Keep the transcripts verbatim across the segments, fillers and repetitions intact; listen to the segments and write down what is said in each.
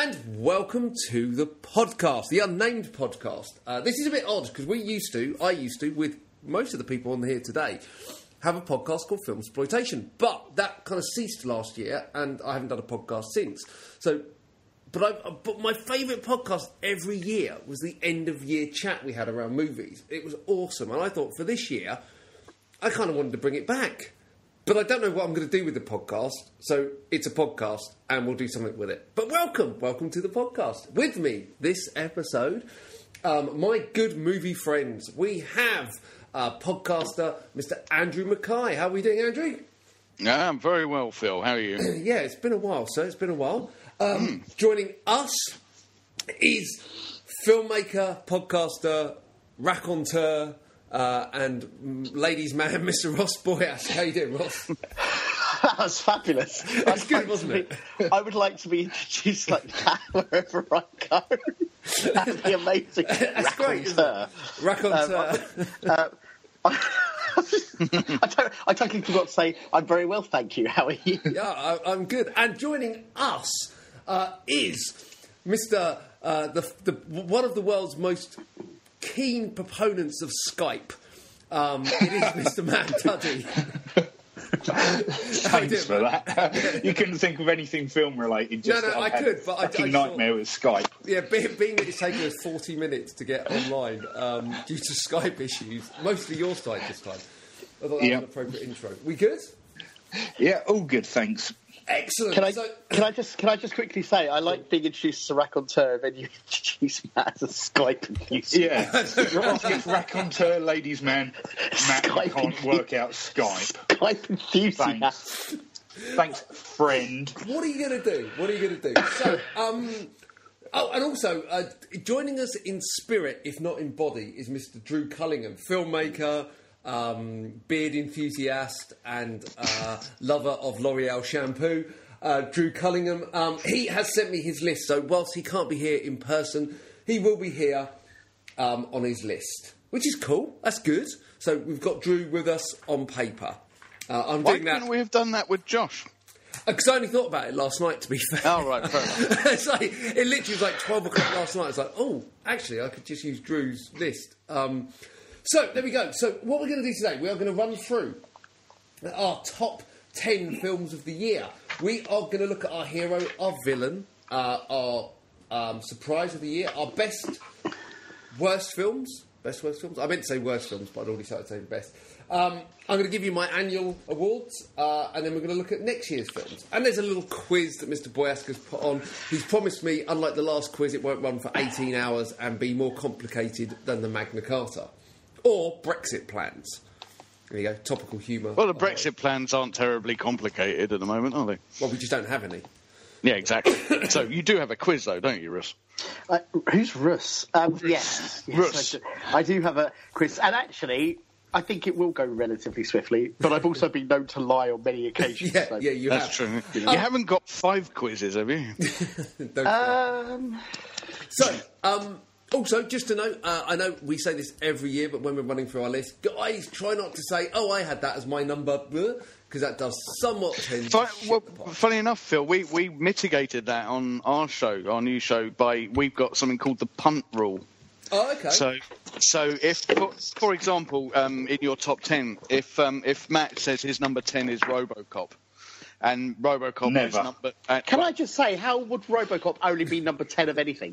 And welcome to the podcast, the unnamed podcast. Uh, this is a bit odd because we used to, I used to, with most of the people on here today, have a podcast called Film Exploitation. But that kind of ceased last year, and I haven't done a podcast since. So, but I, but my favourite podcast every year was the end of year chat we had around movies. It was awesome, and I thought for this year, I kind of wanted to bring it back. But I don't know what I'm going to do with the podcast, so it's a podcast, and we'll do something with it. But welcome, welcome to the podcast. With me this episode, um, my good movie friends, we have uh, podcaster Mister Andrew Mackay. How are we doing, Andrew? Yeah, I'm very well, Phil. How are you? Yeah, it's been a while, sir. It's been a while. Um, mm. Joining us is filmmaker, podcaster, raconteur, Uh, and ladies' man, Mister Ross Boyask. How you doing, Ross? That was fabulous. It's good, like wasn't it? Be, I would like to be introduced like that wherever I go. That'd be amazing. That's great, isn't it? Raconteur. Um, uh, I, I, don't, I totally forgot to say, I'm very well, thank you. How are you? Yeah, I, I'm good. And joining us uh, is Mister Uh, the, the one of the world's most keen proponents of Skype. Um, it is Mister Matt Tuddy. Thanks for that. You couldn't think of anything film related. Just no, no, I could, but I, fucking I nightmare thought, with Skype. Yeah, being, being that it's taken us forty minutes to get online um, due to Skype issues, mostly your side this time. I thought that yep. was an appropriate intro. We good? Yeah, all good, thanks. Excellent. Can I, so, can I just can I just quickly say I like being introduced as a raconteur, and then you introduce Matt as a Skype enthusiast. Yeah, Ross gets raconteur, ladies' man. Matt Skype can't enthusiast. work out Skype. Skype enthusiast. Thanks, thanks, friend. What are you going to do? What are you going to do? So, um, oh, and also uh, joining us in spirit, if not in body, is Mister Drew Cullingham, filmmaker. Um, beard enthusiast and uh, lover of L'Oreal shampoo, uh, Drew Cullingham. Um, he has sent me his list, so whilst he can't be here in person, he will be here um, on his list, which is cool. That's good. So we've got Drew with us on paper. Uh, I'm Why doing that. couldn't we have done that with Josh? Because I only thought about it last night, to be fair. Oh, right, fair enough. It's like, it literally was like twelve o'clock last night. It's like, oh, actually, I could just use Drew's list. Um, So, there we go. So, what we're going to do today, we are going to run through our top ten films of the year. We are going to look at our hero, our villain, uh, our um, surprise of the year, our best, worst films. Best, worst films? I meant to say worst films, but I'd already started saying best. Um, I'm going to give you my annual awards, uh, and then we're going to look at next year's films. And there's a little quiz that Mister Boyask has put on. He's promised me, unlike the last quiz, it won't run for eighteen hours and be more complicated than the Magna Carta. Or Brexit plans. There you go, topical humour. Well, the Brexit plans aren't terribly complicated at the moment, are they? Well, we just don't have any. Yeah, exactly. So you do have a quiz, though, don't you, Russ? Uh, who's Russ? Um, yes, yes Russ. I, do. I do have a quiz. And actually, I think it will go relatively swiftly, but I've also been known to lie on many occasions. yeah, so. yeah, you That's have. true. You You know. haven't got five quizzes, have you? Don't Um... So, um... Also, just to note, uh, I know we say this every year, but when we're running through our list, guys, try not to say, oh, I had that as my number, because that does somewhat tend Fun, to well, shit the pot. funny enough, Phil, we, we mitigated that on our show, our new show, by we've got something called the punt rule. Oh, okay. So, so if, for, for example, um, in your top ten, if um, if Matt says his number ten is RoboCop, and RoboCop Never. is number... Uh, Can I just say, how would RoboCop only be number ten of anything?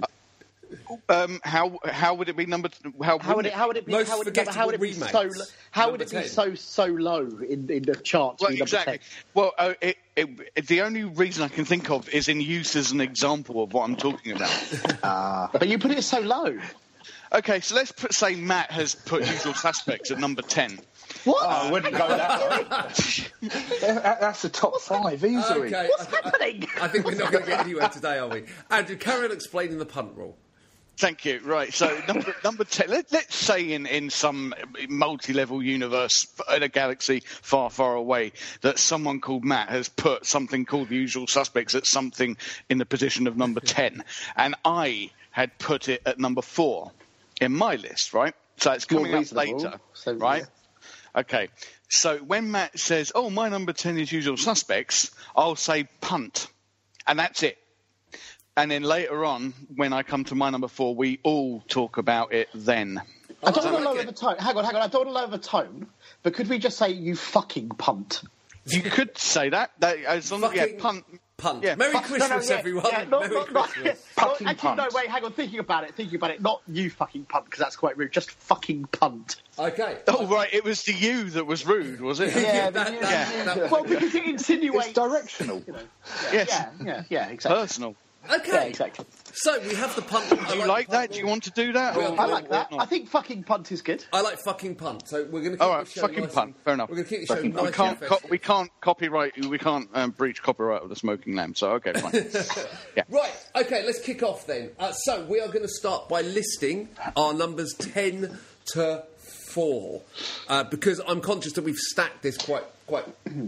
Um, how how would it be number? How, How would it? How would it be? Most How would, it, how would it be forgettable so? remakes. How would Number it be ten. so so low in, in the charts? Well, to be number exactly. ten? Well, uh, it, it, the only reason I can think of is in use as an example of what I'm talking about. Uh, but you put it so low. Okay, so let's put, say Matt has put Usual Suspects at number ten. What? Oh, I wouldn't go that low. That- That's the top five, easily. Okay, What's I, I- happening? I think we're not going to get anywhere today, are we? Andrew, carry on explaining the punt rule. Thank you. Right, so number number ten. Let, let's say in, in some multi-level universe in a galaxy far, far away that someone called Matt has put something called The Usual Suspects at something in the position of number ten, and I had put it at number four in my list. Right, so it's coming More up reasonable. later. So, right. yeah. Okay. So when Matt says, "Oh, my number ten is Usual Suspects," I'll say punt, and that's it. and then later on, when I come to my number four, we all talk about it then. I don't Oh, want to okay. lower the tone. Hang on, hang on. I don't want to lower the tone, but could we just say you fucking punt? You could say that. that as long as yeah, Fucking punt. Punt. Yeah. Merry No, Christmas, no, yeah, everyone. yeah, not- Merry not- not- Christmas. not- Fucking actually, no, punt. wait, hang on. Thinking about it, thinking about it. Not you fucking punt, because that's quite rude. Just fucking punt. Okay. Oh right, it was the you that was rude, was it? Yeah, that, but- that, that was Well, okay. because it insinuates. It's directional. You know, Yes. yeah, yeah, yeah, exactly. Personal. Okay. Yeah, exactly. So we have the punt. Do you like that? Do you want to do that? Well, or- I like that. or not? I think fucking punt is good. I like fucking punt. So we're going to keep All right, the show fucking nice punt. and- Fair enough. We're going to keep the show Fucking nice We can't. and Co- festive. we can't copyright. We can't um, breach copyright of the Smoking Lamb. So okay, fine. Yeah. Right, okay, let's kick off then. Uh, so, we are going to start by listing our numbers ten to four. Uh, because I'm conscious that we've stacked this quite quite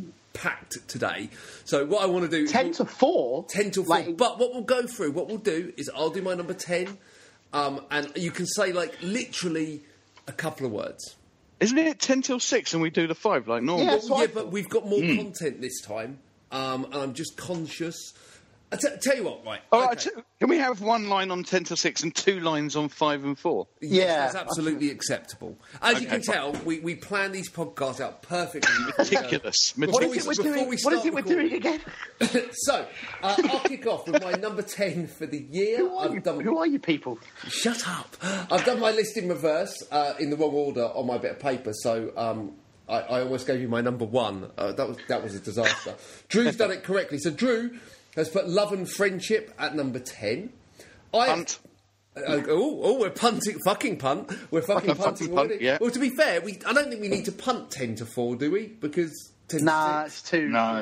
packed today. So, what I want to do is. Ten we'll- to four. ten to four. Like, But what we'll go through, what we'll do is I'll do my number ten, um, and you can say, like, literally a couple of words. Isn't it ten till six, and we do the five like normal? Yeah. That's what yeah, I but thought. we've got more content this time, um, and I'm just conscious. I t- tell you what, right? All right. okay. t- Can we have one line on ten till six and two lines on five and four? Yes, Yeah. that's absolutely acceptable. As you Okay, can tell, we, we plan these podcasts out perfectly. Meticulous. What is we- it we're before doing? we What is start it we're doing recording. again? So, uh, I'll kick off with my number ten for the year. Who are I've you? done. Who are you people? Shut up! I've done my list in reverse, uh, in the wrong order on my bit of paper, so um, I, I almost gave you my number one. Uh, that was that was a disaster. Drew's done it correctly. So Drew has put Love and Friendship at number ten. I Punt. Uh, oh, oh, we're punting, fucking punt. We're fucking Fucking punting punt, already. yeah. Well, to be fair, we I don't think we need to punt ten to four, do we? Because ten Nah, to six, it's too. No.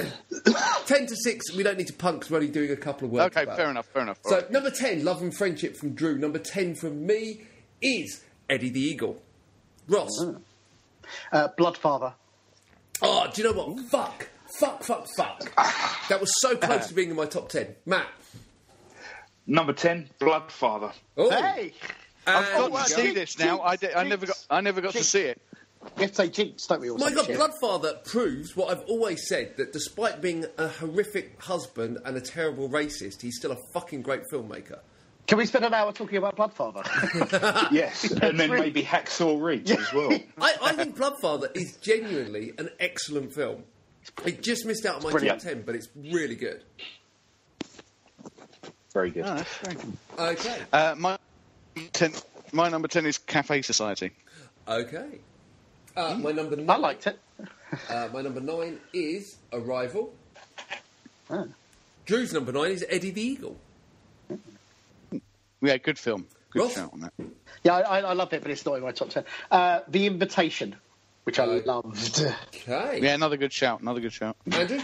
ten to six, we don't need to punt because we're only doing a couple of words. Okay, about fair it. enough. Fair enough. So All right. number ten, Love and Friendship from Drew. Number ten from me is Eddie the Eagle. Ross. Uh, Bloodfather. Oh, do you know what? Fuck. Fuck, fuck, fuck. That was so close to being in my top ten. Matt. Number ten, Bloodfather. Oh. Hey, And- I've got well, to see Jinx, this now. I, Jinx, did, I never got. I never got to Jinx. see it. we have to say jinx, don't we? Or My some God, shit? Bloodfather proves what I've always said, that despite being a horrific husband and a terrible racist, he's still a fucking great filmmaker. Can we spend an hour talking about Bloodfather? Yes, and then maybe Hacksaw Ridge as well. I, I think Bloodfather is genuinely an excellent film. It just missed out on my Brilliant. top ten, but it's really good. Very good. Oh, that's very good. Okay. Uh, my ten. My number ten is Cafe Society. Okay. Uh, my number nine. I liked it. Uh, my number nine is Arrival. Oh. Drew's number nine is Eddie the Eagle. Yeah, good film. Good Ross? shout on that. Yeah, I, I love it, but it's not in my top ten. Uh, the Invitation, which I Uh, loved. Okay. Yeah, another good shout. Another good shout. Andrew?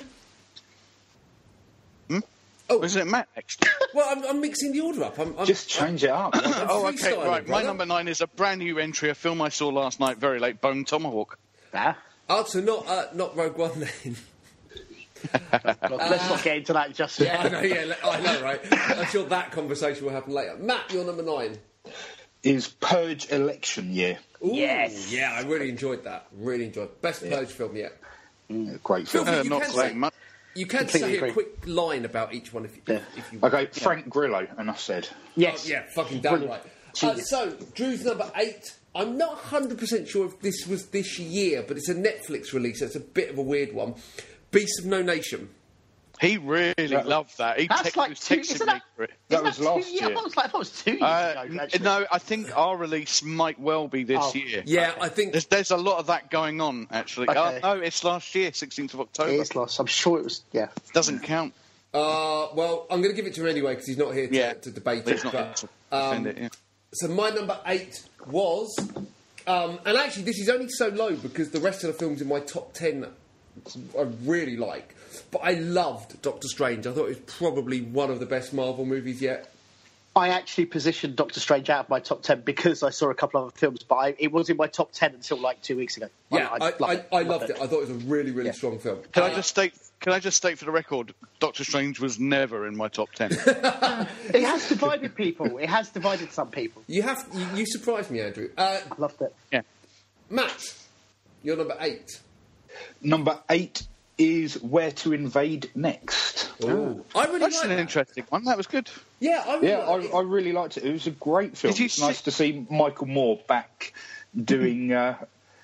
Oh, isn't it Matt next? Well, I'm, I'm mixing the order up. I'm, I'm, Just change it up. Oh, okay, freestyling, right. My brother. number nine is a brand new entry, a film I saw last night, very late, Bone Tomahawk. Ah, Oh, so not, uh, not Rogue One then. look, let's not get into that just yet. I know, yeah, le- I know, right? I'm sure that conversation will happen later. Matt, you're number nine. Is Purge election year. Ooh, Yes. Yeah, I really enjoyed that. Really enjoyed it. Best Purge film yet. Yeah, great film. Phil, Uh, you not can saying say- much. You can Completely say agree. a quick line about each one if you, Yeah. if you Okay, Frank Grillo, enough said. Yes. Oh, yeah, fucking damn Brilliant. right. Uh, Genius. so, Drew's number eight. I'm not one hundred percent sure if this was this year, but it's a Netflix release, so it's a bit of a weird one. Beast of No Nation. He really That- loved that. He That's text, like was two. texting Isn't me that, for it. That isn't was two last years? year. I thought it was, like, I thought it was two years Uh, ago. n- actually. no, I think our release might well be this Oh. year. Yeah, I think... There's, there's a lot of that going on, actually. Okay. Oh, no, it's last year, sixteenth of October. It is lost. I'm sure it was. Yeah. Doesn't count. Uh, well, I'm going to give it to him anyway because he's not here to, Yeah. to debate He's it. not but, here to defend um, it, yeah. So my number eight was... Um, and actually, this is only so low because the rest of the films in my top ten I really like. But I loved Doctor Strange. I thought it was probably one of the best Marvel movies yet. I actually positioned Doctor Strange out of my top ten because I saw a couple of other films, but I, it was in my top ten until like two weeks ago. Yeah, I, loved I, it. I loved it. I thought it was a really, really Yeah. strong film. Can Uh, I just state? Can I just state for the record, Doctor Strange was never in my top ten. It has divided people. It has divided some people. You have you, you surprised me, Andrew. Uh, I loved it. yeah. Matt, you're number eight. Number eight is Where to Invade Next. Ooh. I really That's like an that. interesting one. That was good. Yeah, I really Yeah, like it. I, I really liked it. It was a great film. Did you It's see- nice to see Michael Moore back doing uh,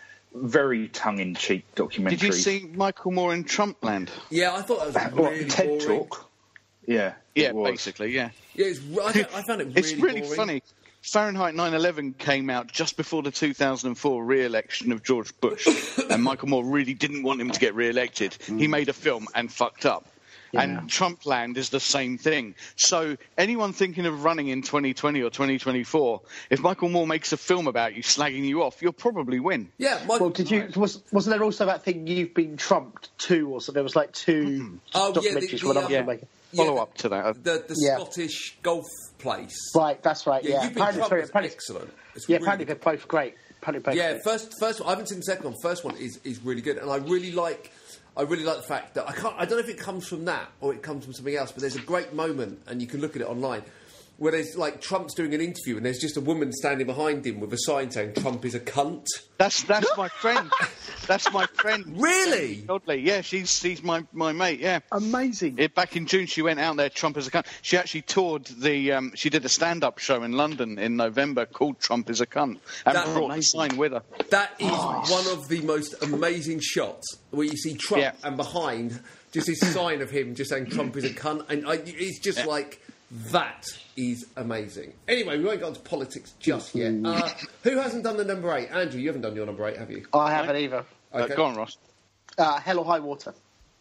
very tongue-in-cheek documentaries. Did you see Michael Moore in Trumpland? Yeah, I thought that was What, really TED boring. Talk? Yeah, Yeah, it was. basically, yeah. Yeah, it's, I, th- I found it really It's really boring. funny. Fahrenheit nine eleven came out just before the two thousand four re-election of George Bush, and Michael Moore really didn't want him to get re-elected. He made a film and fucked up. Yeah. And Trumpland is the same thing. So anyone thinking of running in twenty twenty or twenty twenty-four, if Michael Moore makes a film about you, slagging you off, you'll probably win. Yeah, Michael, Well, did you? Was wasn't there also that thing You've Been Trumped too? Or so there was like two Oh, yeah, the- documentaries the, when I was um, making. Yeah, Follow the- up to that. The, the Yeah. Scottish golf place. Right, that's right. Yeah, You've Been apparently, Trumped sorry, is apparently, excellent. It's yeah, really apparently good. they're both great. Apparently both Yeah, great. first, first one. I haven't seen the second one. First one is, is really good, and I really like. I really like the fact that I can't. I don't know if it comes from that or it comes from something else, but there's a great moment, and you can look at it online, where there's like Trump's doing an interview, and there's just a woman standing behind him with a sign saying "Trump is a cunt." That's that's my friend. That's my friend. Really? Godly. Yeah, she's she's my, my mate. Yeah. Amazing. Yeah, back in June, she went out there. Trump is a cunt. She actually toured the. Um, she did a stand-up show in London in November called "Trump is a cunt" and That's brought the amazing. sign with her. That is one of the most amazing shots where you see Trump Yeah. and behind just this sign of him just saying Trump is a cunt, and I, it's just like that is amazing. Anyway, we won't go into politics just yet. Uh, who hasn't done the number eight? Andrew, you haven't done your number eight, have you? I haven't either. Okay. Uh, go on, Ross. Uh, Hell or High Water.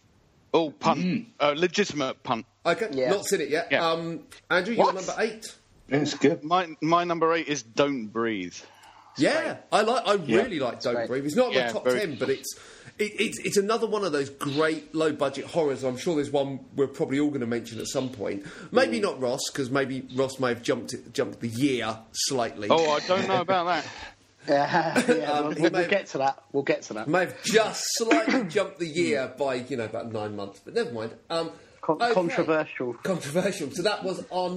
Oh, punt. Uh, legitimate punt. Okay, Yeah. not seen it yet. Yeah. Um, Andrew, you're What? number eight. It's good. My my number eight is "Don't Breathe." Yeah, I like. I Yeah. really like Don't great. Breathe. It's not in my Yeah, top very- ten, but it's it, it's it's another one of those great low budget horrors. I'm sure there's one we're probably all going to mention at some point. Maybe not Ross, because maybe Ross may have jumped it, jumped the year slightly. Oh, I don't know about that. Yeah, yeah Um, we'll, he we'll may have- get to that. We'll get to that. May have just slightly jumped the year by you know about nine months, but never mind. Um, Con- okay. Controversial. Controversial. So that was our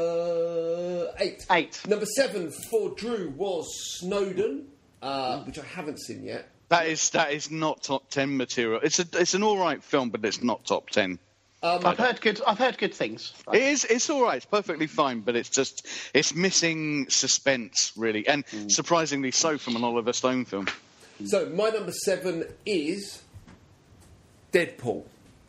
number eight. Eight. Number seven for Drew was Snowden, uh, which I haven't seen yet. That is that is not top ten material. It's a it's an all right film, but it's not top ten. Um, I've heard good. I've heard good things. It is. It's all right. It's perfectly fine, but it's just it's missing suspense, really, and surprisingly so from an Oliver Stone film. So my number seven is Deadpool.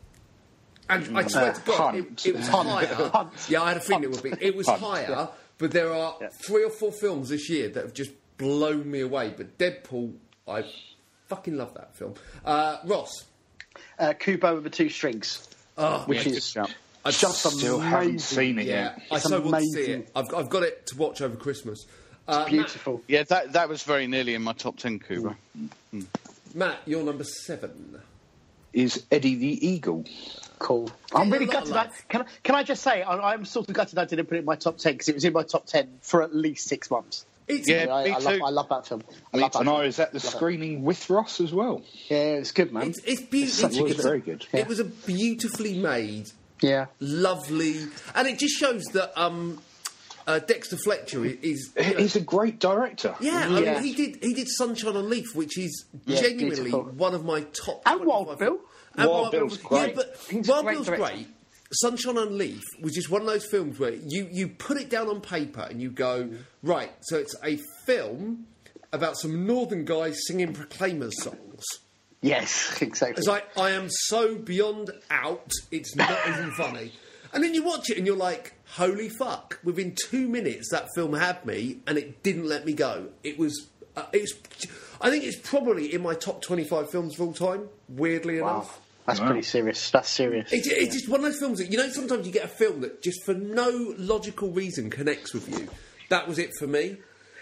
And I swear to God, it, Hunt. it was Hunt. higher. Hunt. Yeah, I had a feeling it would be. It was Hunt, higher, yeah. but there are Yeah. three or four films this year that have just blown me away. But Deadpool, I fucking love that film. Uh, Ross, Uh, Kubo with the Two Strings, oh, which Yeah, is good shout. I just Still amazing. haven't seen it yeah, yet. I It's so want to see amazing. it. I've, I've got it to watch over Christmas. Uh, Beautiful. Yeah, that that was very nearly in my top ten, Kubo. Matt, Matt, you're number seven. Is Eddie the Eagle? Cool. I'm really a lot of gutted. love. That, can, I, can I just say, I, I'm sort of gutted I didn't put it in my top ten because it was in my top ten for at least six months. It's Yeah, I, me I, love, too. I love that film. I love that And film. I was at the Love it. screening with Ross as well. Yeah, it's good, man. It's, it's beautiful. such a It was very good. It was a beautifully made, Yeah. lovely, and it just shows that um, uh, Dexter Fletcher i- is. you know- He's a great director. yeah, I Yeah. mean, he did. He did Sunshine on Leaf, which is Yeah, genuinely beautiful. one of my top. And Wild twenty-five Bill. And Wild Wild Bill Bill's was- great. Yeah, but He's a Wild great Bill's director. great. Sunshine on Leaf was just one of those films where you, you put it down on paper and you go, right, so it's a film about some northern guys singing Proclaimers songs. Yes, exactly. It's like, I am so beyond out, it's not even funny. And then you watch it and you're like, holy fuck. Within two minutes, that film had me and it didn't let me go. It was, uh, it's, I think it's probably in my top twenty-five films of all time, weirdly Wow. enough. That's Wow. pretty serious. That's serious. It's, it's just one of those films that, you know, sometimes you get a film that just for no logical reason connects with you. That was it for me.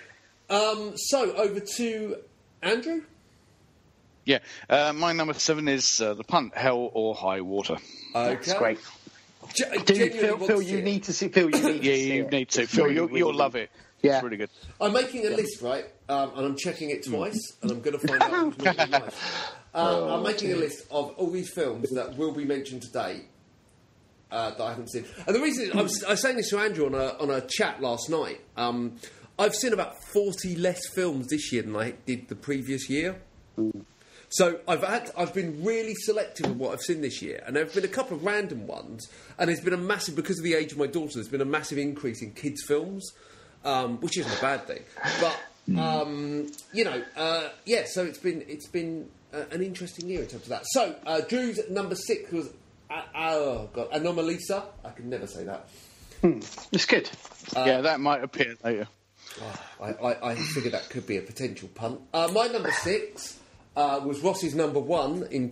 Um, so, over to Andrew. Yeah, uh, my number seven is uh, the punt, Hell or High Water. Okay. That's great. Ge- Dude, genuinely Phil, want Phil to see you it. need to see. Phil, you need Yeah, to see you it. need to. It's Phil, really, you'll, really you'll good. love it. Yeah. It's really good. I'm making a list, right? Um, and I'm checking it twice, and I'm going to find out who's not in life. Uh, I'm making a list of all these films that will be mentioned today uh, that I haven't seen. And the reason is, I was, I was saying this to Andrew on a, on a chat last night. Um, I've seen about forty less films this year than I did the previous year. So I've had, I've been really selective of what I've seen this year, and there have been a couple of random ones, and there's been a massive, because of the age of my daughter, there's been a massive increase in kids' films, um, which isn't a bad thing. But um, you know, uh, yeah. So it's been it's been uh, an interesting year in terms of that. So uh, Drew's number six was uh, oh god, Anomalisa. I can never say that. Hmm. It's good. Uh, yeah, that might appear later. Oh, I, I, I figured that could be a potential punt. Uh, my number six uh, was Ross's number one in.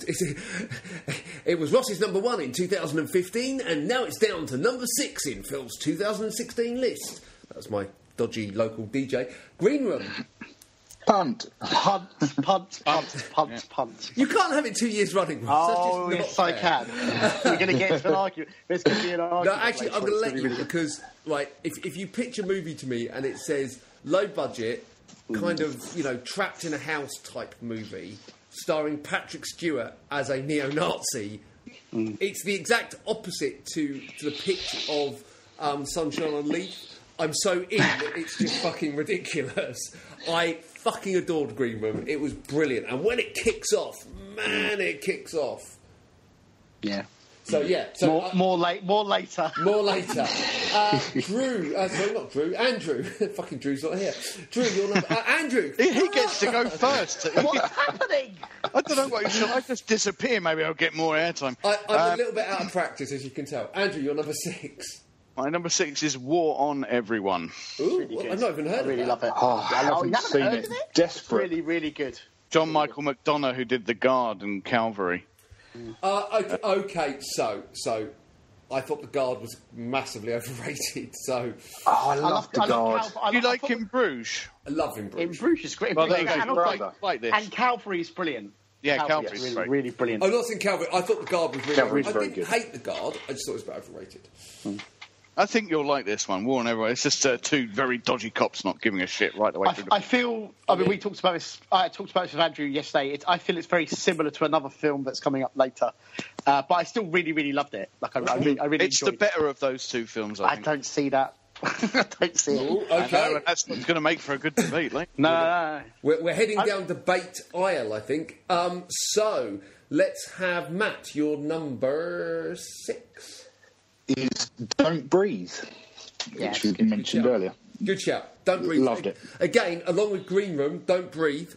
It was Ross's number one in two thousand fifteen, and now it's down to number six in Phil's two thousand sixteen list. That was my dodgy local D J. Green Room. Punt. Punt, punt, punt, punt, Yeah. punt. You can't have it two years running, Ross. Oh, That's just yes, not I fair. can. We're going to get into an argument. There's going to be an No, argument. actually, I'm later. going to It's let gonna be you really- because, right, if if you pitch a movie to me and it says low budget, kind of, you know, trapped in a house type movie, starring Patrick Stewart as a neo-Nazi, Mm. it's the exact opposite to, to the pitch of um, Sunshine on Leith. I'm so in that it's just fucking ridiculous. I fucking adored Green Room. It was brilliant. And when it kicks off, man, it kicks off. Yeah. So, yeah. So, More, uh, more, late, more later. More later. Uh, Drew, uh, sorry, not Drew, Andrew. Fucking Drew's not here. Drew, you're number... Uh, Andrew! He, he gets to go first. What's happening? I don't know what you should. I just disappear. Maybe I'll get more airtime. I, I'm a Um, little bit out of practice, as you can tell. Andrew, you're number six. My number six is War on Everyone. Ooh, Really well, good. I've not even heard I really of love that. it. Oh, I Oh, haven't you haven't seen heard it. of it? Desperate. Really, really good. John Michael McDonough, who did The Guard and Calvary. Uh, okay, okay, so, so, I thought The Guard was massively overrated, so Oh, I I love love, the I love guard. Cal- I You love- like I thought- in Bruges? I love him, In Bruce. Bruges is great. Well, there you and, go, also- brother. Like this. and Calvary is brilliant. Yeah, Calvary Calvary's is really, great. really brilliant. I've not seen Calvary. I thought The Guard was really Calvary's I very didn't good. hate The Guard, I just thought it was a bit overrated. I think you'll like this one, War on Everyone. It's just uh, two very dodgy cops not giving a shit right the way I, through. The- I feel. I mean, we talked about this. I talked about this with Andrew yesterday. It, I feel it's very similar to another film that's coming up later, uh, but I still really, really loved it. Like I, I really, I really it's the enjoyed it. better of those two films, I I think. don't see that. I don't see it. Ooh, I know, okay. and that's what's going to make for a good debate. Like. No, no, no. We're, we're heading I- down debate aisle, I think. Um, so, let's have Matt, your number six. Is Don't Breathe, Yeah, which it's we good, mentioned good shout. earlier. Good shout. Don't Breathe. Loved it. Again, along with Green Room, Don't Breathe,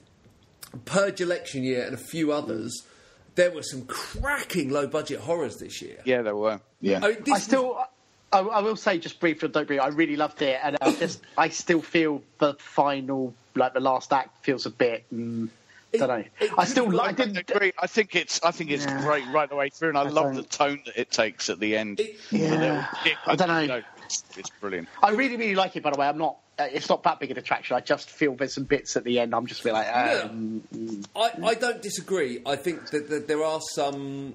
Purge Election Year, and a few others, there were some cracking low-budget horrors this year. Yeah, there were. Yeah. I, mean, this I still. I, I will say just briefly, don't breathe. I really loved it, and I just, I still feel the final, like the last act, feels a bit. Mm, don't know. it- I still, I I didn't. agree. I think it's. I think it's Yeah. great right the way through, and I, I love don't- the tone that it takes at the end. It- Yeah, I don't know. It's, it's brilliant. I really, really like it. By the way, I'm not. Uh, it's not that big an attraction. I just feel there's some bits at the end. I'm just feel like. Um, I, I don't disagree. I think that, that there are some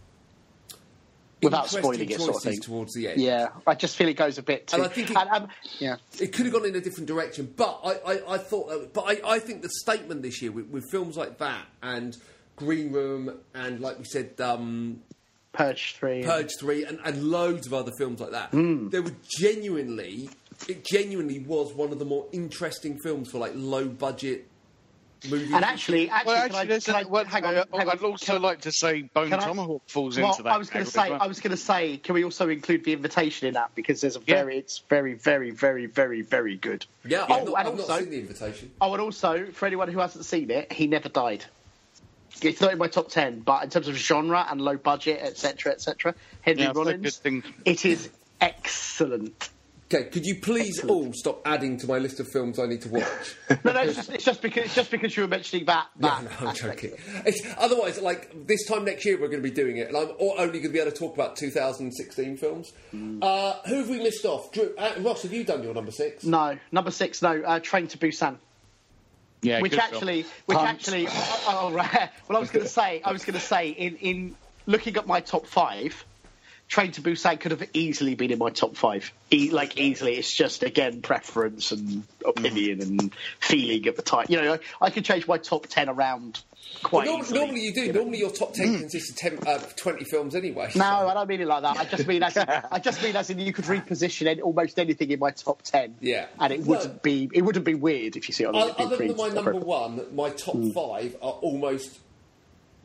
Without interesting spoiling it, sort of choices thing. towards the end. Yeah, I just feel it goes a bit too. And I think it- um, yeah, It could have gone in a different direction, but I, I, I thought, uh, but I, I think the statement this year with, with films like that and Green Room and, like we said, um, Purge three. Purge three and, and loads of other films like that, Hmm. there were genuinely, it genuinely was one of the more interesting films for like low budget movies. And actually, actually, Well, can actually, I, there's can a- I, well, hang on, uh, hang on. I'd also Can- like to say Bone can I- Tomahawk falls Well, into that. I was going to category say, as well. I was going to say, can we also include The Invitation in that because there's a Yeah. very, it's very, very, very, very, very good. yeah, Oh, I've, not, and I've also, not seen The Invitation. oh, and also for anyone who hasn't seen it, he never died. It's not in my top ten, but in terms of genre and low budget, et cetera, et cetera, Henry Yeah, I've heard Rollins, good things. it is excellent. Okay, could you please Excellent. all stop adding to my list of films I need to watch? No, no, it's just, it's just because it's just because you were mentioning that. No, that no, I'm aspect. joking. It's, otherwise, like this time next year, we're going to be doing it, and I'm o- only going to be able to talk about two thousand sixteen films. Uh, who have we missed off? Drew, uh, Ross, have you done your number six? No, number six, no, uh, Train to Busan. Yeah, which good film. actually, which Punt. actually, oh, oh, right. Well, I was going to say, I was going to say, in, in looking at my top five, Train to Busan could have easily been in my top five. E- like easily, it's just again preference and opinion and feeling at the time. You know, I, I could change my top ten around quite Well, norm- easily. normally you do. Normally your top ten consists of ten, uh, twenty films anyway. No, I don't mean it like that. I just mean as in, I just mean as in you could reposition any, almost anything in my top ten. Yeah. and it wouldn't No. be it wouldn't be weird if you see what I mean. O- It'd be Other than pretty my number appropriate. one, my top five are almost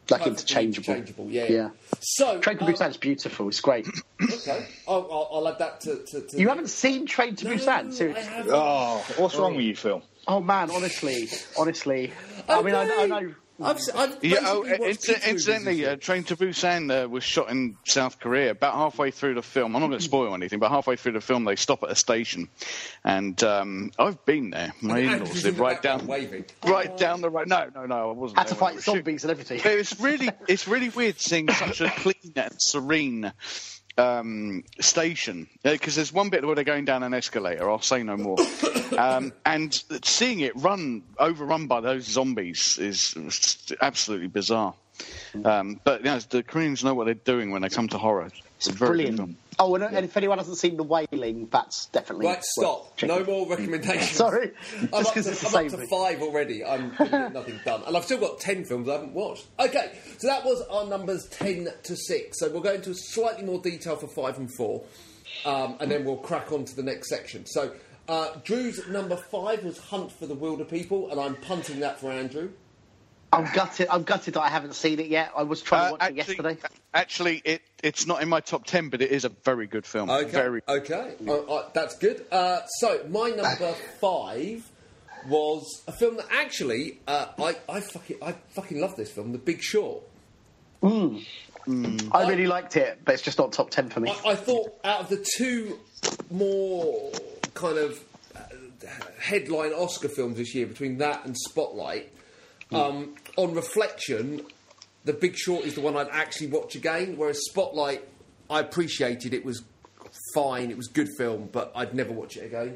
like Perfectly interchangeable. interchangeable, yeah. Yeah. So, Train to um, Busan's beautiful. It's great. okay, I'll, I'll, I'll add that to. to, to You haven't seen Train to No, Busan? I Seriously? haven't. Oh, what's wrong with you, Phil? Oh man, honestly, honestly. I mean, I, I know. I've, s- I've Yeah, oh, basically watched inc- kids' movies incidentally, this uh, Train to Busan uh, was shot in South Korea. About halfway through the film, I'm not going to spoil anything, but halfway through the film, they stop at a station, and um, I've been there. My year. in-laws Andrew's live in the right background down, waving. right down the road. No, no, no, I wasn't. Had to there when fight it was shooting. zombies and everything. But it's really, it's really weird seeing such a clean and serene um, station, because there's one bit where they're going down an escalator. I'll say no more. Um, and seeing it run overrun by those zombies is was absolutely bizarre. Um, but you know, the Koreans know what they're doing when they come to horror. It's a very good Brilliant. film. Oh, and, and if anyone hasn't seen The Wailing, that's definitely Right, stop. worth checking. No more recommendations. Sorry, I'm just up, to, because it's the I'm same up to thing. five already. I'm gonna get nothing done. And I've still got ten films I haven't watched. Okay, so that was our numbers ten to six. So we'll go into slightly more detail for five and four, um, and then we'll crack on to the next section. So uh, Drew's number five was Hunt for the Wilder People, and I'm punting that for Andrew. I'm gutted. I'm gutted that I haven't seen it yet. I was trying to Uh, watch actually, it yesterday. actually, it it's not in my top ten, but it is a very good film. Okay, Very. okay, uh, uh, that's good. Uh, so my number five was a film that actually uh, I I fucking I fucking love this film, The Big Short. I really liked it, but it's just not top ten for me. I, I thought out of the two more kind of uh, headline Oscar films this year, between that and Spotlight, um, on reflection, The Big Short is the one I'd actually watch again, whereas Spotlight, I appreciated it was fine, it was a good film, but I'd never watch it again.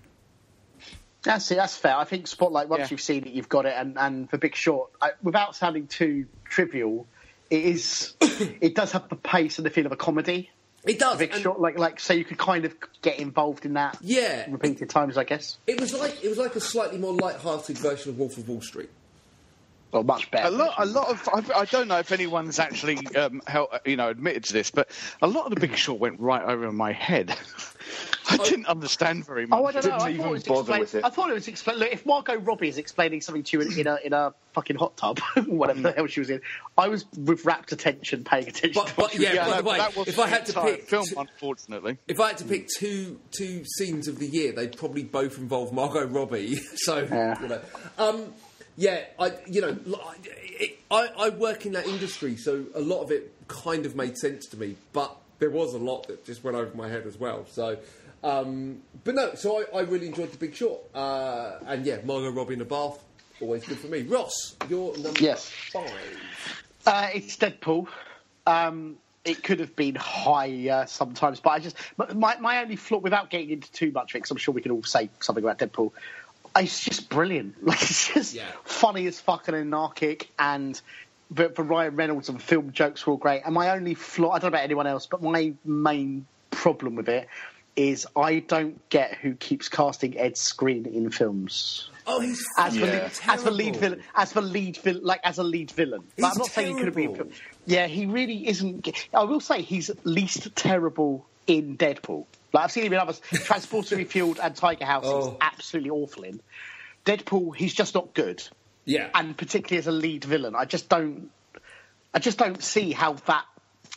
That's it. That's fair. I think Spotlight. Once Yeah. you've seen it, you've got it. And, and for Big Short, I, without sounding too trivial, it is. It does have the pace and the feel of a comedy. It does. Big and Short, like like so, you could kind of get involved in that. Yeah. repeated times, I guess. It was like it was like a slightly more light-hearted version of Wolf of Wall Street. Well, much better. A lot, a lot of. I, I don't know if anyone's actually, um, hel- you know, admitted to this, but a lot of The Big Short went right over my head. I didn't understand very much. Oh, I don't know. Didn't I even thought, it was bother explain- with it. I thought it was explain. Look, if Margot Robbie is explaining something to you in, in a in a fucking hot tub, whatever the hell she was in, I was with rapt attention, paying attention. But- to but what she was yeah, doing. by no, the but way, that was if I had the to entire pick film, two- unfortunately. If I had to pick two two scenes of the year, they'd probably both involve Margot Robbie. So Yeah. you know, um, yeah, I you know, it, I, I work in that industry, so a lot of it kind of made sense to me, but there was a lot that just went over my head as well. So, um, but no, so I, I really enjoyed The Big Short, uh, and yeah, Margot Robbie in a bath, always good for me. Ross, your number Yes. five. Uh, it's Deadpool. Um, it could have been higher sometimes, but I just my my only flaw, without getting into too much of it, because I'm sure we can all say something about Deadpool. It's just brilliant. Like it's just Yeah. funny as fuck and anarchic, and but for Ryan Reynolds and film jokes were all great. And my only flaw, I don't know about anyone else, but my main problem with it is I don't get who keeps casting Ed Skrein in films. Oh, he's As for, Yeah. lead, as for lead villain, as for lead villain, like as a lead villain. Like, He's I'm not saying he could have been. terrible. Yeah, he really isn't. I will say he's least terrible in Deadpool. Like I've seen him in others. Transporter Refueled and Tiger House. Oh. He's absolutely awful in. Deadpool, he's just not good, yeah, and particularly as a lead villain, I just don't. I just don't see how that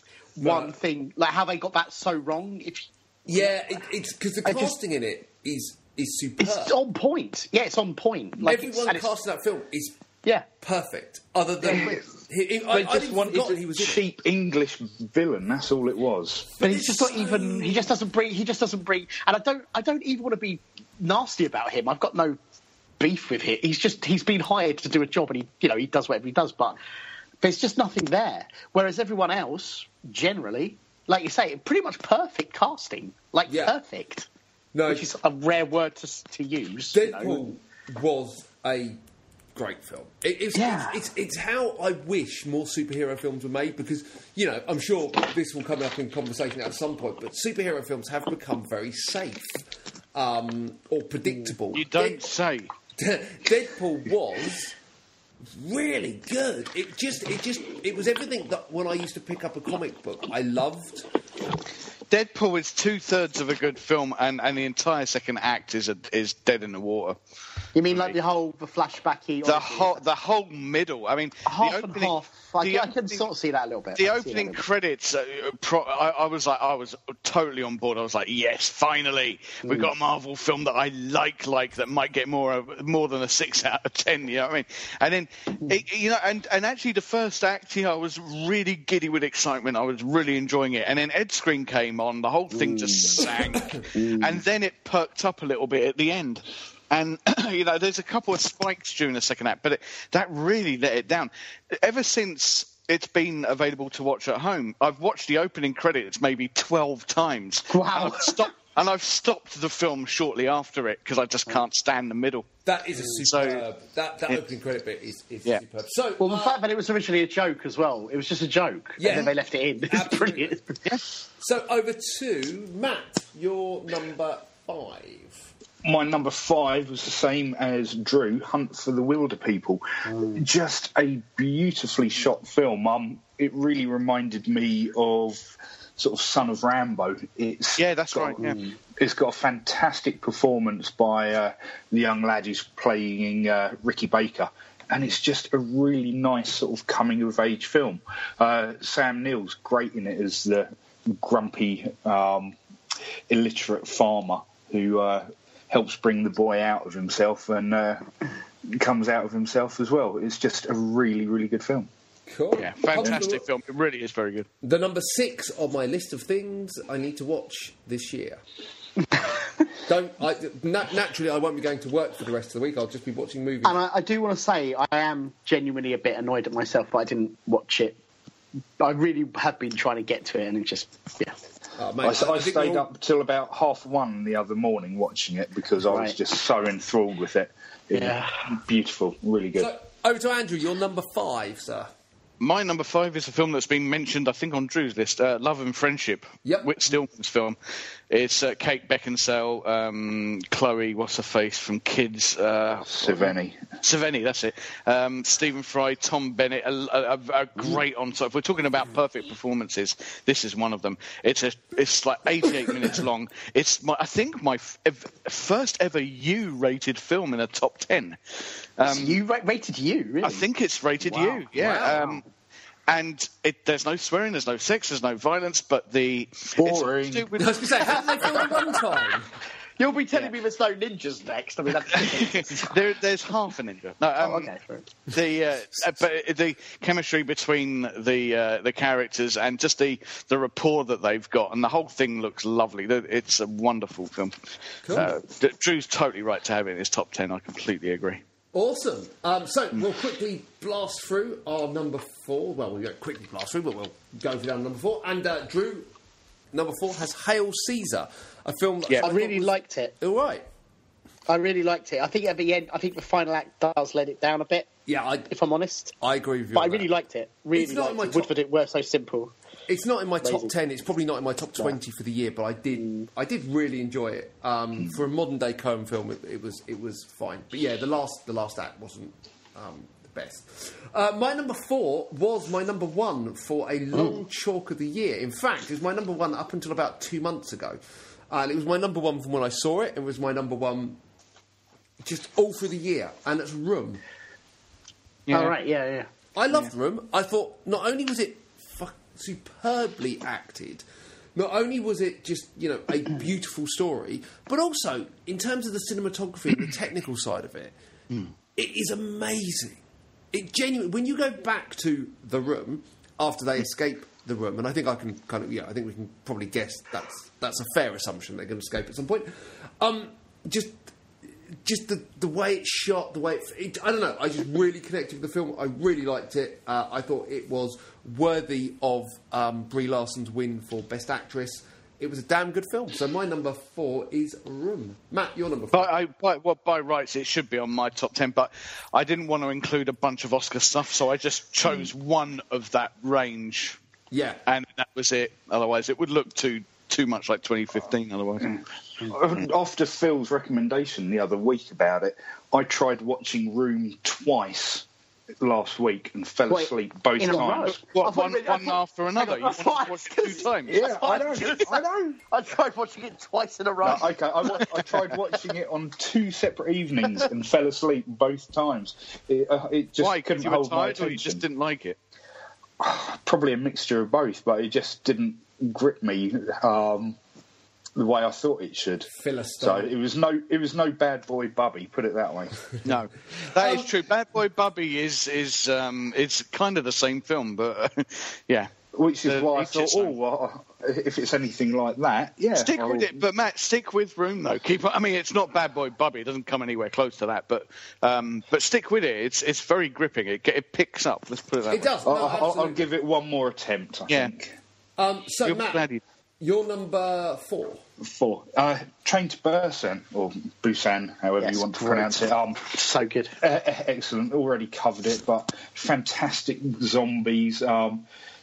one Right. thing, like how they got that so wrong. If yeah, it, it's because the I just- casting in it is is superb. it's on point, yeah, it's on point. Like it's, Everyone and it's- cast in that film is yeah. perfect. Other than Yeah. he, he, They I, I just didn't wanted forgotten a he was in it. cheap English villain. That's all it was. But he's it's just not so- even. He just doesn't bring. He just doesn't bring. And I don't. I don't even want to be nasty about him. I've got no beef with him. He's just. He's been hired to do a job, and he. You know, he does whatever he does. But there's just nothing there. Whereas everyone else, generally, like you say, pretty much perfect casting. Like Yeah. perfect, No, which is a rare word to to use. you know. Deadpool was a great film. It, it's, Yeah. it's, it's it's how I wish more superhero films were made because you know I'm sure this will come up in conversation at some point. But superhero films have become very safe um, or predictable. You don't Dead- say. Deadpool was really good. It just, it just, it was everything that when I used to pick up a comic book, I loved. Deadpool is two thirds of a good film, and, and the entire second act is a, is dead in the water. You mean like the whole the flashbacky? The whole the whole middle. I mean, half the opening, and half. I, the I can opening- sort of see that a little bit. The I can see that a opening little bit. credits, uh, pro- I, I was like, I was totally on board. I was like, yes, finally, we've got a Marvel film that I like, like that might get more of- more than a six out of ten. You know what I mean? And then, it, you know, and, and actually, the first act, you know, I was really giddy with excitement. I was really enjoying it. And then Ed Screen came on, the whole thing just sank, and then it perked up a little bit at the end. And, you know, there's a couple of spikes during the second act, but it, that really let it down. Ever since it's been available to watch at home, I've watched the opening credits maybe twelve times. Wow. And I've stopped, and I've stopped the film shortly after it because I just can't stand the middle. That is a So- superb. that that Yeah. opening credit bit is, is Yeah. superb. So, Well, the uh, fact that it was originally a joke as well. It was just a joke. Yeah. And then they left it in. It's Absolutely. brilliant. so over to Matt, your number five. My number five was the same as Drew, Hunt for the Wilder People. Just a beautifully shot film. Um, it really reminded me of sort of Son of Rambo. It's Yeah, that's got- right. Yeah. It's got a fantastic performance by uh, the young lad who's playing uh, Ricky Baker. And it's just a really nice sort of coming-of-age film. Uh, Sam Neill's great in it as the grumpy, um, illiterate farmer who uh, helps bring the boy out of himself and uh, comes out of himself as well. It's just a really, really good film. Cool. Yeah, fantastic film. It really is very good. The number six on my list of things I need to watch this year. Don't I, na- naturally, I won't be going to work for the rest of the week. I'll just be watching movies. And I, I do want to say I am genuinely a bit annoyed at myself that I didn't watch it. I really have been trying to get to it, and it just yeah. Oh, I, mate, I think stayed we're all- up till about half one the other morning watching it because I was Right. just so enthralled with it. It Yeah. was beautiful, really good. So, over to Andrew, your number five, sir. My number five is a film that's been mentioned, I think, on Drew's list, uh, Love and Friendship. Yep. Whit Stillman's film. It's uh, Kate Beckinsale, um, Chloe, what's her face, from Kids. Uh, Saveni. Saveni, that's it. Um, Stephen Fry, Tom Bennett, a, a, a great ensemble. If we're talking about perfect performances, this is one of them. It's a, it's like eighty-eight minutes long. It's my, I think my f- ev- first ever U-rated film in a top ten. Um, you ra- rated you, really? I think it's rated Wow. U. Yeah. Wow. Um, and it, there's no swearing, there's no sex, there's no violence, but the Boring. It's to do with- I was going to say, how did they film at one time? You'll be telling me there's no ninjas next. I mean, that's there, there's half a ninja. No, um, oh, okay. Sorry. The uh, uh, but the chemistry between the uh, the characters and just the, the rapport that they've got, and the whole thing looks lovely. It's a wonderful film. Cool. Uh, D- Drew's totally right to have it in his top ten. I completely agree. Awesome. Um, so we'll quickly blast through our number four. Well, we won't quickly blast through, but we'll go for down number four. And uh, Drew, number four, has Hail Caesar, a film that Yeah. I really liked it. All right. I really liked it. I think at the end, I think the final act does let it down a bit, Yeah, I, if I'm honest. I agree with you. But I on really that. liked it. Really It's not in liked my it. top- Woodford, it were so simple. It's not in my top Amazing. ten. It's probably not in my top twenty for the year, but I did. I did really enjoy it. Um, for a modern day Coen film, it, it was it was fine. But yeah, the last the last act wasn't um, the best. Uh, my number four was my number one for a long chalk of the year. In fact, it was my number one up until about two months ago, and it was my number one from when I saw it. It was my number one just all through the year, and it's Room. Yeah. All right, yeah, yeah. I loved Room. I thought not only was it fuck, superbly acted, not only was it just, you know, a beautiful story, but also in terms of the cinematography and the technical side of it, it is amazing. It genuinely, when you go back to The Room after they escape the room, and I think I can kind of, yeah, I think we can probably guess that's that's a fair assumption they're going to escape at some point. Um, just. Just the, the way it's shot, the way it, it... I don't know, I just really connected with the film. I really liked it. Uh, I thought it was worthy of um, Brie Larson's win for Best Actress. It was a damn good film. So my number four is Room. Matt, your number four. By, I, by, well, by rights, it should be on my top ten, but I didn't want to include a bunch of Oscar stuff, so I just chose one of that range, Yeah. and that was it. Otherwise, it would look too too much like twenty fifteen. Otherwise, After Phil's recommendation the other week about it, I tried watching Room twice last week and fell Wait, asleep both in a row? times. I What, thought one, you meant- I one thought- after another? hang You on, wanted I thought to I watch was it two gonna times? say- Yeah, I know. I know. I tried watching it twice in a row. No, okay, I, wa- I tried watching it on two separate evenings and fell asleep both times. It, uh, it just Why? couldn't Because you were hold my tired, or attention. you just didn't like it? Probably a mixture of both, but it just didn't grip me um, the way I thought it should. Philistine. So it was no, it was no Bad Boy Bubby. Put it that way. No, that is true. Bad Boy Bubby is is um, it's kind of the same film, but uh, yeah. Which is The- why I each thought, its oh, own. well, if it's anything like that, yeah, Stick I'll- with it, but Matt, stick with Room though. Keep. I mean, it's not Bad Boy Bubby; it doesn't come anywhere close to that. But um, but stick with it. It's it's very gripping. It it picks up. Let's put it that It way. does. No, I'll, I'll, I'll absolutely. give it one more attempt. I Yeah. think. Um, so, You're Matt, glad you- you're number four. Four. Uh, Train to Busan, or Busan, however Yes, you want to great. pronounce it. Um, So good. uh, excellent. Already covered it, but fantastic zombies. Um,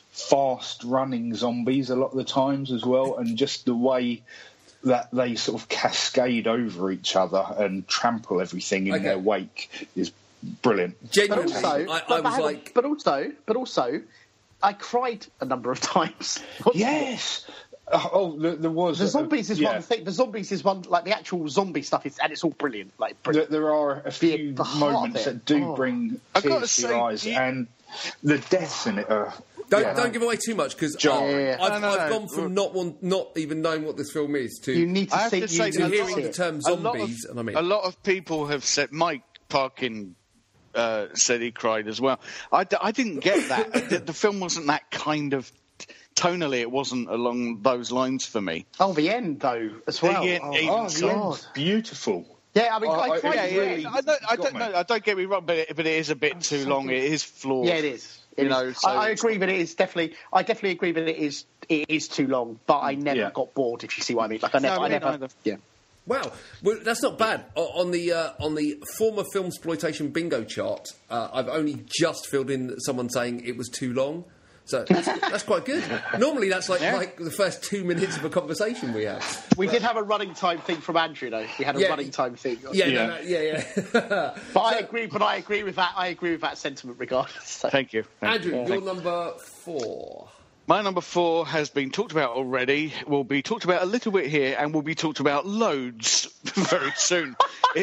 fast running zombies a lot of the times as well, and just the way that they sort of cascade over each other and trample everything in Okay. their wake is brilliant. But Genuinely, also, I, but, I but was hang on, like, but also, but also, I cried a number of times. Yes. Uh, oh, there, there was The a- zombies is yeah. one thing. The zombies is one, like the actual zombie stuff is, and it's all brilliant. Like There, brilliant. there are a few the heart of moments it. that do Oh. bring I've gotta tears to say, your eyes, you- and the deaths in it are. don't, yeah. don't give away too much because Jarring. I've, Yeah. No, no, I've no. gone from not one, not even knowing what this film is to You need to I have see. to you say need to that a to hearing lot see the it. term A lot of- zombies, and I mean, a lot of people have said Mike Parkin uh, said he cried as well. I, d- I didn't get that. the, the film wasn't that kind of tonally. It wasn't along those lines for me. Oh, the end though, as well. end, oh, even Oh, God. the end's beautiful. Yeah, I mean, Oh, I I- cried. Yeah, yeah. really I don't, I got don't me. know. I don't get me wrong, but it, but it is a bit too long. It is flawed. Yeah, it is. It You is. know, so I, I it's- agree that it is definitely. I definitely agree that it is. It is too long, but I never Yeah. got bored. If you see what I mean, like I never. No, I me never. neither. Yeah. wow, well, that's not bad. O- On the uh, on the former film exploitation bingo chart, uh, I've only just filled in someone saying it was too long. So that's, that's quite good. Normally, that's like Yeah. like the first two minutes of a conversation we have. We did have a running time thing from Andrew, though. We had a Yeah. running time thing. Yeah, Yeah. no, no, yeah, yeah. But I agree. But I agree with that. I agree with that sentiment, regardless. So. Thank you. Thank Andrew, you. you're number four. My number four has been talked about already, will be talked about a little bit here, and will be talked about loads very soon.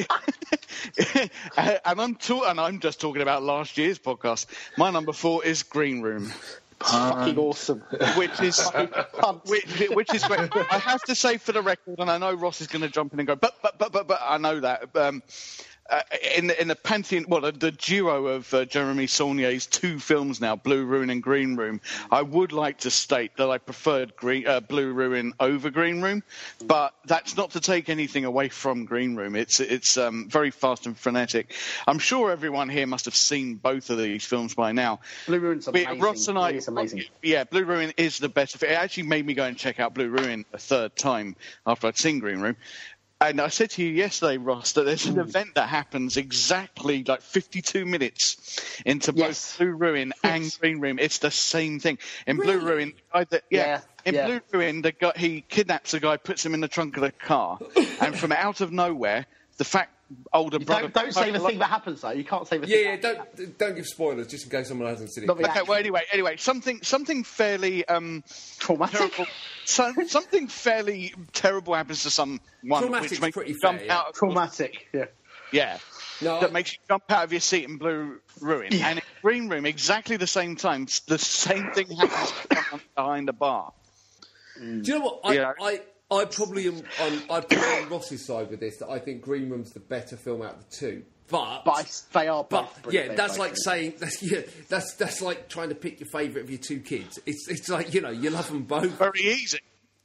and I'm ta- and I'm just talking about last year's podcast. My number four is Green Room, Fucking awesome. which is Pumped. which, which is great. I have to say for the record, and I know Ross is going to jump in and go, but but but but but I know that. Um, Uh, in the in the pantheon, well, the, the duo of uh, Jeremy Saulnier's two films now, Blue Ruin and Green Room, I would like to state that I preferred Green, uh, Blue Ruin over Green Room, but that's not to take anything away from Green Room. It's it's um, very fast and frenetic. I'm sure everyone here must have seen both of these films by now. Blue Ruin's We- amazing. Ross and I, It is amazing. yeah, Blue Ruin is the better. It actually made me go and check out Blue Ruin a third time after I'd seen Green Room. And I said to you yesterday, Ross, that there's an event that happens exactly like fifty-two minutes into Yes. both Blue Ruin and Yes. Green Room. It's the same thing. In Blue Really? Ruin, the guy that, yeah, Yeah, in yeah. Blue Ruin, the guy, he kidnaps a guy, puts him in the trunk of the car, and from out of nowhere, the fact older brother. Don't, don't say the thing that happens, though. You can't say the Yeah, thing. yeah. that- Don't don't give spoilers, just in case someone hasn't seen it. Not the Okay, actual- well, anyway, anyway, something something fairly um, Traumatic. terrible. So, something fairly terrible happens to someone, Traumatic's which makes pretty you jump fair, yeah. out. Of, Traumatic. Yeah. yeah, No, that I- makes you jump out of your seat in Blue Ruin, and in Green Room, exactly the same time, s- the same thing happens to someone behind a bar. Do you know what? I, Yeah. I, I probably am on, I'd be on Ross's side with this, that I think Green Room's the better film out of the two. But, But I, they are. but both brilliant. yeah, They're that's both like brilliant. saying, that's, yeah, that's, that's like trying to pick your favourite of your two kids. It's, it's like, you know, you love them both. Very easy.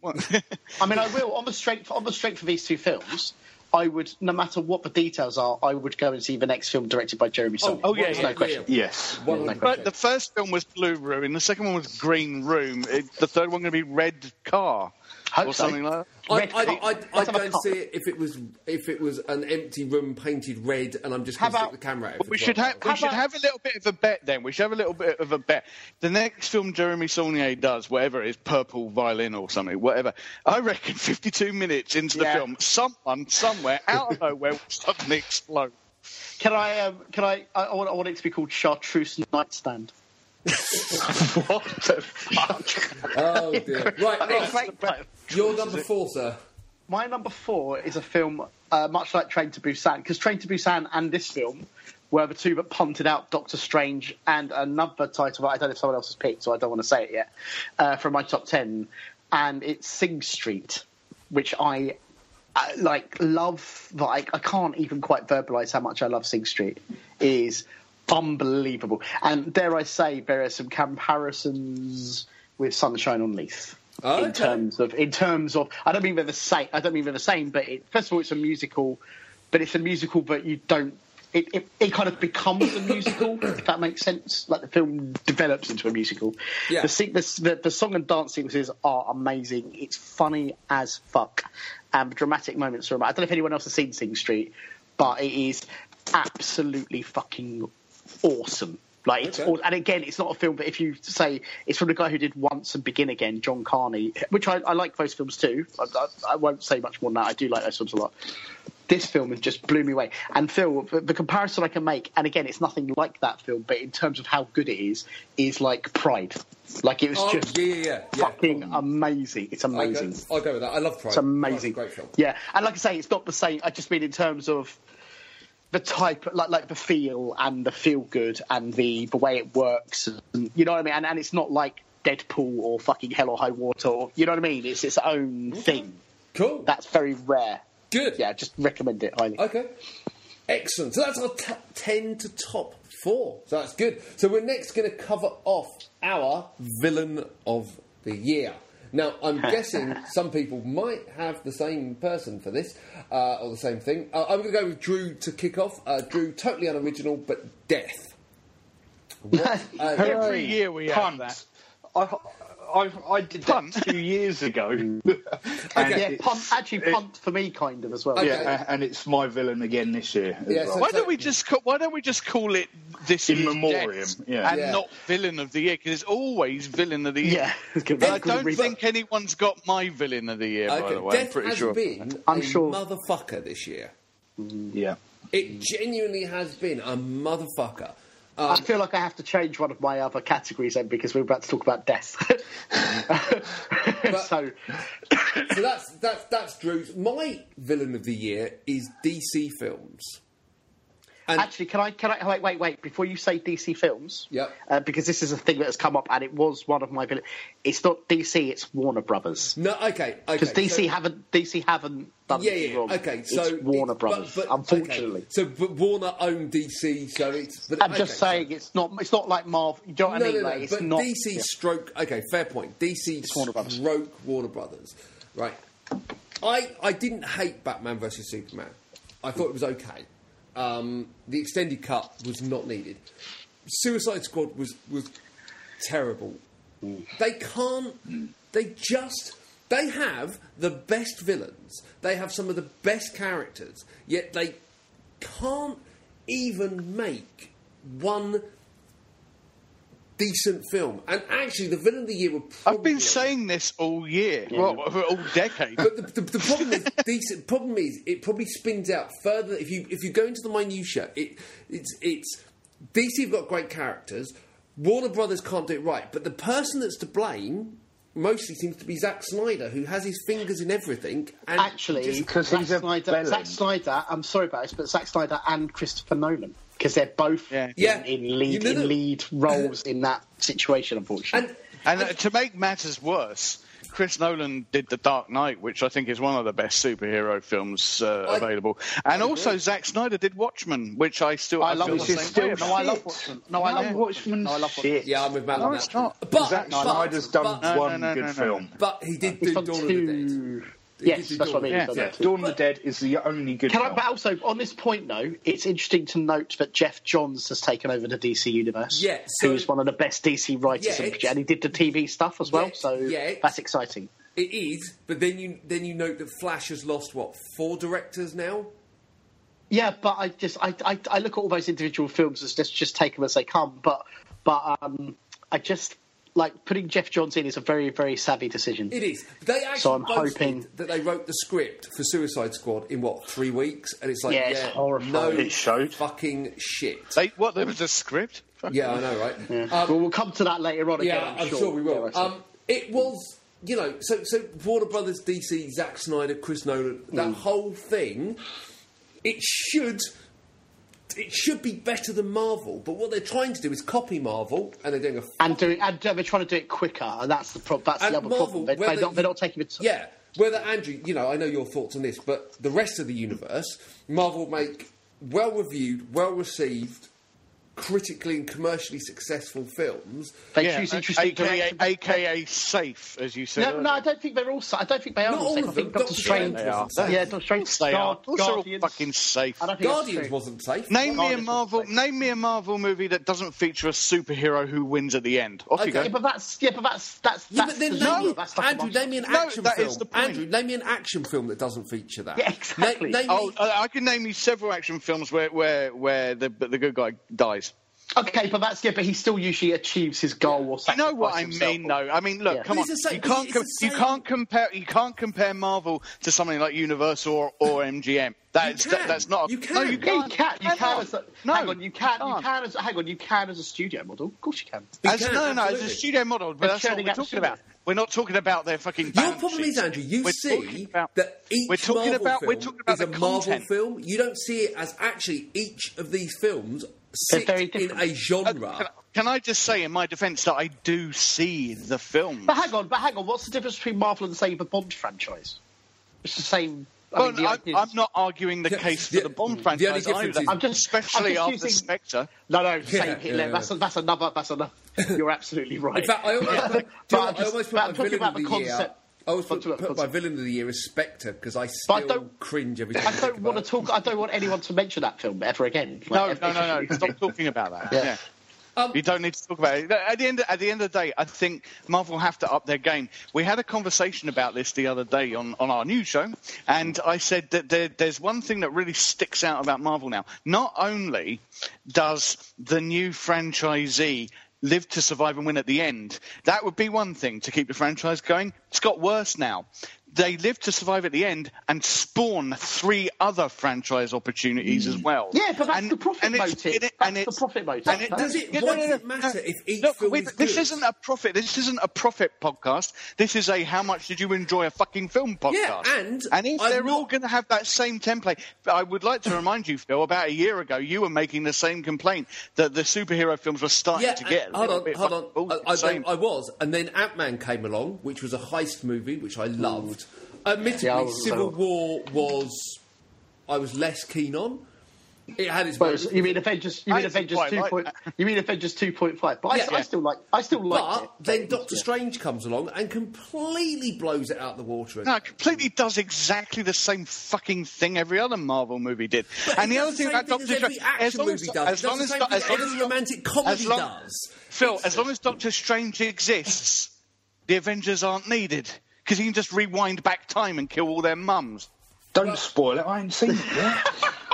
I mean, I will on the strength on the strength of these two films. I would, no matter what the details are, I would go and see the next film directed by Jeremy Saulnier. oh, yeah, There's yeah, no yeah, question. Yes. One no hundred But percent. the first film was Blue Ruin, the second one was Green Room, it, the third one going to be Red Car Hope or so. something like that. Red I'd, I'd, cup. I'd, Let's I'd have go a and cup. see it if it was if it was an empty room painted red, and I'm just How going to stick about- the camera out. Well, for we should twelve have we hours. should about- have a little bit of a bet then. We should have a little bit of a bet. The next film Jeremy Saulnier does, whatever it is, Purple Violin or something, whatever. I reckon fifty-two minutes into the Yeah. film, someone somewhere out of nowhere will suddenly explode. Can I? Um, can I? I, I, want, I want it to be called Chartreuse Nightstand. What the fuck? Oh dear. Right, It's Ross, great. your number four, sir. My number four is a film uh, much like Train to Busan, because Train to Busan and this film were the two that punted out Doctor Strange and another title that I don't know if someone else has picked, so I don't want to say it yet, uh, from my top ten, and it's Sing Street, which I, I like love. Like I can't even quite verbalise how much I love Sing Street. It is unbelievable, and dare I say, there are some comparisons with Sunshine on Leith. Oh, in okay. terms of, in terms of, I don't mean they're the same. I don't mean they're the same. But it, first of all, it's a musical, but it's a musical, but you don't. It, it, it kind of becomes a musical, if that makes sense. Like the film develops into a musical. Yeah. The, sing- the, the, the song and dance sequences are amazing. It's funny as fuck, and the dramatic moments are. I don't know if anyone else has seen Sing Street, but it is absolutely fucking awesome. Like it's Okay. all, and again, it's not a film, but if you say it's from the guy who did Once and Begin Again, John Carney, which I, I like those films too. I, I, I won't say much more than that. I do like those films a lot. This film has just blew me away. And Phil, the, the comparison I can make, and again, it's nothing like that film, but in terms of how good it is, is like Pride. Like it was Oh, just yeah, yeah, yeah. yeah. fucking amazing. It's I'll go, amazing. I'll go with that. I love Pride. It's amazing. Pride's a great film. Yeah, and like I say, it's not the same. I just mean in terms of the type, like like the feel and the feel good and the the way it works, and, you know what I mean. And and it's not like Deadpool or fucking Hell or High Water, or, you know what I mean. It's its own thing. Cool. That's very rare. Good. Yeah, just recommend it highly. Okay. Excellent. So that's our t- ten to top four. So that's good. So we're next going to cover off our villain of the year. Now, I'm guessing some people might have the same person for this, uh, or the same thing. Uh, I'm going to go with Drew to kick off. Uh, Drew, totally unoriginal, but death. What, uh, Every year we have Punt. that. I, I, I did that Punt. two years ago. And Okay. Yeah, it's- punt, actually it- punt for me, kind of as well. Okay. Yeah, and it's my villain again this year. as Yeah, well. so- Why don't we just ca- Why don't we just call it this In year's memoriam, deaths yeah. and Yeah. not villain of the year? Because it's always villain of the year. Yeah, it's gonna be But I good don't reason. think anyone's got my villain of the year. By okay. the way, I'm Death pretty has sure. been I'm a sure. motherfucker this year. Yeah. It genuinely has been a motherfucker. I feel like I have to change one of my other categories then, because we're about to talk about death. so, So that's that's that's Drew's. My villain of the year is D C films. And actually, can I? Can I? Wait, wait, wait! Before you say D C films, Yep. uh, because this is a thing that has come up, and it was one of my. villain- It's not D C; it's Warner Brothers. no, okay, okay. Because D C so- haven't D C haven't done Yeah, anything yeah. wrong. Okay, so it's Warner it's- Brothers. but- but- unfortunately, okay. So, but Warner owned D C, so it's. But, I'm just okay, saying it's not. It's not like Marvel. You know what No, I mean? no, no. Like, it's but not. D C yeah. stroke. Okay, fair point. D C Warner Brothers. stroke Warner Brothers. Right. I I didn't hate Batman versus Superman. I thought it was okay. Um, the extended cut was not needed. Suicide Squad was was terrible. They can't. They just. They have the best villains. They have some of the best characters. Yet they can't even make one decent film. And actually, the villain of the year would probably... I've been saying this all year, well, for all decade. But the, the, the problem is, decent. Problem is, it probably spins out further. If you if you go into the minutiae, it it's it's D C have got great characters. Warner Brothers can't do it right, but the person that's to blame mostly seems to be Zack Snyder, who has his fingers in everything. And Actually, just- Because Zack he's a Snyder, villain. Zack Snyder. I'm sorry about this, but Zack Snyder and Christopher Nolan, because they're both Yeah. in, Yeah. in lead You know in that- lead roles in that situation. Unfortunately, and And uh, to make matters worse, Chris Nolan did The Dark Knight, which I think is one of the best superhero films uh, I- available. And also, agree. Zack Snyder did Watchmen, which I still I I love feel Which the is same still way No, about. I love shit. Watchmen. No, I love No, Watchmen. Watchmen's No, I love Watchmen. shit. yeah, I'm with Matt No, on it's that. not. But, Zack but- Snyder's done but, No, one no, no, good no, no. film. but he did He's do done Dawn of the two. Dead. Yes, did that's what I mean. Yeah. He's done Yeah, that too. Dawn of the Dead is the only good Can I, film. but also, on this point, though, it's interesting to note that Jeff Johns has taken over the D C universe. Yeah, so- who is one of the best D C writers, Yeah, and, it's- and he did the T V stuff as well. Yeah, so yeah, it's- that's exciting. It is, but then you then you note that Flash has lost what four directors now. Yeah, but I just I, I, I look at all those individual films as just just take them as they come. But but um, I just like putting Jeff Johns in is a very, very savvy decision. It is. They actually So I'm boasted hoping- that they wrote the script for Suicide Squad in what three weeks, and it's like Yeah, yeah, it's horrifying. no It showed. fucking shit. They, what? There was a script. Fuck. Yeah, I know, right? Yeah. Um, well, we'll come to that later on. yeah, again, I'm, I'm sure, we will. Yeah, Um, it was, you know, so so Warner Brothers, D C, Zack Snyder, Chris Nolan, that Mm. whole thing. It should. It should be better than Marvel, but what they're trying to do is copy Marvel, and they're doing a and doing and uh, they're trying to do it quicker, and that's the pro- that's And the other Marvel, problem. They, whether they don't, they're you- not taking it. Yeah, whether Andrew, you know, I know your thoughts on this, but the rest of the universe, Marvel make well reviewed, well received, critically and commercially successful films. They Yeah, choose interesting A K A, directions. A K A safe, as you said. No, earlier. no, I don't think they're all. sa- I don't think they are Not all all safe. of I think them. Doctor Doctor Strange. Strange wasn't safe. Yeah, Doctor Strange. They are. Guard, Those are all Guardians. fucking safe. I don't think that's Guardians true. wasn't safe. Name me a Guardians Marvel. was safe. Name me a Marvel movie that doesn't feature a superhero who wins at the end. Off you Okay, go. Yeah, but that's yeah, but that's that's Yeah, that's but then the name genre. me, That's not Andrew, the name me an No, action that film. is the point. Andrew, name me an action film that doesn't feature that. Yeah, exactly. Na- name Oh, me, I I can name you several action films where where where the the good guy dies. Okay, but that's yeah, but he still usually achieves his goal or You sacrifice know what I himself. mean, though. I mean, look, Yeah. come But on. it's the same- You can't it's com- the you same- can't compare you can't compare Marvel to something like Universal or, or M G M. That's You that, can. that's not. A, You can. No, you Yeah, you can't. can. You Hang can on. as a, no, hang on. You can. You can't. can as hang on. You can as a studio model. Of course you can. You As, can, no, no, no, as a absolutely. studio model, but They're that's not what churning we're out talking studios. about. We're not talking about their fucking. Your balance problem is, sheets. Andrew, you We're see talking about- that each we're talking Marvel about- film we're talking about is a the Marvel content. film. You don't see it as actually each of these films sit very in different. a genre. Can, can I just say, in my defence, that I do see the film. But hang on. But hang on. What's the difference between Marvel and say the Bond franchise? It's the same. I Well, mean, the I, idea- I'm not arguing the The- case the- for the Bond the franchise only difference either, is- I'm just- especially I'm just after using- Spectre. No, no, Yeah, same Hitler. yeah. That's, that's another. That's another. You're absolutely right. In fact, I almost, Yeah. do you know But what? I'm I just- almost put but I'm my talking villain about of the the year. concept. I always I'm put, talking about put my concept. villain of the year as Spectre because I But I still don't- cringe every time I I think don't want to about it. talk. I don't want anyone to mention that film ever again. No, Like, no, no, no. Stop talking about that. Yeah. Yeah. Um, You don't need to talk about it. At the end, at the end of the day, I think Marvel have to up their game. We had a conversation about this the other day on, on our news show, and I said that there, there's one thing that really sticks out about Marvel now. Not only does the new franchisee live to survive and win at the end, that would be one thing to keep the franchise going. It's got worse now. They live to survive at the end and spawn three other franchise opportunities as well. Yeah, but that's And- the profit and it's- motive. it- That's and the it's- profit motive. and it- That's- Does it, Yeah, why no, no, does no, it matter no. if each Look, film we- is this good? isn't a profit. This isn't a profit podcast. This is a how much did you enjoy a fucking film podcast. Yeah, and and if I'm they're not- all going to have that same template, but I would like to remind you, Phil, about a year ago, you were making the same complaint that the superhero films were starting Yeah, to get. uh, a hold little on, bit hold fucking on. bullshit. I, I, Same. I was, and then Ant-Man came along, which was a heist movie, which I loved. Admittedly, Yeah, I was- Civil War was I was less keen on. It had its Well, moments. you mean Avengers? You I mean actually Avengers quite two like point? that. You mean Avengers two point five? But I, Yeah. I still like. I still like but it. then But, Doctor yeah. Strange comes along and completely blows it out the water. No, it completely does exactly the same fucking thing every other Marvel movie did. But and it the does other the thing same about thing as Doctor every Strange, action movie does. It as does long the as same as thing long every as romantic comedy as long- does. Phil, It's- as long as Doctor Strange exists, the Avengers aren't needed because he can just rewind back time and kill all their mums. Don't spoil it. I ain't seen it yet.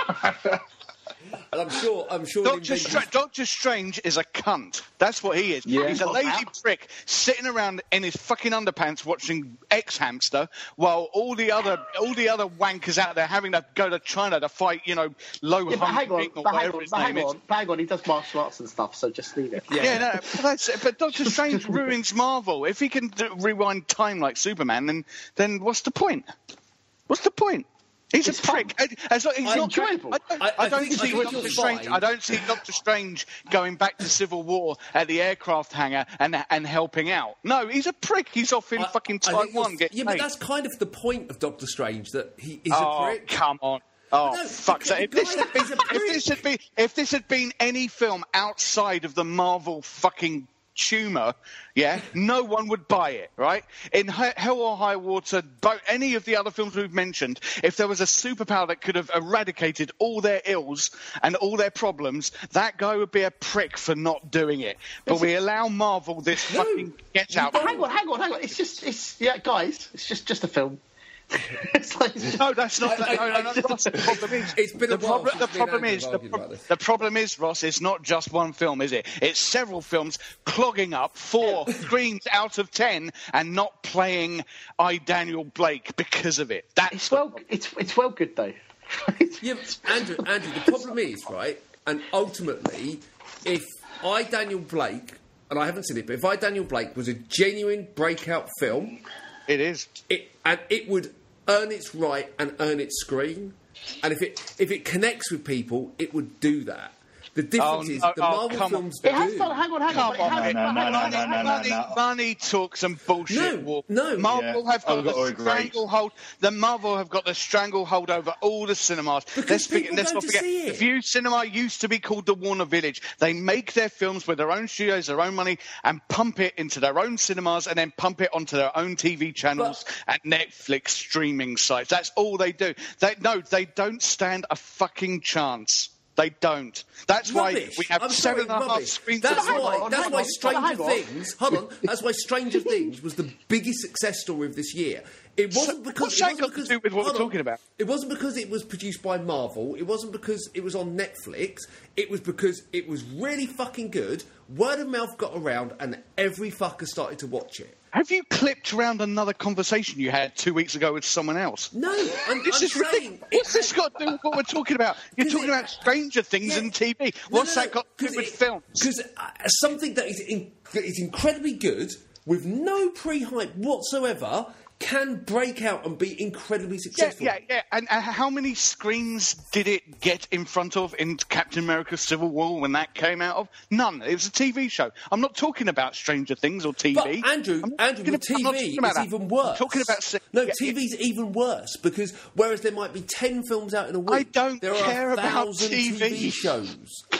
And I'm sure, I'm sure. Doctor, the Stra- Avengers- Doctor Strange is a cunt. That's what he is. Yeah. He's a lazy prick sitting around in his fucking underpants watching X Hamster, while all the other all the other wankers out there having to go to China to fight, you know, low Yeah, but hang on, King or but hang whatever on, his but hang name is. on, but hang on. He does martial arts and stuff, so just leave it. Yeah, no, but, that's, but Doctor Strange ruins Marvel. If he can d- rewind time like Superman, then then what's the point? What's the point? He's It's a prick. As, long- he's I- not enjoyable. I don't, I- I I don't think- I see think Doctor you're Strange. fine. I don't see Doctor Strange going back to Civil War at the aircraft hangar and and helping out. No, he's a prick. He's off in I- fucking I think Taiwan you're- getting Yeah, but paid. that's kind of the point of Doctor Strange, that he is Oh, a prick. come on. Oh, No, fuck. the- So the if this, guy had been, is a if this had been if this had been any film outside of the Marvel fucking tumour, yeah, no one would buy it, right? In He- Hell or High Water, bo- any of the other films we've mentioned, if there was a superpower that could have eradicated all their ills and all their problems, that guy would be a prick for not doing it. But we allow Marvel this fucking get out. But hang on, hang on, hang on. It's just, it's yeah, guys. It's just, just a film. It's like, No, that's not. I- no, no, no, I- Ross, the problem is. It's been a the while problem, the since me and problem Andrew is have the, argued pro- about this. the problem is Ross. It's not just one film, is it? It's several films clogging up four screens out of ten and not playing I Daniel Blake because of it. That's it's the well, problem. it's it's well good though. Yeah, but Andrew, Andrew, the problem is, right, and ultimately, if I, Daniel Blake, and I haven't seen it, but if I, Daniel Blake, was a genuine breakout film, It is. it and it would earn its right and earn its screen, and if it if it connects with people, it would do that. The difference Oh, is no, the oh, Marvel come on. films It has do. done. Hang on, hang on. Come on, hang no, no, no, money, no, no, no, money, no. money talks and bullshit. No, War. no. Marvel Yeah, have got I've got to the agree. stranglehold. The Marvel have got the stranglehold over all the cinemas. Because let's forget, people let's go not to forget. see it. The View Cinema used to be called the Warner Village. They make their films with their own studios, their own money, and pump it into their own cinemas, and then pump it onto their own T V channels and Netflix streaming sites. That's all they do. They no, they don't stand a fucking chance. They don't. That's Rubbish. why we have I'm seven sorry, and a half rubbish. screens. That's Hang why. on, That's hang why on, Stranger hang on. Things. Hold on. That's why Stranger Things was the biggest success story of this year. It wasn't because. what's it that wasn't got to because, do with what hold we're on. talking about? It wasn't because it was produced by Marvel. It wasn't because it was on Netflix. It was because it was really fucking good. Word of mouth got around, and every fucker started to watch it. Have you clipped around another conversation you had two weeks ago with someone else? No, I'm, This I'm is saying. ridiculous. What's this got to do with what we're talking about? You're 'Cause talking it- about Stranger Things Yeah. and T V. No, What's no, that no, got to 'cause do with it- films? Because uh, something that is, in, that is incredibly good, with no pre-hype whatsoever, can break out and be incredibly Yeah, successful. yeah, yeah. And uh, how many screens did it get in front of in Captain America Civil War when that came out of? None. It was a T V show. I'm not talking about Stranger Things or T V. But Andrew, I'm not Andrew, talking with about- I'm not T V, talking about it's that. even worse. I'm talking about se- no, yeah, T V's even worse because whereas there might be ten films out in a week, I don't there care are a about thousand T V. T V shows.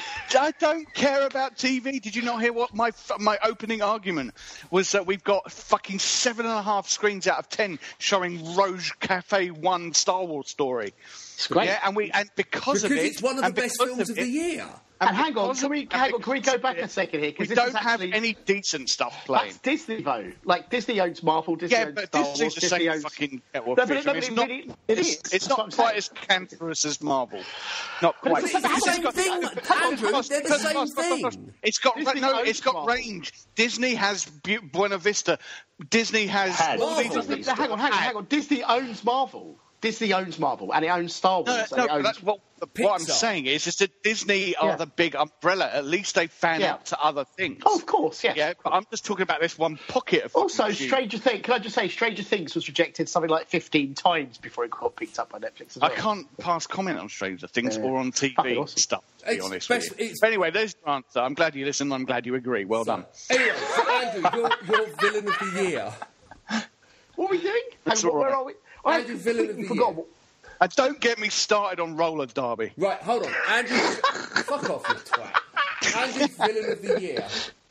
I don't care about T V. Did you not hear what my my opening argument was? That we've got fucking seven and a half screens out of ten showing Rouge Cafe One Star Wars story. It's great. Yeah, and we and because, Because of it, it's one of the and best because films of it- the year. And hang on, because can of- we and hang on? Can we because go of back it, a second here? We Because don't have actually, any decent stuff playing. That's Disney though. Like Disney owns Marvel. Disney Yeah, owns but Star Disney's Wars. the Disney same owns... fucking kettle of No, but fish. it- I mean, but it's it not, really- it it's, is. it's That's not what I'm quite saying. as cancerous as Marvel. Not But quite. it's the same It's got- thing, Andrew, they're the same thing. It's got Disney no. owns It's got Marvel. range. Disney has Bu- Buena Vista. Disney has Had. all these. Marvel. other- Disney, hang on, hang on, hang on. Disney owns Marvel. Disney owns Marvel, and it owns Star Wars. No, and no, it but owns... that's what, what I'm Pixar. saying is, is that Disney are Yeah. the big umbrella. At least they fan Yeah. out to other things. Oh, of course, yes. Yeah, but I'm just talking about this one pocket of. fucking Also, juice. Stranger Things. Can I just say, Stranger Things was rejected something like fifteen times before it got picked up by Netflix as well. I can't pass comment on Stranger Things Yeah. or on T V Fucking awesome. stuff. To be It's honest best- with you. it's- But anyway, there's your answer. I'm glad you listened. I'm glad you agree. Well done. Anyway, so Andrew, you're, you're villain of the year. What are we doing? That's Hang on, all where right. are we? I Andrew, villain of completely the forgot. year. what- And don't get me started on roller derby. Right, hold on. Andrew, fuck off, you twat. Andrew, villain of the year.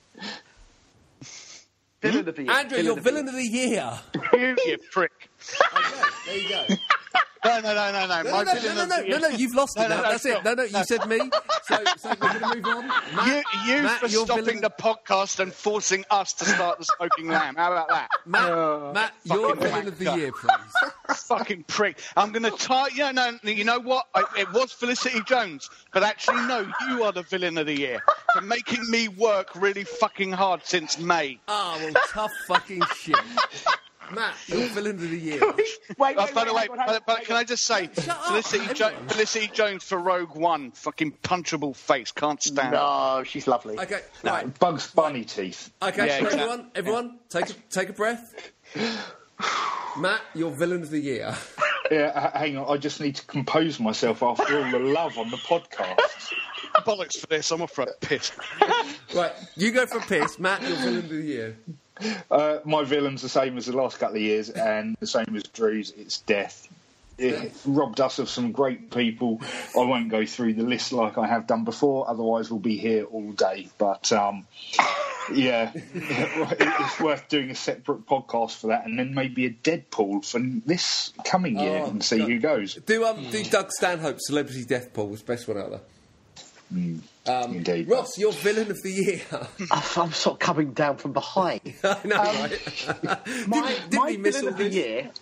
Villain of the year. Andrew, you're of the villain of the year. You, you prick. Okay, there you go. No, no, no, no, no. No, My no, no, villain no, of no, the no, year- no, you've lost No, it no, now. no, That's it. stop. No, no, you said me. So, so we're going to move on. Matt, You, you Matt, for you're stopping villain- the podcast and forcing us to start the smoking lamb. How about that? Matt, Matt, you're fucking villain of the wanker. year, please. Fucking prick. I'm going to tie... Yeah, no, you know what? I, it was Felicity Jones. But actually, no, you are the villain of the year for making me work really fucking hard since May. Ah, well, tough fucking shit. Matt, you're villain of the year. Wait, wait, Uh, wait, by the way, hang on, hang but, on, but hang can on. I just say, up, Felicity, jo- everyone. Felicity Jones for Rogue One, fucking punchable face, can't stand it. No, she's lovely. Okay, right. Bugs Bunny teeth. Okay, Yeah, so exactly. everyone, everyone, take a, take a breath. Matt, you're villain of the year. Yeah, h- hang on. I just need to compose myself after all the love on the podcast. Bollocks for this, I'm off for a piss. Right, you go for a piss. Matt, you're villain of the year. Uh, my villain's the same as the last couple of years, and the same as Drew's. It's death. It robbed us of some great people. I won't go through the list like I have done before, otherwise we'll be here all day. But um, yeah, it's worth doing a separate podcast for that, and then maybe a Deadpool for this coming year, Oh, and see God. who goes. Do um, do Doug Stanhope's Celebrity Death Pool was the best one out there. Um, Indeed. Ross, you're villain of the year. I'm sort of coming down from behind. I know, Um, right? My, didn't didn't my we miss villain all of the this? year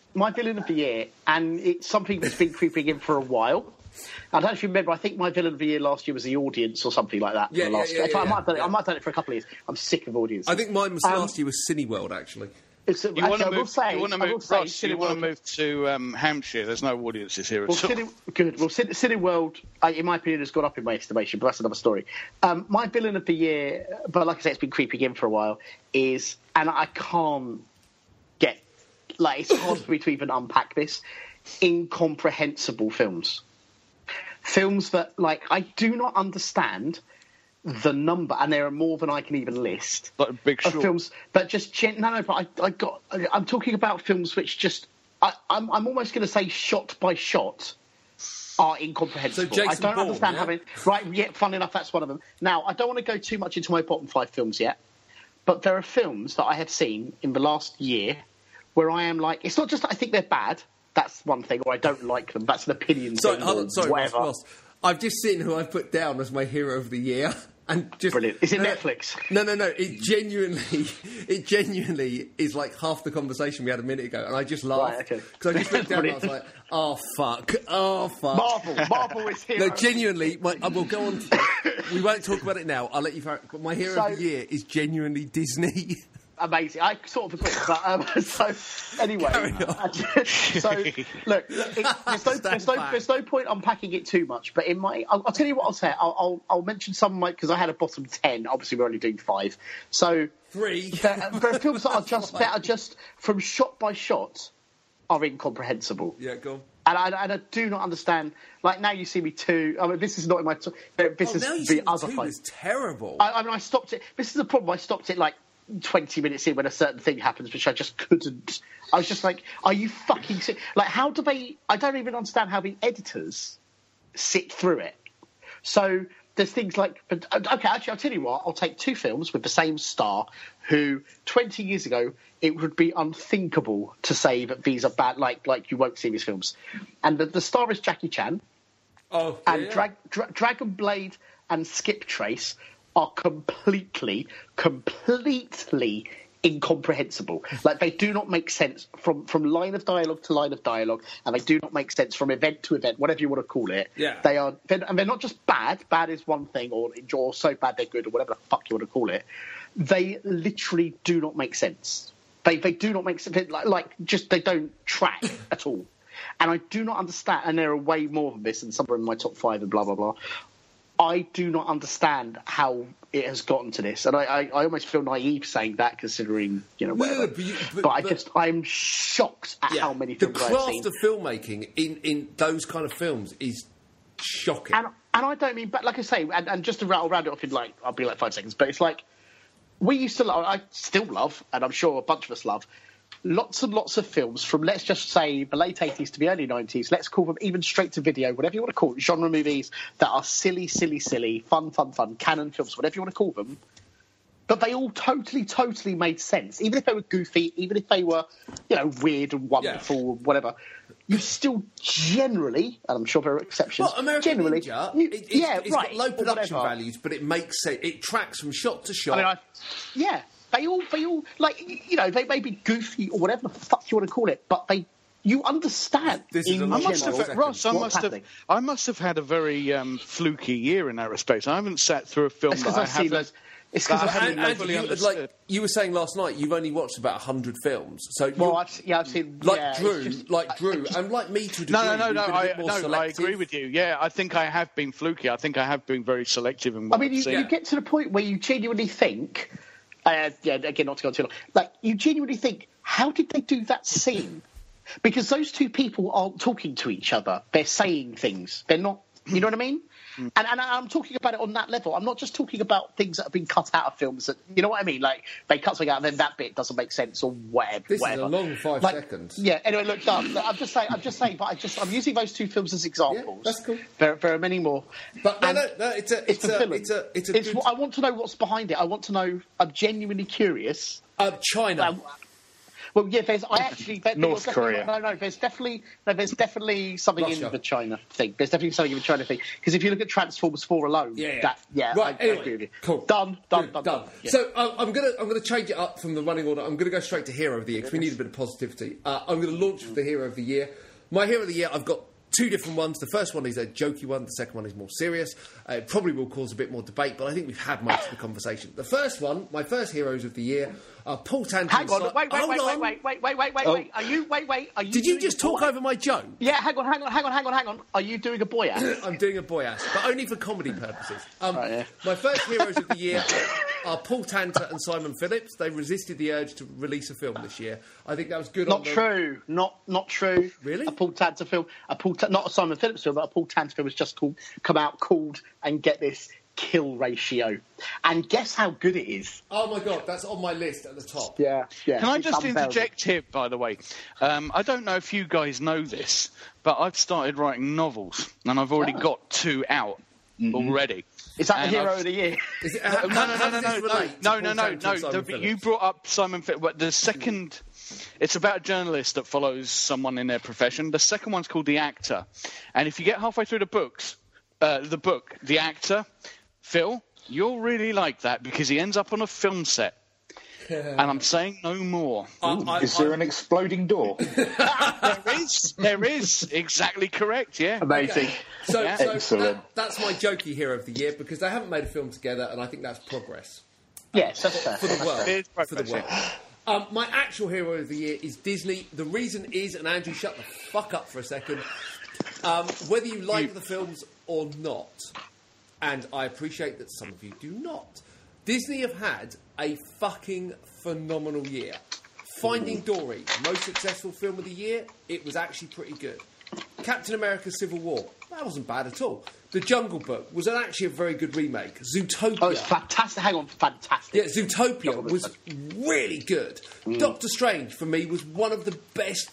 my villain of the year, and it's something that's been creeping in for a while. I don't actually remember. I think my villain of the year last year was The Audience or something like that. Yeah, the yeah, last yeah, yeah, I, might have done it, yeah. I might have done it for a couple of years. I'm sick of Audience. I think mine was Um, last year was Cineworld, actually. It's, You actually, want to I will move? say, You want to I will move? say Ross, you want to Cineworld- move to um, Hampshire? There's no audiences here at Well, all. Cine, good. Well, Cine, Cineworld, uh, in my opinion, has gone up in my estimation, but that's another story. Um, my villain of the year, but like I say, it's been creeping in for a while, is, and I can't get, like, it's hard for me to even unpack this, incomprehensible films. Films that, like, I do not understand the number, and there are more than I can even list. Like Big Of Short. films that just gen- no no but I, I got I'm talking about films which just I, I'm I'm almost going to say shot by shot are incomprehensible. So Jason I don't Bourne, understand yeah? having right yeah fun enough that's one of them. Now I don't want to go too much into my bottom five films yet, but there are films that I have seen in the last year where I am like, it's not just that I think they're bad, that's one thing, or I don't like them, that's an opinion Sorry, thing, hold or on, sorry, Ross, whatever. Ross. I've just seen who I've put down as my hero of the year, and just Brilliant. Is it no, Netflix? No, no, no. It genuinely, it genuinely is like half the conversation we had a minute ago, and I just laughed Right, okay. because I just looked down and I was like, "Oh fuck, oh fuck." Marvel, Marvel is here. No, genuinely, my, I will go on. To, we won't talk about it now. I'll let you. But my hero of So- the year is genuinely Disney. Amazing. I sort of agree. But, um, so, anyway. Carry on. I just- so, look, it, there's, no, there's, no, there's no point unpacking it too much, but in my... I'll, I'll tell you what I'll say. I'll, I'll, I'll mention some of my... Because I had a bottom ten. Obviously, we're only doing five. So... Three. There, there are films that are just, that are just, from shot by shot, are incomprehensible. Yeah, go on. And I, and I do not understand... Like, Now You See Me Too... I mean, this is not in my... This Oh, is now you the see other the two five. was terrible. I, I mean, I stopped it. This is the problem. I stopped it like twenty minutes in when a certain thing happens, which I just couldn't. I was just like, "Are you fucking sick?" Like, how do they? I don't even understand how the editors sit through it. So there's things like, but, okay, actually, I'll tell you what. I'll take two films with the same star, who twenty years ago it would be unthinkable to say that these are bad. Like, like you won't see these films. And the, the star is Jackie Chan. Oh, yeah, And yeah. Dra- Dra- Dragon Blade and Skip Trace are completely, completely incomprehensible. Like, they do not make sense from, from line of dialogue to line of dialogue, and they do not make sense from event to event, whatever you want to call it. Yeah. They are, they're, and they're not just bad. Bad is one thing, or, or so bad they're good, or whatever the fuck you want to call it. They literally do not make sense. They they do not make sense. They, like, like, just they don't track at all. And I do not understand, and there are way more than this, and some are in my top five and blah, blah, blah. I do not understand how it has gotten to this. And I, I, I almost feel naive saying that, considering, you know, No, whatever. but you- but- but I but- just, I'm shocked at Yeah. how many the films I've craft seen. of filmmaking in, in those kind of films is shocking. And, and I don't mean, but like I say, and, and just to rattle round it off in like, I'll be like five seconds, but it's like, we used to love, I still love, and I'm sure a bunch of us love, lots and lots of films from, let's just say, the late eighties to the early nineties, let's call them even straight to video, whatever you want to call it, genre movies that are silly, silly, silly, fun, fun, fun, canon films, whatever you want to call them. But they all totally, totally made sense. Even if they were goofy, even if they were, you know, weird and wonderful, Yeah. or whatever. You still generally, and I'm sure there are exceptions, Well, American generally, Ninja, you- it, it's, yeah, it's right, got low or production whatever. values, but it makes sense. It tracks from shot to shot. I mean, I, yeah, they all, they all, like, you know, they may be goofy or whatever the fuck you want to call it, but they, you understand. This is in a I long must general have, second. Ross. I what's must have. happening. I must have had a very um, fluky year in that respect. I haven't sat through a film It's that because I I've seen haven't. those. It's because That I've I seen haven't and, those. fully you, understood. like you were saying last night, you've only watched about a hundred films. So Well, you- I've, yeah, I've seen like yeah, it's Drew, just- like Drew, and like me to a degree. No, no, no, we've no. been a I, bit more no, I selective. agree with you. Yeah, I think I have been fluky. I think I have been very selective in I what mean, I've you, seen. you get to the point where you genuinely think, uh, yeah, again, not to go on too long, like, you genuinely think, how did they do that scene? Because those two people aren't talking to each other. They're saying things. They're not, you know what I mean? And, and I'm talking about it on that level. I'm not just talking about things that have been cut out of films that, you know what I mean? Like, they cut something out and then that bit doesn't make sense or whatever. This is whatever. a long five Like, seconds. Yeah, anyway, look, done. I'm just saying, I'm just saying, but I just, I'm using those two films as examples. that's cool. There, there are many more. But no, And no, no, it's a, it's it's the a, villain. it's a, it's a It's good. what- I want to know what's behind it. I want to know. I'm genuinely curious. Uh, China. Um, Well, yeah, there's. I actually there, North there Korea. No, no, there's definitely no, there's definitely something Russia. in the China thing. There's definitely something in the China thing because if you look at Transformers Four alone, Yeah, yeah. that yeah, Right, I, anyway, I agree with you. cool. Done, done, Good, done, done. done. Yeah. So uh, I'm gonna I'm gonna change it up from the running order. I'm gonna go straight to Hero of the Year because we need a bit of positivity. Uh, I'm gonna launch with the Hero of the Year. My Hero of the Year, I've got two different ones. The first one is a jokey one. The second one is more serious. Uh, it probably will cause a bit more debate, but I think we've had most of the conversation. The first one, my first Heroes of the Year, are Paul Tanton. Hang on, Si- wait, wait, Hold wait, on. wait, wait, wait, wait, wait, Oh. wait. Are you? Wait, wait. Are you? Did you doing just a talk boy- over my joke? Yeah, hang on, hang on, hang on, hang on, hang on. Are you doing a boy ass? I'm doing a boy ass, but only for comedy purposes. Um, Right, yeah. My first Heroes of the Year are Paul Tanter and Simon Phillips. They resisted the urge to release a film this year. I think that was good on Not them. true. Not not true. Really? A Paul Tanter film. A Paul Ta- not a Simon Phillips film, but a Paul Tanter film was just called come out called and get this kill ratio. And guess how good it is. Oh my god, that's on my list at the top. Yeah, yeah. Can I It's just unbearable. interject here, by the way? Um, I don't know if you guys know this, but I've started writing novels, and I've already got two out already. Is that the And hero I've- of the year? Is it, No, how, no, how no, does no, this no, relate no, to no, Paul no, Tanter no, and no. Simon the- Phillips? You brought up Simon Phillips. But the second, it's about a journalist that follows someone in their profession. The second one's called The Actor, and if you get halfway through the books, uh, the book, The Actor, Phil, you'll really like that because he ends up on a film set. And I'm saying no more. I- I- Is there an exploding door? There is, there is, exactly correct. Yeah. Amazing. So, Yeah. so Excellent. that, that's my jokey Hero of the Year because they haven't made a film together, and I think that's progress Yes, that's fair. for the world. It is For progress, the world. Um, my actual Hero of the Year is Disney. The reason is, and Andrew, shut the fuck up for a second. Um, whether you like the films or not, and I appreciate that some of you do not, Disney have had a fucking phenomenal year. Finding Dory, most successful film of the year, it was actually pretty good. Captain America Civil War, that wasn't bad at all. The Jungle Book was actually a very good remake. Zootopia. Oh, it's fantastic. Hang on, fantastic. Yeah, Zootopia was really good. Doctor Strange, for me, was one of the best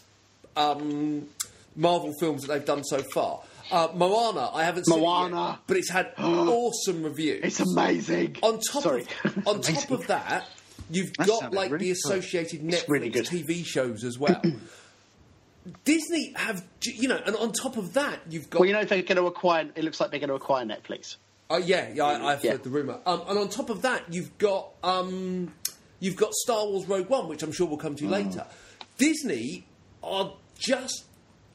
um, Marvel films that they've done so far. Uh, Moana, I haven't seen it Moana. yet, but it's had awesome reviews. It's amazing. On top Sorry. of on top of that, you've That got sounded like really the good. associated Netflix really good. T V shows as well. Disney have, you know, and on top of that, you've got. Well, you know, they're going to acquire. It looks like they're going to acquire Netflix. Oh yeah, yeah, I, I've Yeah. heard the rumor. Um, and on top of that, you've got um, you've got Star Wars Rogue One, which I'm sure we'll come to later. Disney are just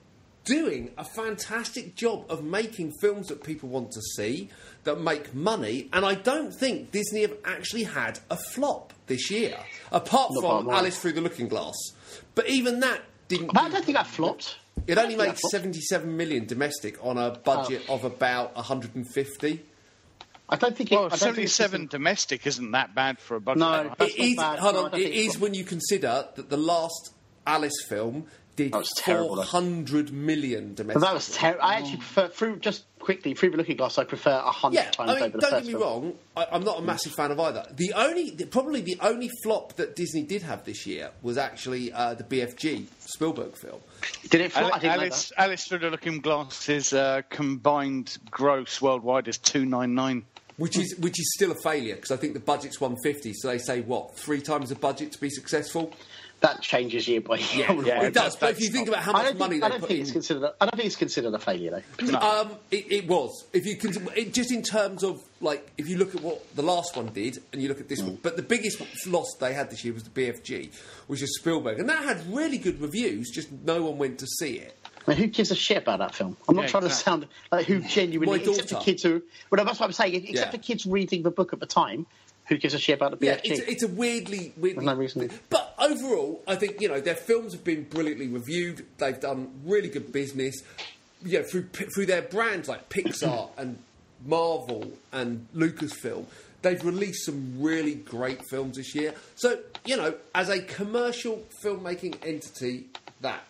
doing a fantastic job of making films that people want to see, that make money, and I don't think Disney have actually had a flop this year, apart Not from by a mile. Alice Through the Looking Glass. But even that didn't. But I don't think that flopped. It I only don't think made that flopped. seventy-seven million domestic on a budget Oh. of about one hundred fifty. I don't think it. I Well, don't think it's- seventy-seven domestic isn't that bad for a budget. No, like that. That's It not is. bad. Hold No, I on. don't It think it's is not. when you consider that the last Alice film did That was terrible, four though. hundred million domestic. But that was terrible. I actually prefer through just quickly through the Looking Glass. I prefer a hundred Yeah, times I mean, over the don't first get me film. wrong. I, I'm not a massive fan of either. The only, the, probably the only flop that Disney did have this year was actually uh, the B F G Spielberg film. Did it flop? I didn't know Alice, Alice Through the Looking Glass's uh, combined gross worldwide is two nine nine. Which is which is still a failure because I think the budget's one fifty. So they say what three times the budget to be successful. that changes year by year. Yeah, it does. But if you think about how I much don't money think, I they don't put think in, it's considered. A, I don't think it's considered a failure though. Um, it, it was. If you can, it, just in terms of like, if you look at what the last one did, and you look at this one, but the biggest loss they had this year was the B F G, which is Spielberg, and that had really good reviews. Just no one went to see it. I mean, who gives a shit about that film? I'm not Yeah, trying exactly. to sound like who genuinely, My except for daughter. kids who. Well, no, that's what I'm saying. Except Yeah. for kids reading the book at the time, who gives a shit about the B Yeah, F G? it's, it's a weirdly, weirdly. There's no reason. But overall, I think you know their films have been brilliantly reviewed. They've done really good business. You know, through through their brands like Pixar and Marvel and Lucasfilm, they've released some really great films this year. So you know, as a commercial filmmaking entity, that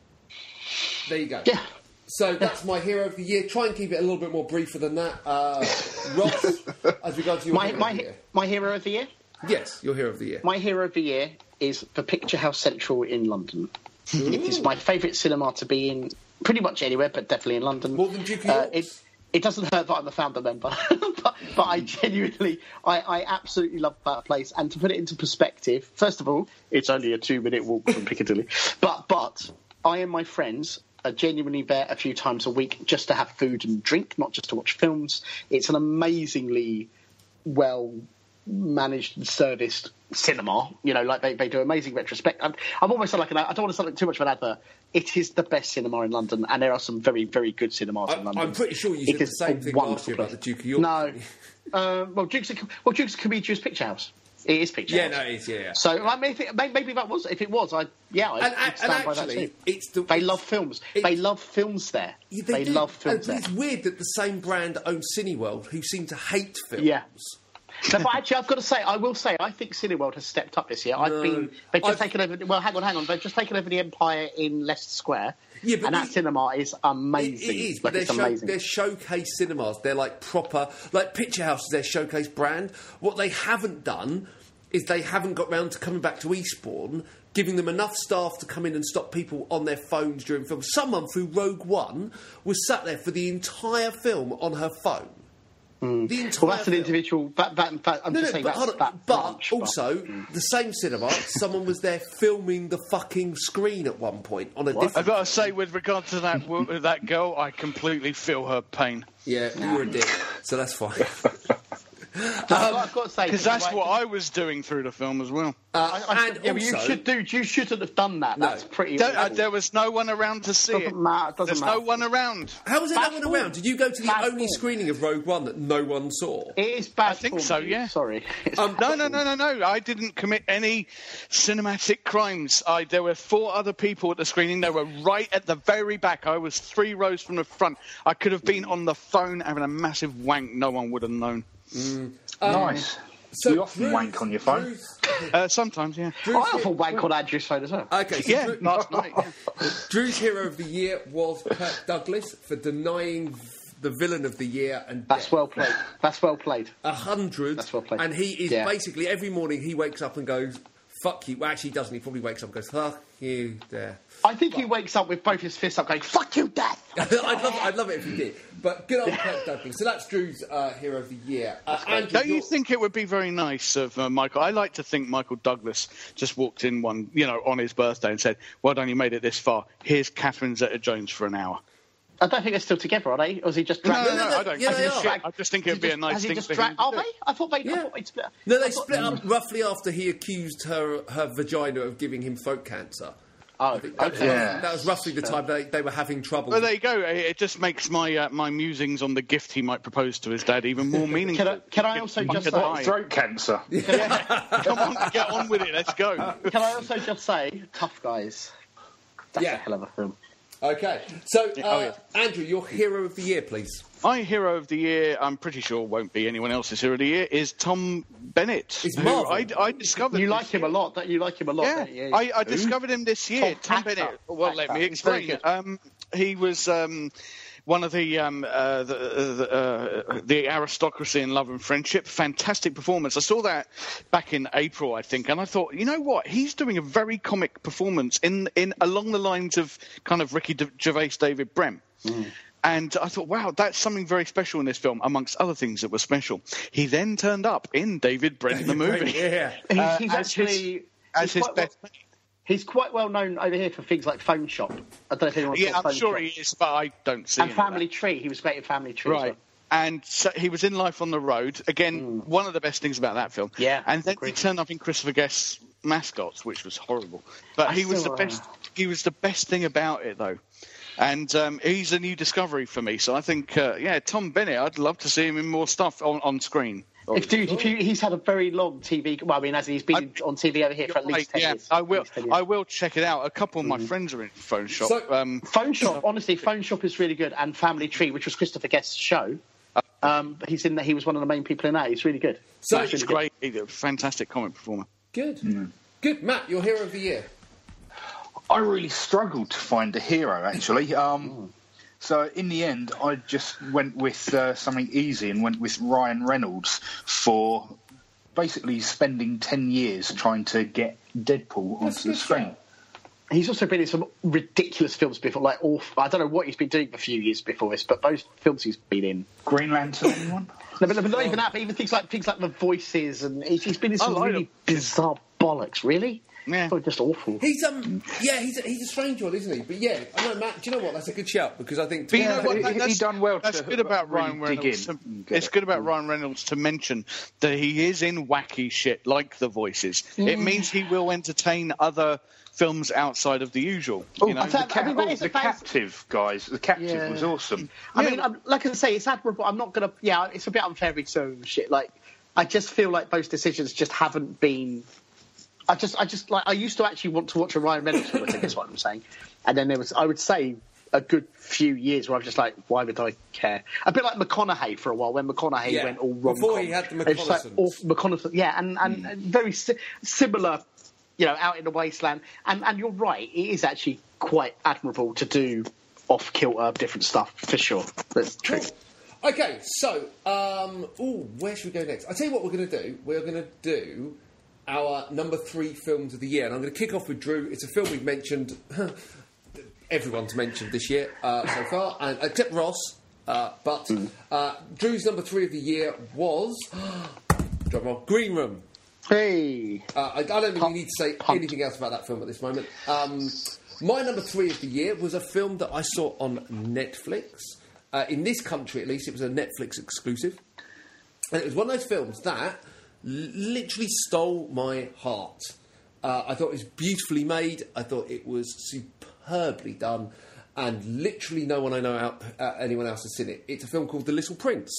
there you go. Yeah. So that's my hero of the year. Try and keep it a little bit more briefer than that. Uh, Ross, as we go to your my hero my of the year. my hero of the year. Yes, your hero of the year. My hero of the year is the Picture House Central in London. It is my favourite cinema to be in, pretty much anywhere, but definitely in London. More than Duke of Uh, York's? it- it doesn't hurt that I'm a founder member, but, but I genuinely, I, I absolutely love that place. And to put it into perspective, first of all, it's only a two-minute walk from Piccadilly. But but I and my friends are genuinely there a few times a week just to have food and drink, not just to watch films. It's an amazingly well managed and serviced cinema. You know, like they, they do amazing retrospect. I'm, I'm almost like an, I don't want to sound like too much of an advert. It is the best cinema in London, and there are some very, very good cinemas I, in London. I'm pretty sure you said the same thing last year about the Duke of York. No, uh, well, Duke's a, well, Duke's a Comedians Picture House. It is Picture yeah, House. no, it is. Yeah, yeah. So like, maybe, maybe that was. If it was, I yeah, I And, would stand and by actually, that too. it's the, They it's, love films. it- They love films there. Yeah, they do. love films And there. It's weird that the same brand owns Cineworld, who seem to hate films. Yeah. No, but actually, I've got to say, I will say, I think Cineworld has stepped up this year. I've No, been, they've just I've- taken over. Well, hang on, hang on. They've just taken over the Empire in Leicester Square, Yeah, but and that the- cinema is It, amazing. it is, like, but they're, it's show, amazing. they're showcase cinemas. They're like proper, like Picture House is their showcase brand. What they haven't done is they haven't got round to coming back to Eastbourne, giving them enough staff to come in and stop people on their phones during films. Someone through Rogue One was sat there for the entire film on her phone. The entire Well, that's an film. individual. That, that, that, I'm No, just no, saying but, that's hold on. that but branch, also, the same cinema, someone was there filming the fucking screen at one point on a I've different... got to say, with regard to that wo- that girl, I completely feel her pain. Yeah, you were a dick, so that's fine. I've, got, I've got to say Because that's right, what I was doing through the film as well. Uh, I, I, and yeah, but you also- should do. You shouldn't have done that. No. That's pretty. There, uh, awful. there was no one around to see Doesn't it. matter, doesn't There's matter. no one around. How was there Bad no one form. around? Did you go to the Bad only form. screening of Rogue One that no one saw? It is bad. I think form, so, dude. yeah. Sorry. It's Um, bad No, no, form. no, no, no. I didn't commit any cinematic crimes. I, there were four other people at the screening. They were right at the very back. I was three rows from the front. I could have been on the phone having a massive wank. No one would have known. Nice. So you often Drew's- wank on your phone. Drew's- Uh, sometimes, yeah. I often wank on Andrew's phone as well. Okay, so Yeah, Drew- last night. Yeah. Drew's hero of the year was Kirk Douglas for denying the villain of the year and That's well played. That's well played. a hundred. That's well played. And he is Yeah. basically every morning he wakes up and goes, "Fuck you." Well, actually, he doesn't. He probably wakes up and goes, "Fuck you, there." I think he wakes up with both his fists up, going "Fuck you, Death." I'd love, I'd love it if he did. But good old Kirk Douglas. So that's Drew's uh, hero of the year. Uh, Andrew, Don't you you're- think it would be very nice of uh, Michael? I like to think Michael Douglas just walked in one, you know, on his birthday and said, "Well done, you made it this far. Here's Catherine Zeta-Jones for an hour." I don't think they're still together, are they? Or is he just No, dragged? no, no, no, I don't. yeah, I, they just, are. I just think it Has would he be a just- nice has he thing just for dragged? him to Are do. they? I thought they. I Yeah. thought they'd split. No, I they thought- split up roughly after he accused her her vagina of giving him throat cancer. Oh, That, okay. Yeah. that was roughly the time they, they were having trouble. Well, there you go. It just makes my uh, my musings on the gift he might propose to his dad even more meaningful. Can I, can I also just Fucking say? high. Throat cancer. Come on, get on with it. Let's go. Can I also just say, Tough Guys? That's Yeah. a hell of a film. Okay, so uh, Oh, yeah. Andrew, your hero of the year, please. My hero of the year, I'm pretty sure won't be anyone else's hero of the year, is Tom Bennett. It's who Marvel. I, I discovered. You this like him a year. lot. Don't you like him a lot? Yeah, don't you? I, I discovered him this year. Tom Tom actor. Bennett. Well, let Actor. me He's very explain. good. Um, he was um, one of the um, uh, the, the, uh, the aristocracy in Love and Friendship. Fantastic performance. I saw that back in April, I think, and I thought, you know what? He's doing a very comic performance in in along the lines of kind of Ricky Gervais, David Brent. Mm. And I thought, wow, that's something very special in this film, amongst other things that were special. He then turned up in David Brent, the movie, Yeah. He's, uh, he's as actually his, as he's his quite best well, mate. he's quite well known over here for things like Phone Shop. I don't know if anyone Yeah, saw I'm Phone sure Shop. he is, but I don't see And any of that. Family Tree. He was great in Family Tree. as Right. well. And so he was in Life on the Road. Again, one of the best things about that film. Mm. Yeah, And then agreed. he turned up in Christopher Guest's Mascots, which was horrible. But I he was still, the uh, best. He was the best thing about it, though. And um, he's a new discovery for me. So I think, uh, yeah, Tom Bennett. I'd love to see him in more stuff on, on screen. If dude, if you, he's had a very long T V. Well, I mean, as he's been on T V over here for at least Right, ten yeah, years. I At will. least ten years. I will check it out. A couple of Mm-hmm. my friends are in Phone Shop. So- um, Phone Shop, honestly, Phone Shop is really good, and Family Tree, which was Christopher Guest's show. Um, he's in. The, he was one of the main people in that. He's really good. So He's it's really good. great. He's a fantastic comic performer. Good. Good. Matt, your hero of the year. I really struggled to find a hero, actually. Um, so in the end, I just went with uh, something easy and went with Ryan Reynolds for basically spending ten years trying to get Deadpool That's a onto the good screen. shout. he's also been in some ridiculous films before, like awful. I don't know what he's been doing for a few years before this, but those films he's been in. Green Lantern, anyone? No, but, but not even that. But even things like things like The Voices, and he's, he's been in some I like really him. bizarre bollocks. Really, Yeah. oh, just awful. He's um yeah he's a, he's a strange one, isn't he? But yeah, I know, Matt. Do you know what? That's a good shout because I think But you Yeah, know what? he- That- he that's, done well That's to good about really Ryan dig Reynolds. in To, and get it's it. good about Ryan Reynolds to mention that he is in wacky shit like The Voices. It means he will entertain other films outside of the usual. You know, I thought- Ca- I mean, that oh, is the a phase- Captive, guys. The Captive Yeah. was awesome. I Yeah, mean, but- I'm, like I say, it's admirable. I'm not gonna. Yeah, it's a bit unfair to so shit. Like, I just feel like those decisions just haven't been. I just, I just like. I used to actually want to watch a Ryan Reynolds film. I think is what I'm saying. And then there was, I would say, a good few years where I'm just like, why would I care? A bit like McConaughey for a while when McConaughey Yeah. went all rom Before he had the McConaissance. Like, awful- McConaissance, yeah, and and, and very si- similar. You know, Out in the Wasteland, and and you're right. It is actually quite admirable to do off kilter different stuff for sure. That's true. Okay, so, um, ooh, where should we go next? I'll tell you what we're going to do. We're going to do our number three films of the year. And I'm going to kick off with Drew. It's a film we've mentioned, everyone's mentioned this year uh, so far, and except Ross. Uh, but uh, Drew's number three of the year was, drum roll, Green Room. Hey, Uh, I, I don't think we need to say Pumped. anything else about that film at this moment. Um, my number three of the year was a film that I saw on Netflix. Uh, in this country, at least, it was a Netflix exclusive. And it was one of those films that l- literally stole my heart. Uh, I thought it was beautifully made. I thought it was superbly done. And literally no one I know out, uh, anyone else has seen it. It's a film called The Little Prince.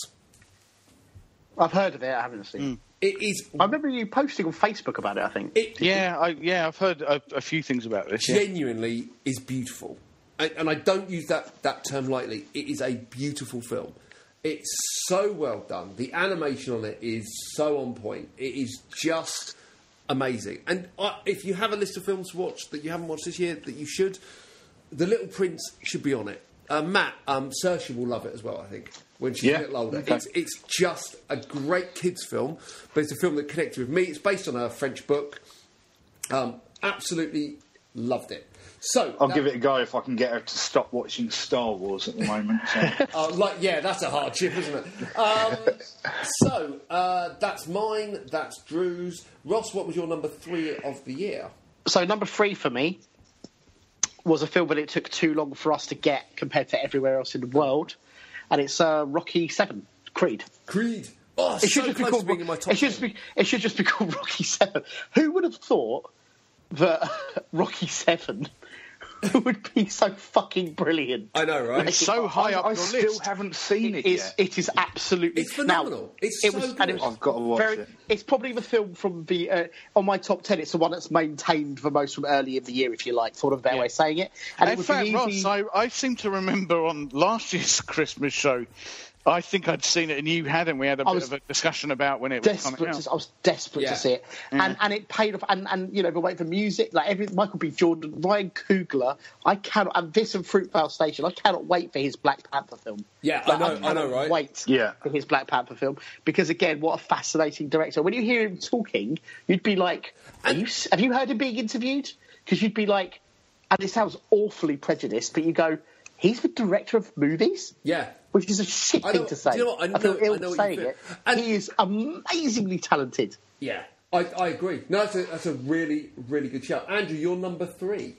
I've heard of it. I haven't seen. it. It is... I remember you posting on Facebook about it. I think. It, yeah, I, yeah, I've heard a, a few things about this. Yeah. genuinely is beautiful. And, and I don't use that, that term lightly. It is a beautiful film. It's so well done. The animation on it is so on point. It is just amazing. And uh, if you have a list of films to watch that you haven't watched this year, that you should, The Little Prince should be on it. Uh, Matt, um, Saoirse will love it as well, I think, when she's Yeah, a little older. okay. It's, it's just a great kids' film, but it's a film that connected with me. It's based on a French book. Um, absolutely loved it. So I'll that- give it a go if I can get her to stop watching Star Wars at the moment. So. Uh, like, yeah, that's a hardship, isn't it? Um, so, uh, that's mine, that's Drew's. Ross, what was your number three of the year? So number three for me was a film that it took too long for us to get compared to everywhere else in the world, and it's uh, Rocky Seven, Creed. Creed. Oh, It should so just be close called. to being in my top It should just ten. be. It should just be called Rocky Seven. Who would have thought that Rocky Seven would be so fucking brilliant? I know, right? Like, So high up I your still list. haven't seen it, It is. yet. It is absolutely. It's phenomenal. Now, It's it so was, good. and it was I've got to watch very, it. It's probably the film from the uh, on my top ten. It's the one that's maintained the most from early in the year, if you like, sort of a better way of saying it. And it In would fact, be easy. Ross, I, I seem to remember on last year's Christmas show, I think I'd seen it and you hadn't. We had a I bit was of a discussion about when it was coming desperate out. to, I was desperate Yeah. to see it, and and it paid off. And, and you know, but wait for music, like every Michael B. Jordan, Ryan Coogler. I cannot. And this and Fruitvale Station. I cannot wait for his Black Panther film. Yeah, I Like, know- I cannot know, right? Wait, Yeah. for his Black Panther film, because again, what a fascinating director. When you hear him talking, you'd be like, Are you, s- "Have you heard him being interviewed?" Because you'd be like, and it sounds awfully prejudiced, but you go, "He's the director of movies." Yeah. Which is a shit I thing know- to say. do you know what? I know- feel ill I know what you saying feel. it. And- he is amazingly talented. Yeah, I, I agree. No, that's a, that's a really, really good shout. Andrew, you're number three.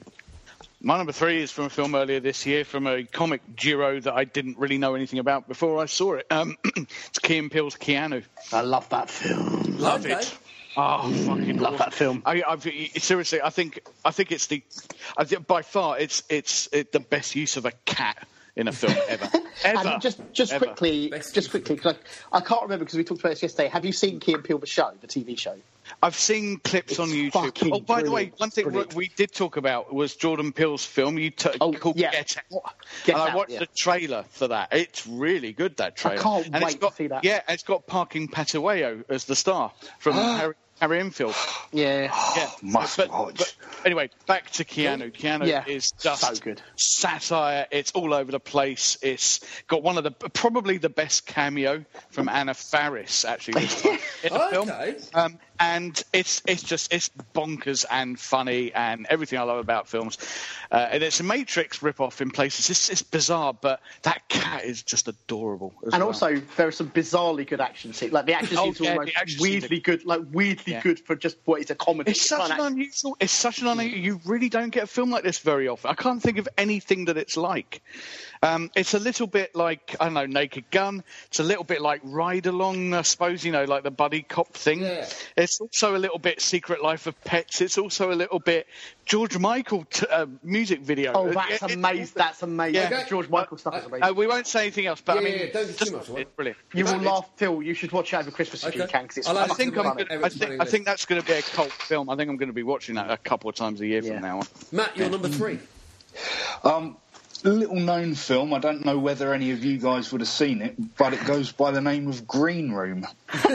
My number three is from a film earlier this year, from a comic Giro that I didn't really know anything about before I saw it. Um, it's Key and Peele's Keanu. I love that film. Love Okay. it. Oh, fucking Love awesome. that film. I, I've, seriously, I think I think it's the, I think by far it's it's it, the best use of a cat in a film ever. Ever. And just just Ever. quickly, Best just use quickly, because I, I can't remember because we talked about this yesterday. Have you seen Key and Peele the show, the T V show? I've seen clips It's on YouTube. fucking Oh, by the way, brilliant. one thing Brilliant. we did talk about was Jordan Peele's film you t- Oh, called yeah. Get Out. Get and I Out, watched yeah. the trailer for that. It's really good, that trailer. can't and it's wait got, to see that. Yeah, it's got Parking Pataweo as the star from Harry, Harry Enfield. Yeah. Yeah, Must but, watch. But anyway, back to Keanu. Keanu Yeah, is just so good. satire. It's all over the place. It's got one of the probably the best cameo from Anna Faris actually this time in the film. Okay. Um, and it's it's just it's bonkers and funny and everything I love about films. Uh, and it's a Matrix ripoff in places. It's, it's bizarre, but that cat is just adorable. As And well. also, there are some bizarrely good action scenes. Like the action Oh, scenes are yeah, almost the action scenes weirdly are- good. Like weirdly Yeah. good for just what is a comedy. It's such not an act- unusual. It's such an unusual. You really don't get a film like this very often. I can't think of anything that it's like. Um, it's a little bit like I don't know, Naked Gun. It's a little bit like Ride Along, I suppose. You know, like the buddy cop thing. Yeah. It's also a little bit Secret Life of Pets. It's also a little bit George Michael t- uh, music video. Oh, that's It- it- amazing! That's amazing. Yeah. The George Michael stuff is amazing. Uh, we won't say anything else, but Yeah, I mean, yeah, don't get just- too much away. it's brilliant. you will It's- laugh, Phil. You should watch it over Christmas if Okay. you can, because it's I'll have I it think to I'm the gonna, I Everett's think running I think list. that's going to be a cult film. I think I'm going to be watching that a couple of times a year Yeah. from now on. Matt, you're number three. Um, little known film. I don't know whether any of you guys would have seen it, but it goes by the name of Green Room.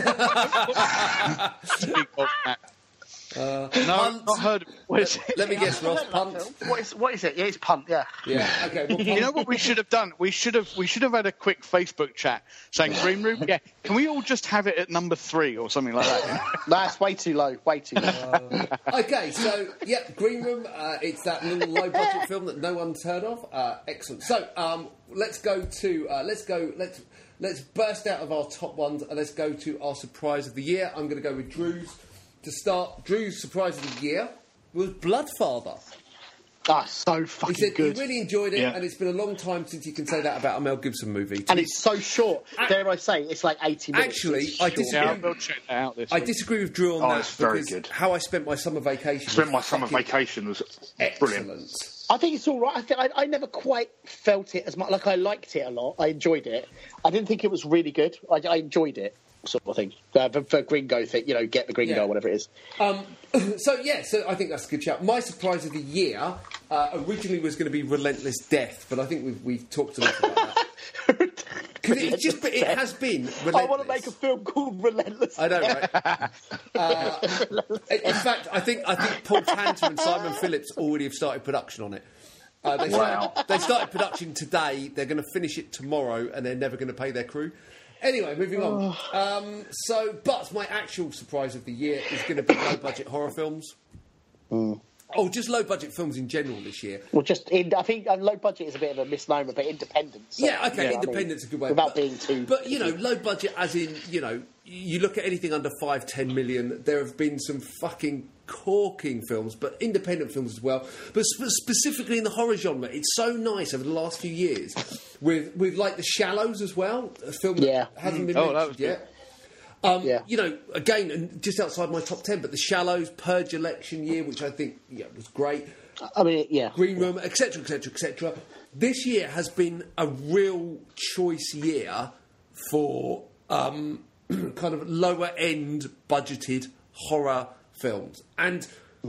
Speak of that. Uh, No, Punt. I've not heard of it. What is it? Let me guess, Ross. Punt. What is, what is it? Yeah, it's Punt, yeah. Yeah. Okay. Well, You know what we should have done? We should have we should have had a quick Facebook chat saying Green Room. Yeah, can we all just have it at number three or something like that? That's way too low. Way too low. Okay, so yeah, Green Room. Uh, it's that little low-budget film that no one's heard of. Uh, excellent. So um, let's go to uh, let's go let's let's burst out of our top ones and let's go to our surprise of the year. I'm going to go with Drew's to start. Drew's surprise of the year was Bloodfather. Ah, so He fucking said good. he really enjoyed it, Yeah. and it's been a long time since you can say that about a Mel Gibson movie. And it's so short. Ac- Dare I say, it's like eighty minutes. Actually, It's I short. disagree. Yeah, I'll check that out this I week. disagree with Drew on Oh, that it's very because good. how I spent my summer vacation. Spent my was summer fucking vacation was excellent. brilliant. I think it's all right. I, think I, I never quite felt it as much. Like, I liked it a lot. I enjoyed it. I didn't think it was really good. I, I enjoyed it, sort of thing. Uh, for, for Gringo thing, you know, get the Gringo, Yeah. whatever it is. Um, so yeah, so I think that's a good shout. My surprise of the year uh, originally was going to be Relentless Death, but I think we've, we've talked a lot about that. Because it's just, it has been relentless. I want to make a film called Relentless. I know, right? uh, in fact, I think I think Paul Tanter and Simon Phillips already have started production on it. Uh, they, Wow. started, they started production today. They're going to finish it tomorrow, and they're never going to pay their crew. Anyway, moving on. Um, so, but my actual surprise of the year is going to be low-budget horror films. Oh, just low-budget films in general this year. Well, just in, I think uh, low budget is a bit of a misnomer, but independence. so, Yeah, okay, you know what I mean? independent's a good way. Without but, being too. But, you know, low budget as in, you know, you look at anything under five, ten million, there have been some fucking corking films, but independent films as well. But sp- specifically in the horror genre, it's so nice over the last few years with, with like, The Shallows as well, a film that Yeah. hasn't been Oh, that mentioned was yet. Um, Yeah. You know, again, and just outside my top ten, but The Shallows, Purge election year, which I think yeah, was great. I mean, yeah. Green Room, et cetera, et cetera, et cetera. This year has been a real choice year for um, kind of lower end budgeted horror films, and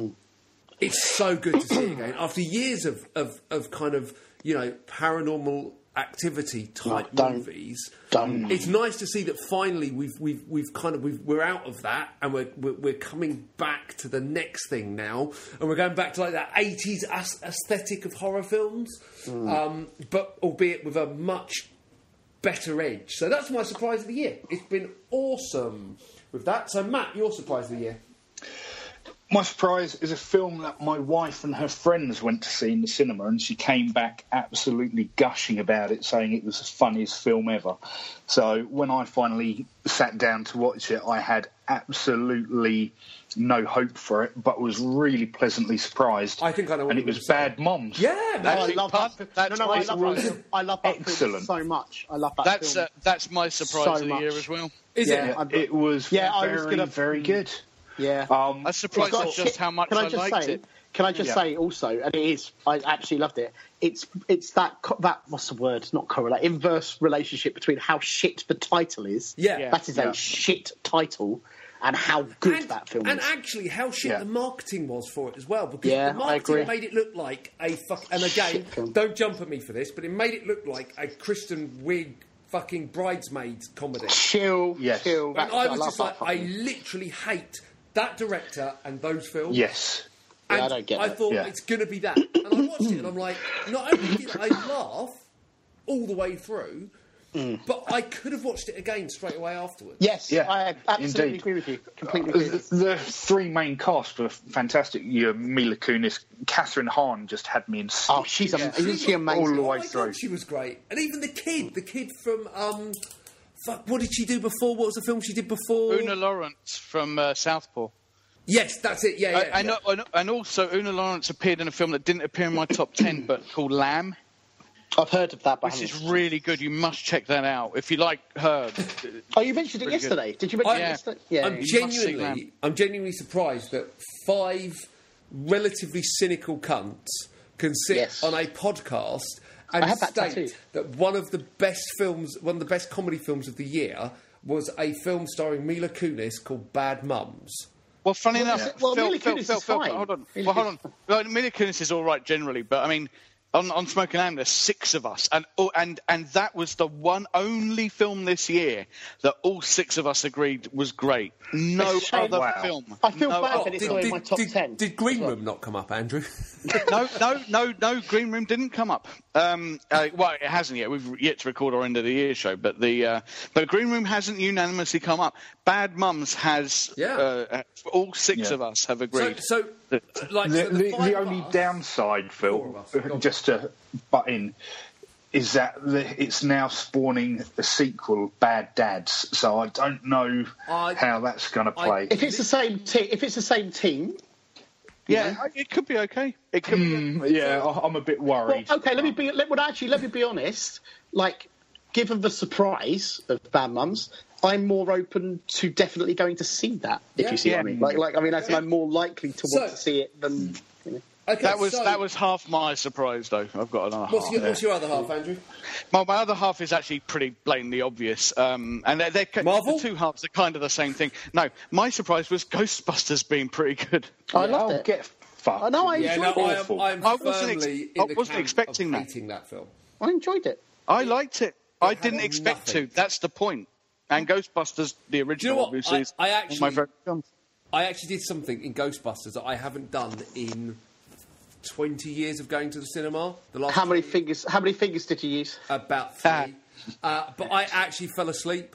it's so good to see it again after years of, of, of kind of you know paranormal activity type Oh, don't. movies. Don't. It's nice to see that finally we've we've we've kind of we've, we're out of that and we're, we're we're coming back to the next thing now, and we're going back to like that eighties as- aesthetic of horror films, um, but albeit with a much better edge. So that's my surprise of the year. It's been awesome with that. So Matt, your surprise of the year. My surprise is a film that my wife and her friends went to see in the cinema, and she came back absolutely gushing about it, saying it was the funniest film ever. So when I finally sat down to watch it, I had absolutely no hope for it, but was really pleasantly surprised. I think I know what And you're it was gonna say. Bad Moms. Yeah, Oh, I man. love Punt, that. that's no, no, I my love surprise. that film. I love that film Excellent. so much. I love that That's film. uh, that's my surprise So of the much. year as well. Is Yeah. it? Yeah, it was Yeah, I very, was gonna- very good. yeah. Um, I'm surprised It's got at a just shit- how much can I, I just liked say, it. Can I just Yeah. say also, and it is, I absolutely loved it. It's it's that co- that what's the word? It's not correlate. Inverse relationship between how shit the title is. Yeah. Yeah. That is Yeah. a shit title, and how good and, that film and is. actually, how shit Yeah. the marketing was for it as well, because Yeah, the I marketing agree. made it look like a fuck. And again, Shit film. don't jump at me for this, but it made it look like a Kristen Wiig fucking bridesmaids comedy. chill, Yes. chill. And That's- I was love just that like, I fucking- literally hate that director and those films. Yes. And Yeah, I don't get I it. thought Yeah. it's going to be that. And I watched it and I'm like, not only did I laugh all the way through, Mm. but I could have watched it again straight away afterwards. Yes, Yeah, I absolutely indeed. agree with you. Completely agree The, with you. the three main cast were fantastic. You, Mila Kunis, Catherine Hahn just had me in. Oh, she's am- isn't she amazing? All the Oh way my through. God, she was great. And even the kid, the kid from, um, fuck, what did she do before? What was the film she did before? Una Lawrence from uh, Southpaw. Yes, that's it, yeah, yeah. I, I know, I know- and also Una Lawrence appeared in a film that didn't appear in my top ten, but called Lamb, I've heard of that, but which I is haven't- really good. You must check that out if you like her. Oh, you mentioned it Pretty good. yesterday. Did you mention it Yeah. yesterday? Yeah. I'm yeah. You must see genuinely, Lamb. I'm genuinely surprised that five relatively cynical cunts can sit Yes. on a podcast and I have that state tattoo. that one of the best films, one of the best comedy films of the year, was a film starring Mila Kunis called Bad Mums. Well, funny Well, enough, is it- well, Phil, Mila Phil, Kunis Phil, is Phil, fine. hold on, Mila well, hold Kunis- on. Well, Mila Kunis is all right generally, but I mean, on, on Smoking Lamb, there's six of us, and oh, and and that was the one only film this year that all six of us agreed was great. No It's a shame. other Wow. film. I feel no bad other that it's film. not in my top did, ten. did Green as well. Room not come up, Andrew? no, no, no, no. Green Room didn't come up. Um, uh, well, it hasn't yet. We've yet to record our end of the year show, but the uh, but Green Room hasn't unanimously come up. Bad Mums has. Yeah. Uh, all six Yeah. of us have so, agreed. so, like, The, so the, five the of only us- downside, Four of us. Go Phil, on. just to butt in, is that the, it's now spawning a sequel, Bad Dads. So I don't know I- how that's going to I- play. If it's the same team, if it's the same team, yeah, it could be okay. It could. be Mm, yeah, I- I'm a bit well, worried. okay. Let me be. Let, well, actually, let me be honest. Like, given the surprise of Bad Mums, I'm more open to definitely going to see that. If Yeah. you see what I Yeah. mean. Like, like I mean, I think I'm more likely to want So- to see it than. You know. Okay, That was so, that was half my surprise, though. I've got another What's half. your, what's your other half, Andrew? My, my other half is actually pretty blatantly obvious, um, and they're, they're Marvel? the two halves are kind of the same thing. No, my surprise was Ghostbusters being pretty good. I loved Oh, it. get fucked. I know, I Yeah, enjoyed no, it. I am, Awful. I'm I wasn't ex- firmly I in the wasn't camp expecting of that. hating that film. I enjoyed it. I liked it. I had didn't expect nothing. to. That's the point. And Ghostbusters, the original, what? obviously, I- is I one of my actually- favorite films. I actually did something in Ghostbusters that I haven't done in twenty years of going to the cinema. The last How many twenty fingers? How many fingers did you use? About three. uh, but I actually fell asleep.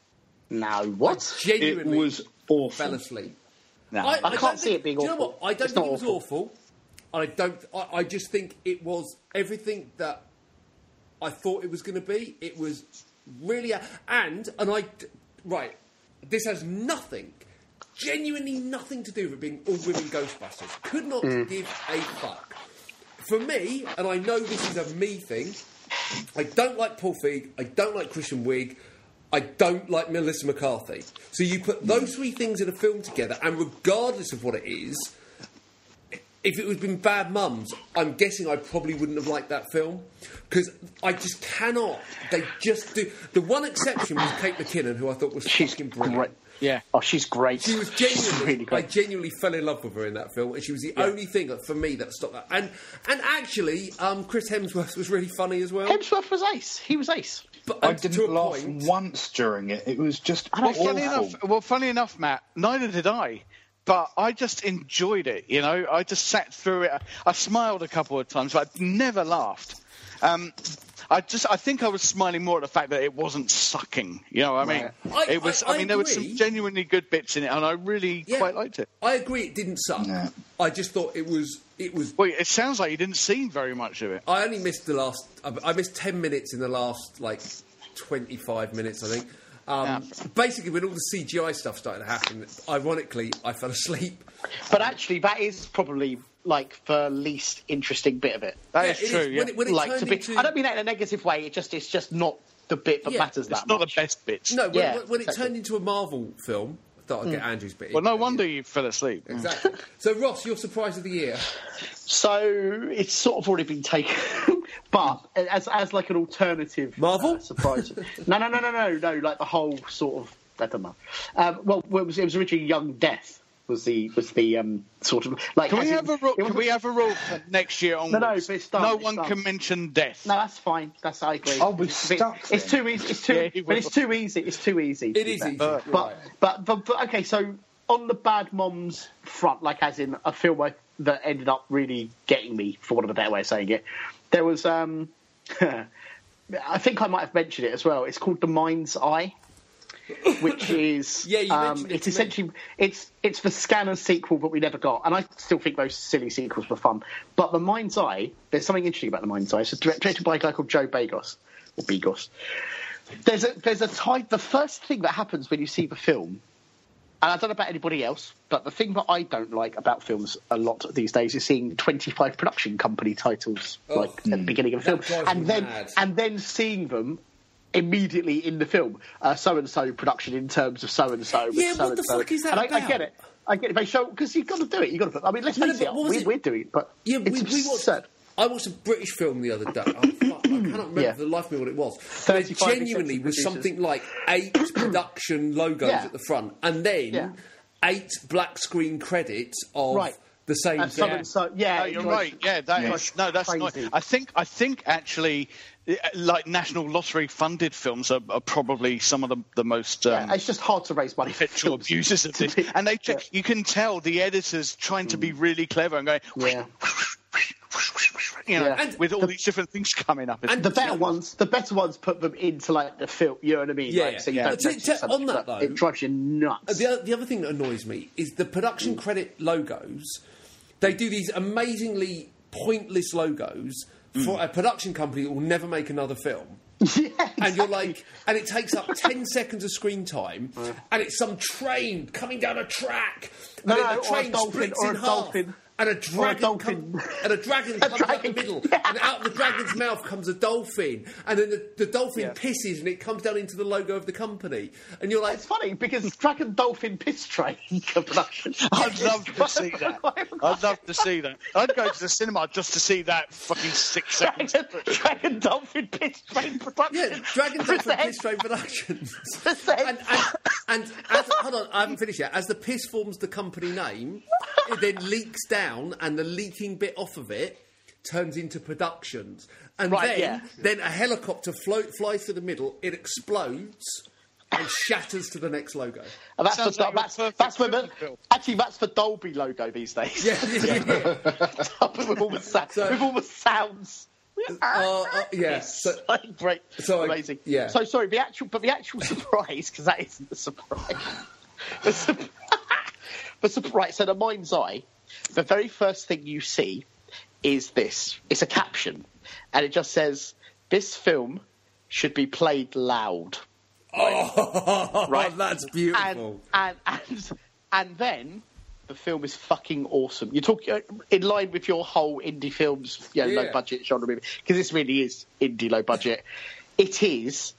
No, what? It Genuinely was awful. fell asleep. No. I don't can't see think- it being do you know awful. what? I don't It's think not it was awful. I don't. I, I just think it was everything that I thought it was going to be. It was really, a- and and I right. This has nothing, genuinely nothing to do with it being all women Ghostbusters. Could not Mm. give a fuck. For me, and I know this is a me thing. I don't like Paul Feig. I don't like Christian Wiig. I don't like Melissa McCarthy. So you put those three things in a film together, and regardless of what it is, if it had been Bad Mums, I'm guessing I probably wouldn't have liked that film because I just cannot. They just do. The one exception was Kate McKinnon, who I thought was She's fucking brilliant. great. Yeah. Oh, she's great. She was She's genuinely. really I great. genuinely fell in love with her in that film, and she was the only thing that, for me that stopped that. And and actually, um, Chris Hemsworth was really funny as well. Hemsworth was ace. He was ace. But I and to didn't a laugh point, once during it. It was just I don't awful. Funny enough, well, funny enough, Matt, neither did I. But I just enjoyed it, you know. I just sat through it. I smiled a couple of times, but I never laughed. Um, I just, I think I was smiling more at the fact that it wasn't sucking. You know what I mean? I- it was. I- I, I mean, there were some agree. genuinely good bits in it, and I really Yeah. quite liked it. I agree, it didn't suck. No. I just thought it was. It was. Well, it sounds like you didn't see very much of it. I only missed the last. I missed ten minutes in the last like twenty-five minutes, I think. Um, Yeah. Basically, when all the C G I stuff started to happen, ironically, I fell asleep. But actually, that is probably like the least interesting bit of it. That Yeah, is it is. true. When yeah. it- when it like turned to be, into- I don't mean that in a negative way. It just it's just not the bit that Yeah, matters it's that not much. the best bits. No, when, Yeah, when, when it exactly. turned into a Marvel film, I thought I'd get Andrew's bit. in. Well, no wonder you fell asleep. Exactly. So, Ross, your surprise of the year. So it's sort of already been taken, but as as like an alternative Marvel? uh, surprise. no, no, no, no, no, no. Like the whole sort of I don't know. Um, well, it was, it was originally Young Death was the was the um, sort of like. Can as we in- have a rule? it was- Can we have a rule for next year onwards? no, but it's done, no it's one done. can mention death. No, that's fine. That's I agree. I'll be It's a bit- stuck It's then. too easy. It's too. Yeah, you but it's will. too easy. It's too easy. to It be is fair. easy. But, right. but but but okay. So on the Bad Moms front, like as in a film I, that ended up really getting me, for want of a better way of saying it, there was. Um, I think I might have mentioned it as well. It's called The Mind's Eye, which is yeah, you um, mentioned it it's to me. essentially it's it's the Scanner sequel, but we never got. And I still think those silly sequels were fun. But The Mind's Eye, there's something interesting about The Mind's Eye. It's directed by a guy called Joe Begos or Begos. There's a there's a time. The first thing that happens when you see the film, and I don't know about anybody else, but the thing that I don't like about films a lot these days is seeing twenty-five production company titles Oh, like at the beginning of a film, that drives me and then mad. and then seeing them immediately in the film, so and so production in terms of so and so. Yeah, what the fuck is that And I, I about? get it. I get it. They show because you've got to do it. You've got to put. I mean, let's No, no, face but it. what was We, it? we're doing it, but Yeah, we, it's we watched. absurd. I watched a British film the other day. I, I cannot remember Yeah. for the life of me what it was. But it thirty-five genuinely executive was producers. something like eight production logos Yeah. at the front, and then Yeah. eight black screen credits of Right. the same And so thing. and so, yeah, No, it you're drives- right. Yeah, that Yeah. is no, that's not. Crazy. I think I think actually, uh, like National Lottery funded films are, are probably some of the the most. Um, Yeah, it's just hard to raise money for Petrol films. abusers of this, and they Yeah. you can tell the editors trying to be really clever and going, Yeah. you know, Yeah. and with all these different things coming up. It's- And The better ones, the better ones put them into like the film. You know what I mean? Yeah, like, so you yeah. don't But to- notice to- so much, on that, but though- it drives you nuts. The other, the other thing that annoys me is the production credit logos. They do these amazingly pointless logos for a production company that will never make another film. yeah, And you're exactly. like, and it takes up ten seconds of screen time, and it's some train coming down a track, and No, then no, the or a train dolphin, splits or in a half, dolphin. and a Or a dragon, dolphin. come- and a dragon A comes out the dragon. middle, and out of the dragon's mouth comes a dolphin, and then the, the dolphin Yeah. pisses, and it comes down into the logo of the company, and you're like, It's funny because Dragon Dolphin Piss Train production. I'd love to see that. I'd love to see that. I'd go to the cinema just to see that fucking six seconds. Dragon, Dragon Dolphin Piss Train production. yeah, Dragon Dolphin Present- Piss Train Productions. present- and and, and as, hold on, I haven't finished yet. As the piss forms the company name, it then leaks down, and the leaking bit off of it turns into productions. And Right, then, yeah. then a helicopter float, flies through the middle, it explodes and shatters to the next logo. And that's Sounds the, like your that's, perfect that's where the, film, Phil. actually that's the Dolby logo these days. Yeah, yeah, yeah. with all the sa- So- with all the sounds. Uh, uh, yeah. So, Like, great, So I- amazing. yeah. So sorry, the actual, but the actual surprise because that isn't the surprise. the, sur- the surprise. So the Mind's Eye, the very first thing you see is this. It's a caption, and it just says, "This film should be played loud." oh, Right. that's And, beautiful. and and and then the film is fucking awesome. You're talking in line with your whole indie films, you know, Yeah. low budget genre movie, because this really is indie low budget. It is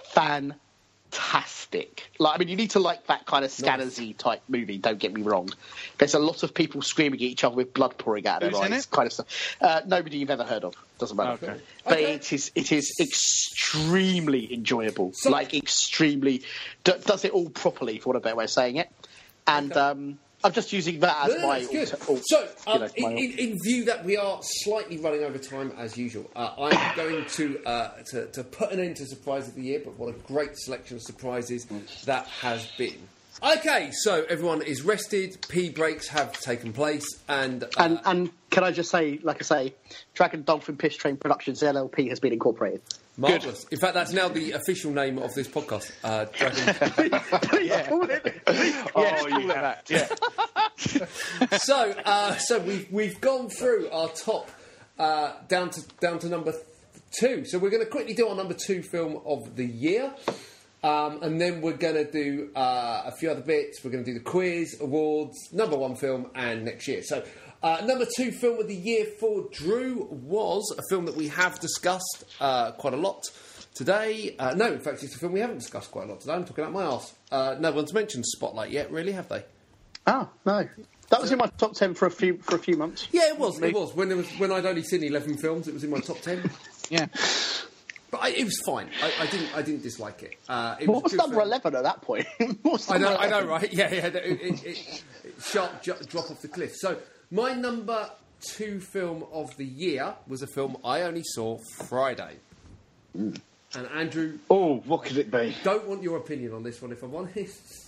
fantastic. Like, I mean, you need to like that kind of Scanner-y type movie. Don't get me wrong. There's a lot of people screaming at each other with blood pouring out of Who's their in eyes, it? kind of stuff. Uh, nobody you've ever heard of. Doesn't matter. Okay. But Okay. it is it is extremely enjoyable. So- like extremely d- does it all properly, for want of a better way of saying it. And um, I'm just using that as No, no, my it's good. alter- al- So, you um, know, in, my- in, in view that we are slightly running over time as usual, uh, I'm going to, uh, to to put an end to Surprise of the Year. But what a great selection of surprises that has been. Okay, so everyone is rested. Pee breaks have taken place, and uh, and and can I just say, like I say, Dragon Dolphin Piss Train Productions L L P has been incorporated. marvelous. In fact, that's now the official name of this podcast. Uh, Dragon. yeah. Oh, you have. Yeah. so, uh, so we've we've gone through our top uh, down to down to number th- two. So we're going to quickly do our number two film of the year, um, and then we're going to do uh, a few other bits. We're going to do the quiz, awards, number one film, and next year. So. Uh, number two film of the year for Drew was a film that we have discussed uh, quite a lot today. Uh, no, in fact, it's a film we haven't discussed quite a lot today. I'm talking out my arse. Uh, no one's mentioned Spotlight yet, really, have they? Oh no, that was in my top ten for a few for a few months. Yeah, it was. It was when there was when I'd only seen eleven films. It was in my top ten. Yeah. But I, it was fine. I, I didn't. I didn't dislike it. Uh, it What was a good number film. eleven at that point? What's I know. number I know. eleven? Right? Yeah. Yeah. It, it, it, it, sharp ju- drop off the cliff. So my number two film of the year was a film I only saw Friday. And Andrew, Oh, what could it be? don't want your opinion on this one, if I'm honest.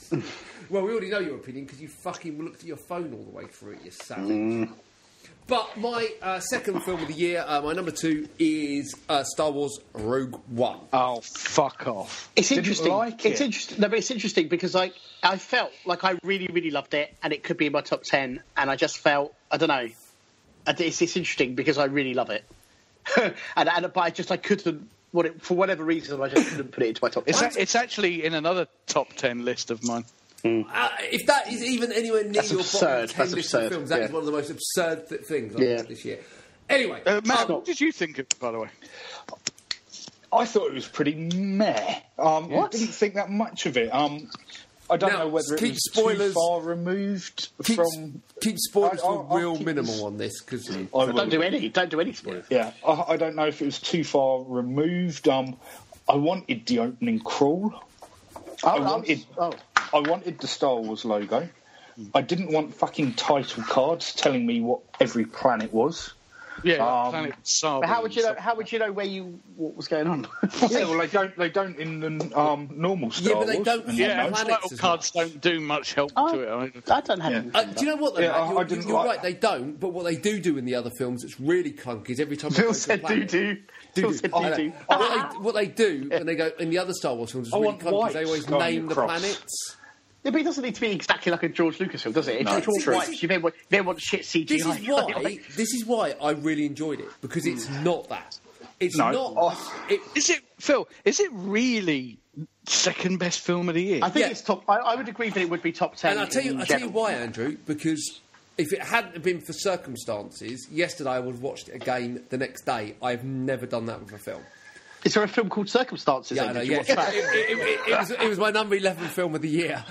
Well, we already know your opinion because you fucking looked at your phone all the way through it, you savage. Mm. But my uh, second film of the year, uh, my number two, is uh, Star Wars Rogue One. Oh, fuck off. It's Didn't interesting. like it's it. interesting. No, but it's interesting because I, I felt like I really, really loved it, and it could be in my top ten. And I just felt, I don't know, it's, it's interesting because I really love it, and, and but I just I couldn't. What it, for whatever reason, I just couldn't put it into my top. It's, ten. a, it's actually in another top ten list of mine. Uh, if that is even anywhere near That's your absurd. bottom ten That's list of absurd. films, that Yeah. is one of the most absurd th- things I've Yeah. watched this year. Anyway, Uh, Matt, um, what did you think of it, by the way? I thought it was pretty meh. Um, I didn't think that much of it. Um, I don't Now, know whether it keep was spoilers- too far removed keep, from. keep spoilers I- I'll- for I'll real keep minimal this- on this because I So will. don't do any. Don't do any spoilers. Yeah, I, I don't know if it was too far removed. Um, I wanted the opening crawl. Oh, I I'm- wanted, oh. I wanted the Star Wars logo. I didn't want fucking title cards telling me what every planet was. Yeah, Um, Planet Saba. But how would you know? How would you know where you what was going on? Yeah, well, they don't. They don't in the um, normal Star Yeah, but they Wars. don't- And Yeah, Planets title as cards don't do much help Oh, to it. either. I don't have. Yeah. anything Uh, like do you know what? Though, Yeah, Matt? I- you're I didn't you're like- right. They don't. But what they do do in the other films, it's really clunky. Is every time they Phil go to a said planet- doo-doo. Doo-doo. Phil said I know. doo-doo. what, they, what they do when they go in the other Star Wars films is I really want clunky. 'Cause They white always on name your the cross. planets. Yeah, but it doesn't need to be exactly like a George Lucas film, does it? If No. it's all This right, is- you then want, you then want shit C G I. This is why. This is why I really enjoyed it because it's not that. It's No. not. Oh. It, Is it, Phil, is it really second best film of the year? I think Yeah. it's top. I, I would agree that it would be top ten. and I'll tell you, in I'll tell you general. why, Andrew. Because if it hadn't been for circumstances, yesterday I would have watched it again the next day. I've never done that with a film. Is there a film called Circumstances? Yeah, I then? know. Did you Yeah, watch that? it, it, it, it, was, it was my number eleven film of the year.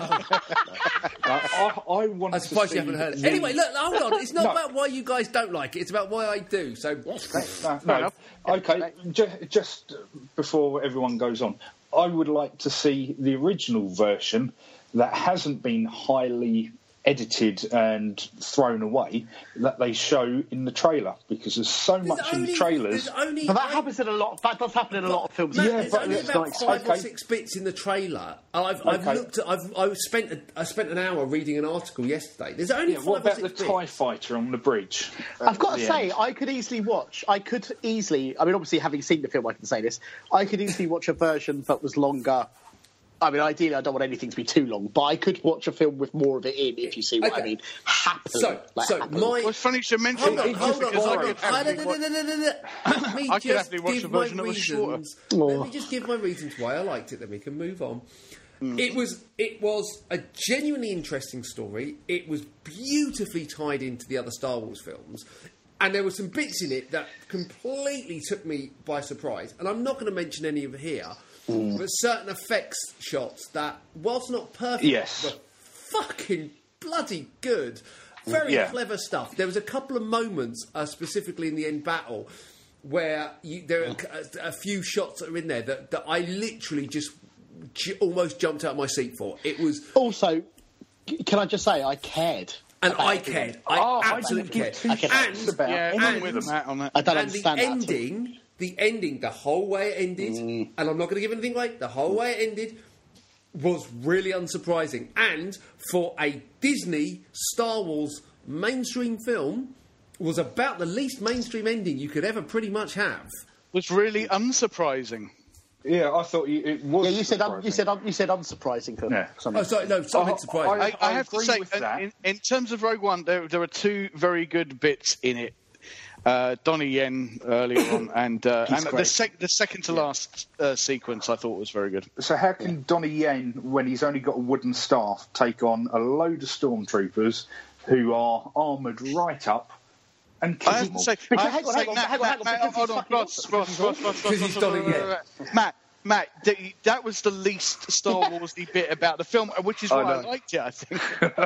I, I want. I'm surprised you haven't heard it. Anyway, look, hold on. It's not No. about why you guys don't like it. It's about why I do. So, No, no. Okay, ju- just before everyone goes on, I would like to see the original version that hasn't been highly edited and thrown away that they show in the trailer because there's so there's much in only- the trailers. there's only But that I- happens in a lot. That does happen in a lot of films. Matt, Yeah, there's but only it's about not- five or okay. six bits in the trailer. I've, I've Okay. looked. At, I've I've spent a, I spent an hour reading an article yesterday. There's only Yeah, five what or about six the bits. TIE fighter on the bridge? I've got at to the say, end? I could easily watch. I could easily. I mean, obviously, having seen the film, I can say this. I could easily watch a version that was longer. I mean, ideally, I don't want anything to be too long, but I could watch a film with more of it in, if you see what I Okay. mean. Happily. So, like, so happily. my Well, it's funny you should mention hold on, that. hold on, because hold I on. could I happily don't- watch- no, no, no, no, no. Let me I could just happily watch give a my version that was shorter. reasons. Let me just give my reasons why I liked it. Then we can move on. It was it was a genuinely interesting story. It was beautifully tied into the other Star Wars films. And there were some bits in it that completely took me by surprise. And I'm not going to mention any of it here, but certain effects shots that, whilst not perfect, Yes. were fucking bloody good. Very Yeah. clever stuff. There was a couple of moments, uh, specifically in the end battle, where you, there are a, a few shots that are in there that, that I literally just j- almost jumped out of my seat for. It was, Also, c- can I just say, I cared. and about I it. cared. I Oh, I absolutely didn't cared. give two Okay. And, shits about Yeah, any I'm of with them. Matt on that. I don't and the understand that. at all. ending, the ending, the whole way it ended, and I'm not going to give anything away. The whole way it ended was really unsurprising, and for a Disney Star Wars mainstream film, was about the least mainstream ending you could ever pretty much have. was really unsurprising. Yeah, I thought you, it was. Yeah, you said un- you surprising. said un- you said unsurprising for Yeah. something. Oh, sorry, no, something I- surprising. I, I I have to agree say, with in, that. in, in terms of Rogue One, there, there are two very good bits in it. Uh, Donnie Yen earlier on, and uh, He's and the, great. sec- the second to last uh, sequence I thought was very good. So how can Donnie Yen, when he's only got a wooden staff, take on a load of stormtroopers who are armoured right up and kill I have them to all? say, Because- I have hang to on, say, hang on, Matt, hang on, hang Matt, on, Matt, because hold he's on, fucking Ross, awesome. Ross, Ross, Ross, Because Ross, he's Ross, Donnie Ross, Yen. Ross, Ross. Matt, Matt, th- that was the least Star Warsy bit about the film, which is I why I, know. liked it. I think.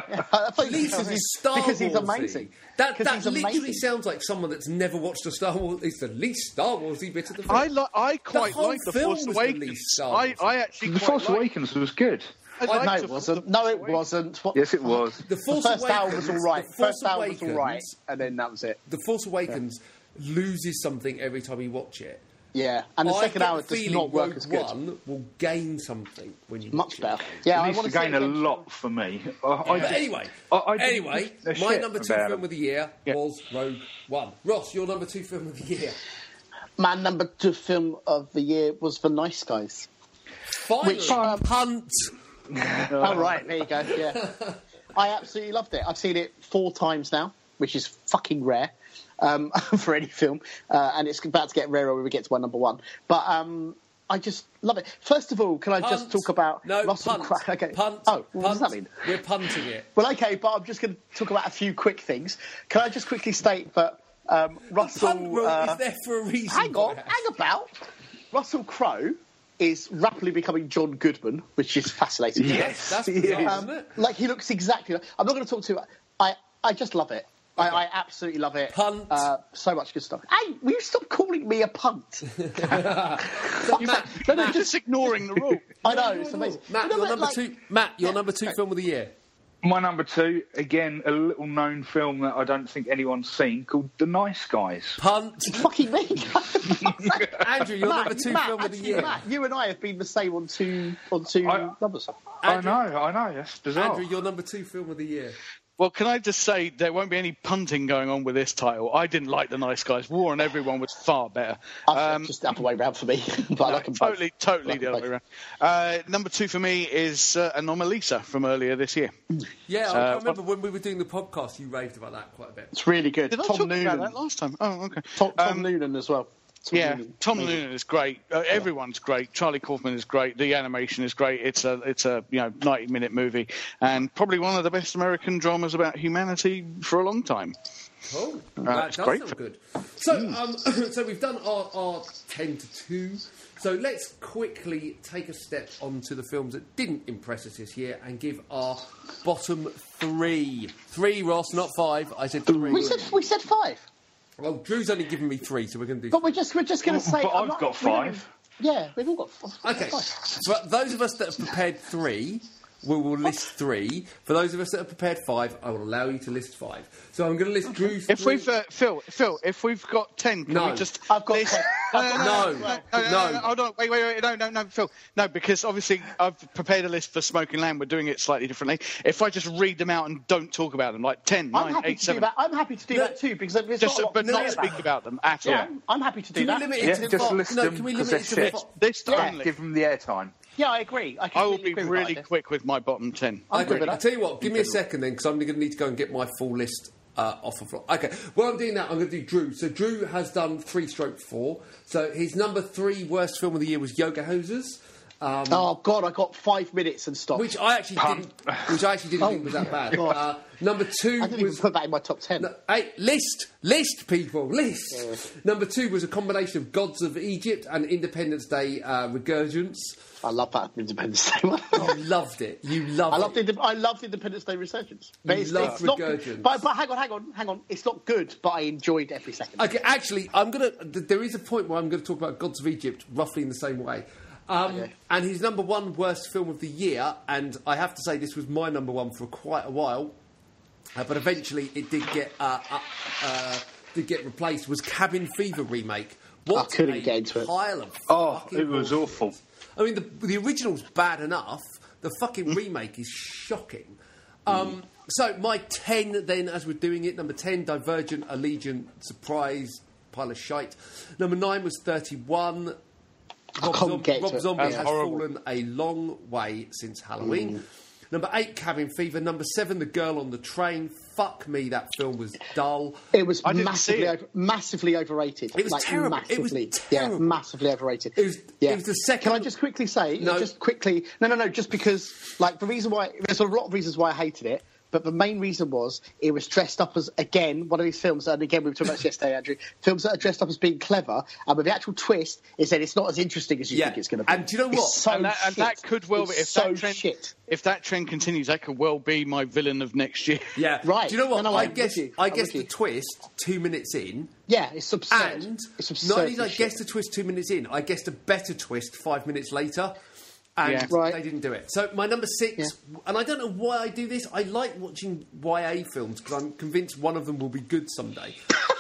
I thought you Least said is he's- Star because he's Warsy. amazing. That, Because that he's literally amazing. sounds like someone that's never watched a Star Wars. It's the least Star Warsy bit of the film. I li- I quite whole like the film Force was the Awakens. least Star I, Warsy. I actually The quite Force liked- Awakens was good. I liked No, the- it wasn't. the No, Force it Awakens. wasn't. What- Yes, it was. The The Force first hour Awakens was all right. The Force First hour was all Awakens- right, and then that was it. The Force Awakens loses something every time you watch it. Yeah, and the I second get hour the does feeling not work Rogue as good. One will gain something when you Much watch better. it. Yeah, It I needs want to to gain a lot for me. I, I But just- anyway, I- I didn't anyway, give a my shit number two about film it. of the year Yeah. was Rogue One. Ross, your number two film of the year. My number two film of the year was The Nice Guys. Finally, Which, um, Hunt. Oh, right, there you go, yeah. I absolutely loved it. I've seen it four times now, which is fucking rare um, for any film, uh, and it's about to get rarer when we get to my number one. But um, I just love it. First of all, can I Punt. just talk about no Russell punt. Crowe? Okay. Punt. Oh, what punt. does that mean? We're punting it. Well, okay, but I'm just going to talk about a few quick things. Can I just quickly state that um, Russell... Punt rule uh, is there for a reason. hang on, Brad. hang about. Russell Crowe is rapidly becoming John Goodman, which is fascinating. Yes. That's He bizarre, is. isn't it? Like, he looks exactly like... I'm not going to talk too much. I, I just love it. I, I absolutely love it. Punt. Uh, so much good stuff. Hey, will you stop calling me a punt? Fuck that. No, no, You're just, just ignoring the rule. I know, it's amazing. Matt, You know your what, number like- two. Matt, your Yeah, number two okay. film of the year. My number two, again, a little known film that I don't think anyone's seen called The Nice Guys. Punt. Fucking me. Andrew, your Matt, number two Matt, film of the actually, year. Matt, you and I have been the same on two on two I- numbers. Andrew, I know, I know, that's bizarre. Andrew, your number two film of the year. Well, can I just say there won't be any punting going on with this title. I didn't like The Nice Guys. War on Everyone was far better. I Um, just the other way round for me. But I like them both. totally, totally Like the them other way both. around. Uh, number two for me is uh, Anomalisa from earlier this year. Yeah, I, Uh, I remember when we were doing the podcast, you raved about that quite a bit. It's really good. Did I Tom talk Noonan. about that last time? Oh, okay. Tom, Tom Um, Noonan as well. Tom Yeah, Noonan. Tom Amazing. Noonan is great. Uh, everyone's great. Charlie Kaufman is great. The animation is great. It's a it's a you know ninety minute movie and probably one of the best American dramas about humanity for a long time. Cool. Uh, that it's does great. sound good. So, um, so we've done our, our ten to two. So let's quickly take a step onto the films that didn't impress us this year and give our bottom three. Three, Ross, not five. I said three. We said we said five, Well, Drew's only given me three, so we're going to do. but we're just we're just going to say. But I'm I've not- got we don't five. even- Yeah, we've all got five. Okay, Five. for those of us that have prepared three, we will list three. For those of us that have prepared five, I will allow you to list five. So I'm going to list Drew's If three. we've uh, Phil, Phil, if we've got ten, can No. we just? I've got list- ten. No, I've no, got No. no, no, no, no, No. no, hold on, wait, wait, wait, no, no, no, Phil, no, because obviously I've prepared a list for Smoking Lamb. We're doing it slightly differently. If I just read them out and don't talk about them, like ten, I'm nine, happy eight, to do seven, that. I'm happy to do No. that too because there's just not a lot but to not say speak about. about them at Yeah, all. I'm, I'm happy to do Can we that. limit it Yeah, to just five? list no, them can we 'cause limit it to they're shit. five? This Yeah. only. Give them the airtime. Yeah, I agree. I, I will completely be agree with really that. quick with my bottom ten. I'm good Okay, with I'll that. tell you what, give me a second then, because I'm going to need to go and get my full list uh, off of... Okay, while I'm doing that, I'm going to do Drew. So Drew has done three stroke four. So his number three worst film of the year was Yoga Hosers. Um, Oh God, I got five minutes and stopped. Which I actually didn't, which I actually didn't think was that bad. God. Uh, number two I didn't even was put that in my top ten. no, hey, list, list, people, list. Number two was a combination of Gods of Egypt and Independence Day uh, Regurgence. I love that Independence Day one. You loved it. You loved I loved it. Indep- I loved Independence Day Resurgence. But You it's, loved it's not Regurgence. good. But, but hang on, hang on, hang on. It's not good, but I enjoyed every second. Okay, actually, I'm gonna. Th- there is a point where I'm going to talk about Gods of Egypt roughly in the same way. Um, Okay. And his number one worst film of the year, and I have to say this was my number one for quite a while, uh, but eventually it did get uh, uh, uh, did get replaced. Was Cabin Fever remake? What I couldn't a get into it. pile of Oh, fucking it was bullshit. awful. I mean, the the original's bad enough. The fucking remake is shocking. Um, so my ten then, as we're doing it, number ten, Divergent, Allegiant, Surprise, pile of shite. Number nine was thirty-one. Rob, can't Zom- get to Rob it. Zombie That's has horrible. fallen a long way since Halloween. Mm. Number eight, Cabin Fever. Number seven, The Girl on the Train. Fuck me, that film was dull. It was I didn't massively, see it. over, massively overrated. It was like, terrible. It was Massively, terrible. Yeah, massively overrated. It was- yeah. it was the second- Can I just quickly say? No. Just quickly. No, no, no. Just because, like, the reason why there's a lot of reasons why I hated it. But the main reason was it was dressed up as, again, one of these films, and again, we were talking about this yesterday, Andrew, films that are dressed up as being clever, and with the actual twist, is that it's not as interesting as you Yeah. think it's going to be. And do you know It's what? so and, that, and shit. that could well It's be if so that trend shit. if that trend continues, that could well be my villain of next year. Yeah, Right. Do you know what? No, no, I I'm with guess you. I I'm guess with the you. twist two minutes in, Yeah, it's absurd. and it's absurd. not only did I shit. guess the twist two minutes in, I guessed a better twist five minutes later. And Yeah. Right. they didn't do it. So my number six, Yeah. and I don't know why I do this. I like watching Y A films because I'm convinced one of them will be good someday.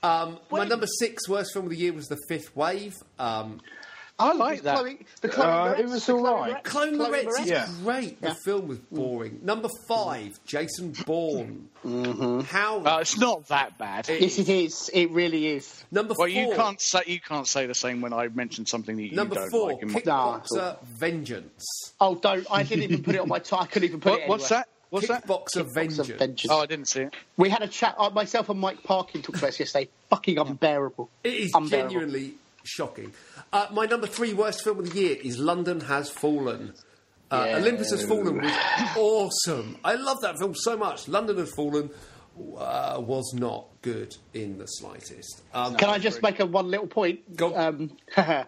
Um, my number six worst film of the year was The Fifth Wave. Um, I like that. Chloe, the Chloe Uh, Moretz, it was the all Chloe right. Moretz- Chloe Moretz is Yeah. great. The Yeah. film was boring. Number five, Jason Bourne. Mm-hmm. How? Uh, it's not that bad. Yes, it is. It really is. number well, four. you can't say you can't say the same when I mentioned something that you Number don't four, like. In my... Nah, Kickboxer Vengeance. Oh, don't! I didn't even put it on my. T- I couldn't even put What, it. what's anywhere. that? What's that? Kickboxer Kickboxer Vengeance. Vengeance. Oh, I didn't see it. We had a chat. Uh, myself and Mike Parkin talked about this yesterday. Fucking unbearable. It is unbearable. genuinely shocking. Uh, my number three worst film of the year is London Has Fallen. Uh, Yeah. Olympus Has Fallen was awesome. I love that film so much. London Has Fallen uh, was not good in the slightest. Um, Can I just make a one little point? Go. Um, it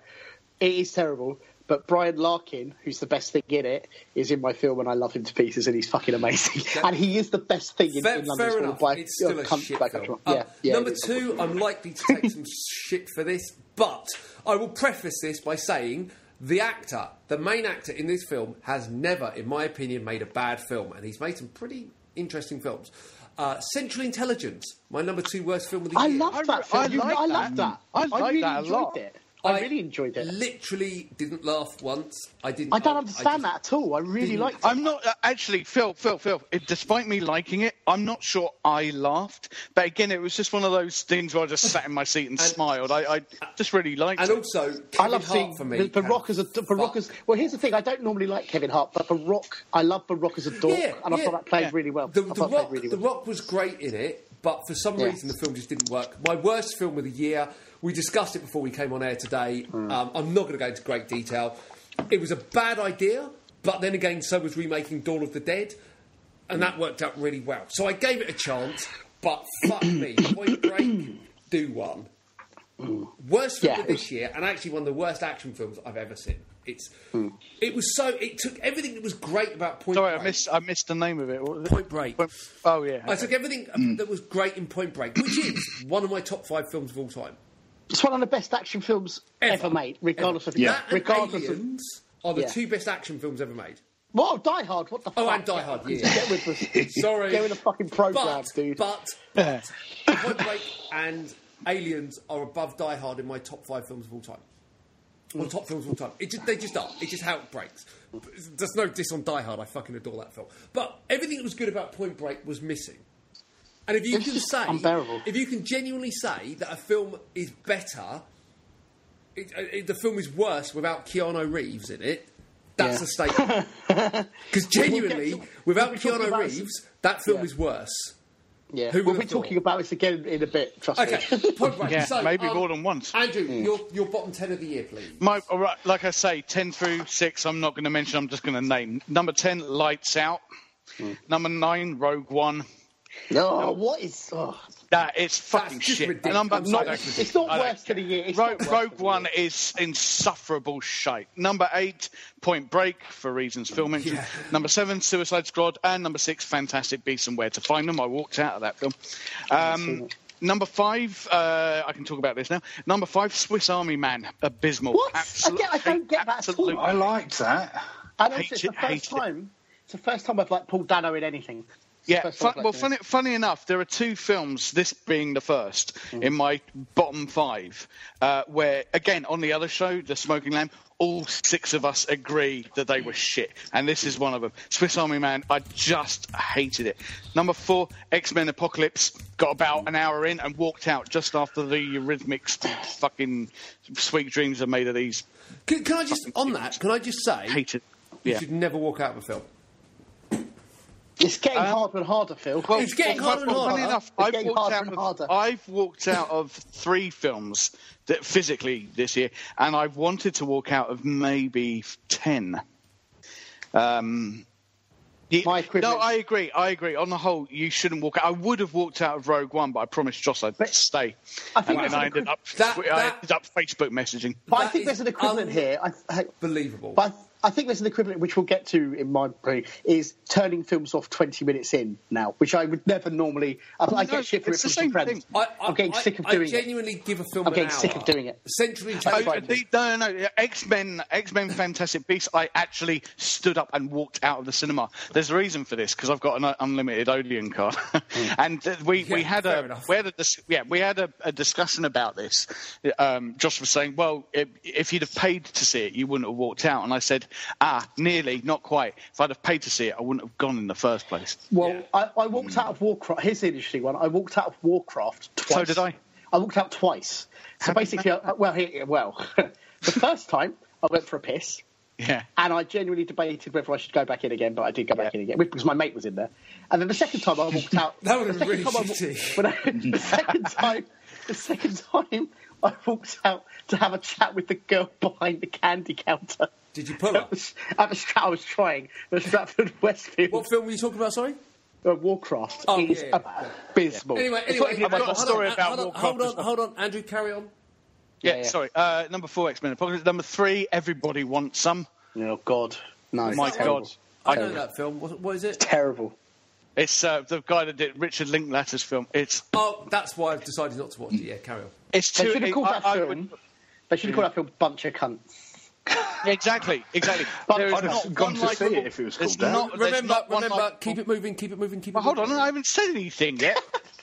is terrible, but Brian Larkin, who's the best thing in it, is in my film, and I love him to pieces, and he's fucking amazing. That- and he is the best thing in, Fair, in London's fair Fallen enough. by It's still a cunt- shit by film. control. Um, Yeah, yeah, number it is. two, I'm likely to take some shit for this, but I will preface this by saying the actor, the main actor in this film, has never, in my opinion, made a bad film, and he's made some pretty interesting films. Uh, Central Intelligence, my number two worst film of the I year. love I that re- film. I You- like I that. love that. I like really that a enjoyed lot. it. I, really enjoyed it. Literally didn't laugh once. I didn't. I don't I understand just- that at all. I really didn't- liked it. I'm not uh, actually, Phil. Phil. Phil. It, despite me liking it, I'm not sure I laughed. But again, it was just one of those things where I just sat in my seat and, smiled. I, I just really liked And it. also, Kevin I love Hart seeing for me. the, the can Rock as a the fuck. Rock as well. Here's the thing: I don't normally like Kevin Hart, but the Rock, I love the Rock as a dork, Yeah, and I yeah, thought that played yeah. really well. The, I the thought it Rock, played really the well. Rock was great in it, but for some Yeah. reason the film just didn't work. My worst film of the year. We discussed it before we came on air today. Mm. Um, I'm not going to go into great detail. It was a bad idea, but then again, so was remaking Dawn of the Dead, and that worked out really well. So I gave it a chance, but fuck me, Point Break, do one. Worst film Yeah. of this year, and actually one of the worst action films I've ever seen. It's it was so it took everything that was great about Point Sorry, Break. I missed. I missed the name of it. What was it? Point Break. Point- Oh yeah. I took everything um, that was great in Point Break, which is one of my top five films of all time. It's one of the best action films Ever. ever, made, regardless of That and regardless of. Aliens are the Yeah. two best action films ever made. Well, Die Hard. What the Oh, fuck? and Die Hard, yeah. Get with the, Sorry. get with the fucking program, but, dude. But, but Point Break and Aliens are above Die Hard in my top five films of all time. Or top films of all time. It just, they just are. It's just how it breaks. There's no diss on Die Hard. I fucking adore that film. But everything that was good about Point Break was missing. And if you It's can just say, unbearable. if you can genuinely say that a film is better, it, it, the film is worse without Keanu Reeves in it, that's Yeah. a statement. Because genuinely, We'll get to- without we'll be talking Keanu about- Reeves, that film Yeah. is worse. yeah, who we'll would be have thought? talking about this again in a bit. Trust Okay, me. Point Break. Yeah, so, maybe um, more than once. Andrew, your, your bottom ten of the year, please. My, all right, like I say, ten through six. I'm not going to mention. I'm just going to name. Number ten, Lights Out. Number nine, Rogue One. No, what is? Oh. That it's fucking just shit. ridiculous. Number I'm Not, sorry, that's it's not I don't worst of the year. It's Rogue, not worst Rogue of the One year. is insufferable shite. Number eight, Point Break, for reasons Phil mentioned. Yeah. Number seven, Suicide Squad. And number six, Fantastic Beasts and Where to Find Them. I walked out of that film. Um, number five, uh, I can talk about this now. Number five, Swiss Army Man. Abysmal. What? Absolute- I, get, I don't get that at all. absolute- I liked that. And also, hate it's it, the first hate it. time. It's the first time I've like pulled Dano in anything. It's the Yeah, first fun, time I've well, liked funny, it. funny enough, there are two films, this being the first, Mm. in my bottom five, uh, where, again, on the other show, The Smoking Lamb, all six of us agree that they were shit. And this is one of them. Swiss Army Man, I just hated it. Number four, X-Men Apocalypse. Got about an hour in and walked out just after the Eurythmics fucking Sweet Dreams are made of these. Can, can I just, on that, can I just say, Hated. you Yeah. should never walk out of a film. It's getting Um, harder and harder, Phil. Well, It's getting well, harder and well, harder. Funny enough, It's I've getting walked, harder out and of, harder. I've walked out of three films that physically this year, and I've wanted to walk out of maybe ten. Um, yeah, My equivalent- no, I agree. I agree. On the whole, you shouldn't walk out. I would have walked out of Rogue One, but I promised Joss I'd But stay. I think and there's I an ended up, That- I that- ended up Facebook messaging. But I That think is there's an equivalent un- here. I, I, Believable. but I think there's an equivalent, which we'll get to in my opinion, is turning films off twenty minutes in now, which I would never normally. I, I get no, shit for it it's the from same friends. thing. I, I, I'm getting I, sick of I doing it. genuinely give a film I'm an getting hour. sick of doing it. Century Oh, Challenge. the, no, no, no. X-Men, X-Men Fantastic Beasts, I actually stood up and walked out of the cinema. There's a reason for this, because I've got an unlimited Odeon card. and uh, we, Yeah, we had fair a enough. we had a, dis- yeah, we had a, a discussion about this. Um, Josh was saying, well, if, if you'd have paid to see it, you wouldn't have walked out. And I said, ah, nearly, not quite. If I'd have paid to see it, I wouldn't have gone in the first place. Well, Yeah. I, I walked out of Warcraft. Here's the interesting one. I walked out of Warcraft twice. So did I. I walked out twice. So How- basically, I, well, here, well, the first time I went for a piss, Yeah. and I genuinely debated whether I should go back in again, but I did go back in again because my mate was in there. And then the second time I walked out, That would have the been second really time I wa- shitty. But I, the second time, the second time I walked out to have a chat with the girl behind the candy counter. Did you pull I up? was, I was, I was trying. The Stratford Westfield. What film were you talking about, sorry? Uh, Warcraft Oh, is yeah, yeah, yeah. abysmal. Anyway, It's not anyway, even I've got like a story hold on, about hold on, Warcraft hold as on, well. hold on, Andrew, carry on. Yeah, Yeah, yeah. sorry. Uh, number four, X-Men Apocalypse. Number three, Everybody Wants Some. Oh God, no! My it's terrible. God. I know that film. What, what is it? Terrible. It's uh, the guy that did Richard Linklater's film. It's Oh, that's why I've decided not to watch it. Yeah, carry on. it's They too. should have called I- that I film. would- They should have called that film "Bunch of Cunts." exactly, exactly. But There is I'd have not gone one to see it likeable- if it was there's called that. not- there's Remember, not one remember, likeable- keep it moving, keep it moving, keep it Well, hold moving. on, I haven't said anything yet.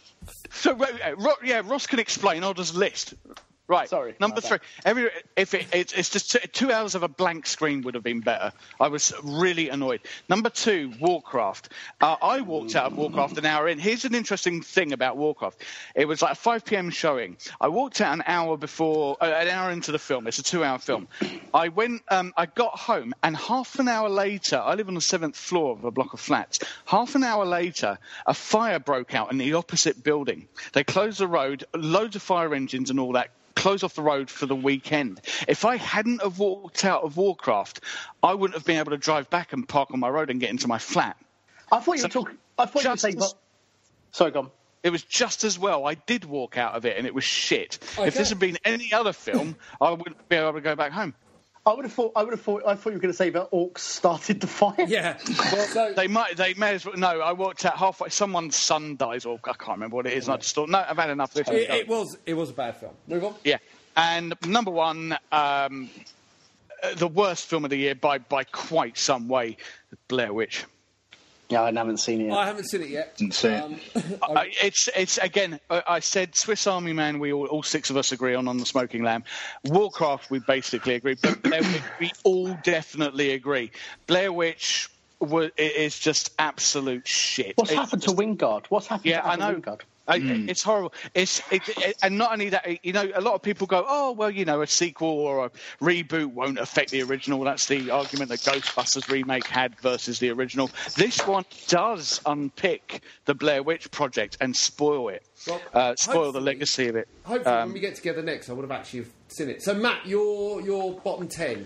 so, uh, Ro- yeah, Ross can explain. I'll just list. Right. Sorry, Number my three. bad. Every if it, it's, it's just two, two hours of a blank screen would have been better. I was really annoyed. Number two, Warcraft. Uh, I walked out of Warcraft an hour in. Here's an interesting thing about Warcraft. It was like a five p.m. showing. I walked out an hour before, uh, an hour into the film. It's a two-hour film. I went. Um, I got home, and half an hour later, I live on the seventh floor of a block of flats. Half an hour later, a fire broke out in the opposite building. They closed the road. Loads of fire engines and all that. Close off the road for the weekend. If I hadn't have walked out of Warcraft, I wouldn't have been able to drive back and park on my road and get into my flat. I thought you So were talking. I thought you were just saying. as- But, sorry, gone. It was just as well. I did walk out of it, and it was shit. Okay. If this had been any other film, I wouldn't be able to go back home. I would have thought. I would have thought. I thought you were going to say that orcs started the fire. Yeah. Well, so, They might. They may as well. No, I walked out halfway. Someone's son dies, or I can't remember what it is. And I just thought, no, I've had enough of this. it, it was it was a bad film. Move on. Yeah. And number one, um, uh, the worst film of the year by, by quite some way, Blair Witch. Yeah, I haven't seen it yet. I haven't seen it yet. Didn't see it. Um, Uh, it's it's again. I, I said Swiss Army Man. We all, all six of us agree on on the Smoking Lamb. Warcraft, we basically agree, but Blair Witch, we all definitely agree. Blair Witch wa- it is just absolute shit. What's It's happened to Wingard? What's happened Yeah, to I Adam know. Wingard? I, It's horrible. It's it, it, and not only that, you know, a lot of people go, "Oh, well, you know, a sequel or a reboot won't affect the original." That's the argument that Ghostbusters remake had versus the original. This one does unpick the Blair Witch Project and spoil it, Well, uh, spoil the hopefully- legacy of it. Hopefully, Um, when we get together next, I would have actually seen it. So, Matt, your your bottom ten.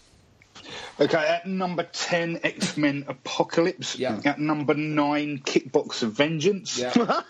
Okay, at number ten, X-Men Apocalypse. Yeah. At number nine, Kickboxer Vengeance. Yeah.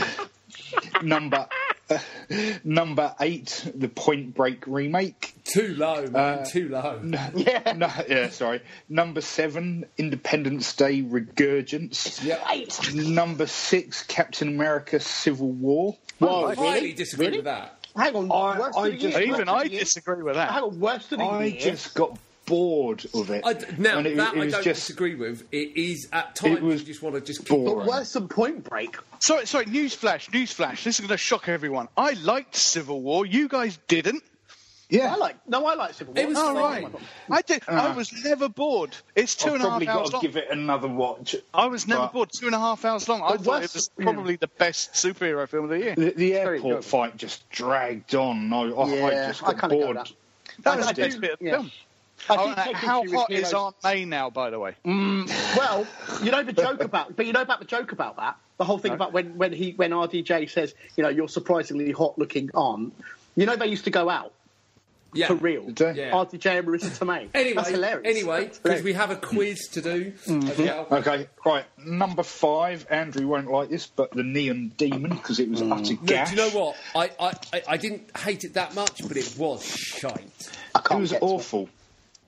Number uh, number eight, the Point Break remake. Too low, man. Uh, too low. Yeah. No, yeah, sorry. Number seven, Independence Day Regurgence. Yeah. Eight. Number six, Captain America Civil War. Whoa, I highly really? disagree Really? with that. Hang on. I- worse I than a just- year, even worse than I a year. disagree with Hang that. on, worse than a I year. just got bored of it. I d now, And it- that it I was don't just disagree with. It is, at times, was you just want to just keep boring. But worse than Point Break. Sorry, sorry. Newsflash, newsflash. This is going to shock everyone. I liked Civil War. You guys didn't. Yeah. I like. No, I like Civil War. It was Oh, fine. right. I did. I was never bored. It's two I've and a half probably got hours to long. give it another watch. I was never But bored. Two and a half hours long. I But thought it worse- was probably the best superhero film of the year. The, the Very airport good. fight just dragged on. I, I, I Yeah, just I got kinda go bored. that. That I- was I the best do- bit of the yeah. film. I Oh, do take how issue with hot is heroes- Aunt May now, by the way? Well, you know the joke about, but you know about the joke about that. The whole thing about when, when he when R D J says, you know, you're surprisingly hot looking aunt. You know they used to go out Yeah. for real. Did they? Yeah. R D J and Marissa Tomei. Anyway, That's hilarious. anyway, That's because we hilarious. have a quiz to do Mm-hmm. as well. Okay, right. Number five, Andrew won't like this, but the Neon Demon, because it was utter No, do gash. you know what? I, I, I- I didn't hate it that much, but it was shite. I It can't was get to awful.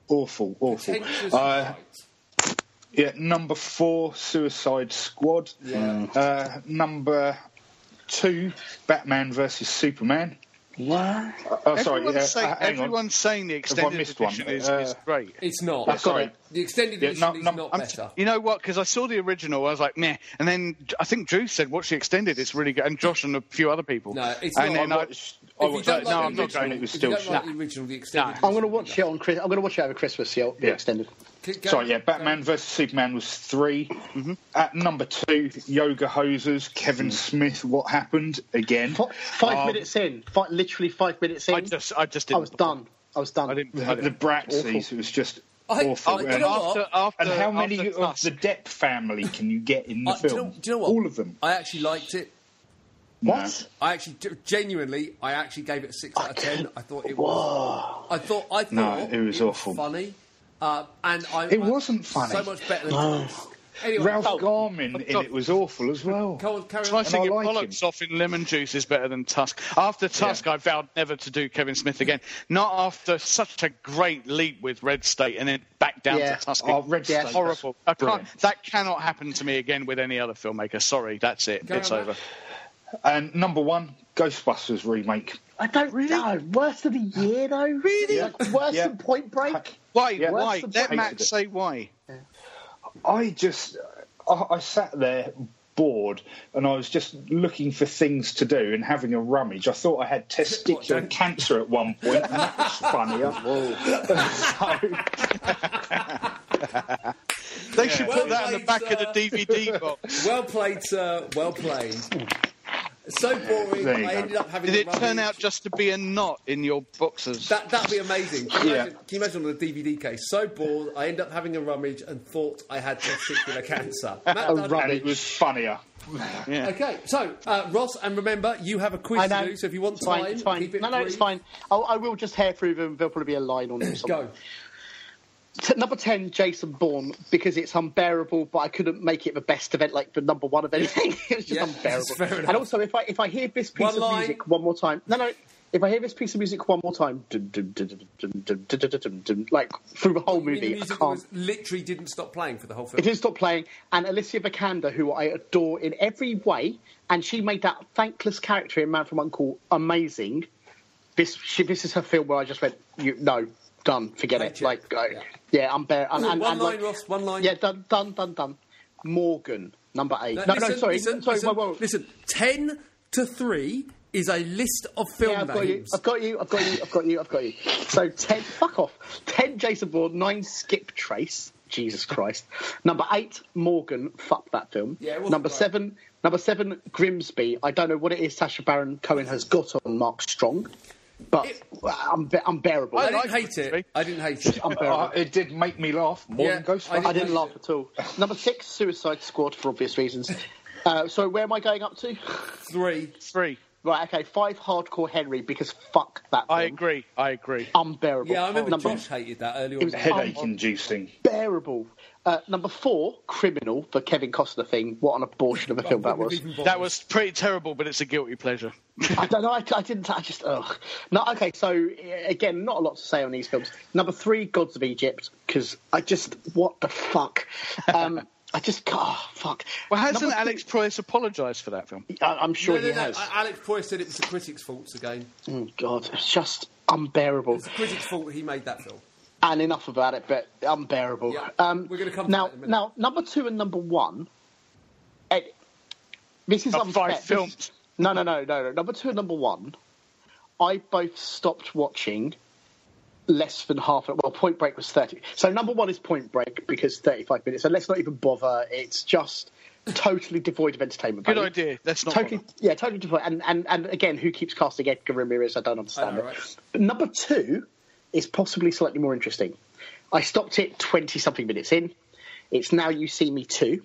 awful, awful. Pretentious Uh, fight. yeah, number four, Suicide Squad. Yeah. Uh, number two, Batman versus Superman. What? Oh, sorry. Everyone's, Uh, say, uh, hang on. everyone's saying the extended missed edition one? is, Uh, is great. It's not. Yeah, sorry. The extended Yeah, edition no- is no, not I'm- better. You know what? Because I saw the original, I was like, meh. And then I think Drew said, watch the extended, it's really good. And Josh and a few other people. No, it's and not. Then I I, watched, I If you watched don't that. like No, the I'm not original, saying it was if still you don't shit. like the original, the extended. I'm going to edition watch is it on Chris. I'm going to watch it over Christmas. Yeah, the Yeah. extended. better. Go- Sorry, yeah, go- Batman versus Superman was three. Mm-hmm. At number two, Yoga Hosers, Kevin Smith. What happened again? F- five Um, minutes in, five, literally five minutes in. I just, I just I didn't. was done. I was done. I didn't. The, I the didn't. Bratsies, it was just I- awful. I- you and, know what? After, after, and how many after of Tusk, the Depp family can you get in the Uh, do, you film? know, do you know what? All of them. I actually liked it. What? I actually, g- genuinely, I actually gave it a six out of ten. I thought it was. I thought. I thought No, it was awful. funny, uh, and I. It I- wasn't funny. So much better than. Anyway, Ralph oh, Garman in it was awful as well. Go on, carry on. Slicing And I your like bollocks off in lemon juice is better than Tusk. After Tusk, I vowed never to do Kevin Smith again. Not after such a great leap with Red State and then back down Yeah. to Tusk. Oh, Red Yeah. State, Horrible. I that's can't, brilliant. that cannot happen to me again with any other filmmaker. Sorry, that's it. Go it's on, over. And number one, Ghostbusters remake. I don't really know. Worst of the year, though. Really? Like, worse Yeah. than Point Break. Why? Yeah. Why? Worse than Let Point Matt Break. say why. I just, I, I sat there bored and I was just looking for things to do and having a rummage. I thought I had testicular don't- cancer at one point, and that was funnier. So, They should Well put that in the played, back of sir. the D V D box. Well played, sir. Well played. So boring. There you I go. ended up having. Did a it turn rummage. out just to be a knot in your boxers? That that'd be amazing. Can you, Yeah. imagine, can you imagine on the D V D case? So bored, I ended up having a rummage and thought I had testicular cancer. Matt A Dunn- rummage. and it was funnier. Yeah. Okay, so uh, Ross, and remember, you have a quiz I know. to do. So if you want it's time, fine. It's fine. keep it no, no, it's brief. fine. I'll, I will just hair through them. There'll probably be a line on them. somewhere. Go. T- number ten, Jason Bourne, because it's unbearable, but I couldn't make it the best event, like the number one of anything. It was just Yeah, unbearable. that's fair enough. And also, if I if I hear this piece One of line. music one more time, no, no, if I hear this piece of music one more time, dun, dun, dun, dun, dun, dun, dun, dun, dun, dun, like through the whole You mean movie, the I music can't. was literally didn't stop playing for the whole film. It didn't stop playing, and Alicia Vikander, who I adore in every way, and she made that thankless character in Man from U N C L E amazing. This she, this is her film where I just went, you, no, done, forget Thank it. you. Like, uh, Yeah. yeah. I'm bare. And, and, one and, line, like, Ross. One line. yeah, done, done, done, done. Morgan, number eight. No, no, listen, sorry, Listen, sorry. listen, whoa, whoa. listen. Ten to three is a list of film Yeah, I've got you. names. I've got you. I've got you. I've got you. I've got you. So ten. Fuck off. Ten. Jason Bourne. Nine. Skip Trace. Jesus Christ. Number eight. Morgan. Fuck that film. Yeah, it wasn't number great. seven. Number seven. Grimsby. I don't know what it is. Sacha Baron Cohen has got on Mark Strong, but It- unbe- unbearable. I I didn't like hate it. Grimsby. I didn't hate it. unbearable. Uh, it did make me laugh more Yeah, than Ghostbusters. I I didn't hate laugh it. at all. Number six. Suicide Squad for obvious reasons. Uh, so where am I going up to? Three. Three. Right. Okay. Five. Hardcore Henry because fuck that. Film. I agree. I agree. Unbearable. Yeah, I remember Number Josh hated that earlier It on. was Headache-inducing. unbearable. Uh, number four, Criminal, the Kevin Costner thing. What an abortion of a film that was. Even bothered. That was pretty terrible, but it's a guilty pleasure. I don't know. I, I didn't. I just. Ugh. No. Okay. So uh, again, not a lot to say on these films. Number three, Gods of Egypt, because I just. What the fuck. Um, I just. Oh, fuck. Well, hasn't Number Alex Proyas apologised for that film? two- I, I'm sure No, no, he no. has. Alex Proyas said it was the critics' faults again. Oh God, it's just unbearable. It's the critics' fault that he made that film. And enough about it, but unbearable. Yeah, um, we're gonna come to now. that in a minute. Now, number two and number one. Ed, this is Of unfair. five This- films. No, no, no, no, no. Number two and number one. I both stopped watching less than half. Well, Point Break was thirty. So number one is Point Break because thirty-five minutes. So let's not even bother. It's just totally devoid of entertainment Good value. idea. Let's not. Totally, bother. yeah, totally devoid. And, and and again, who keeps casting Edgar Ramirez? I don't understand I know, it. right? But number two is possibly slightly more interesting. I stopped it twenty-something minutes in. It's Now You See Me Too.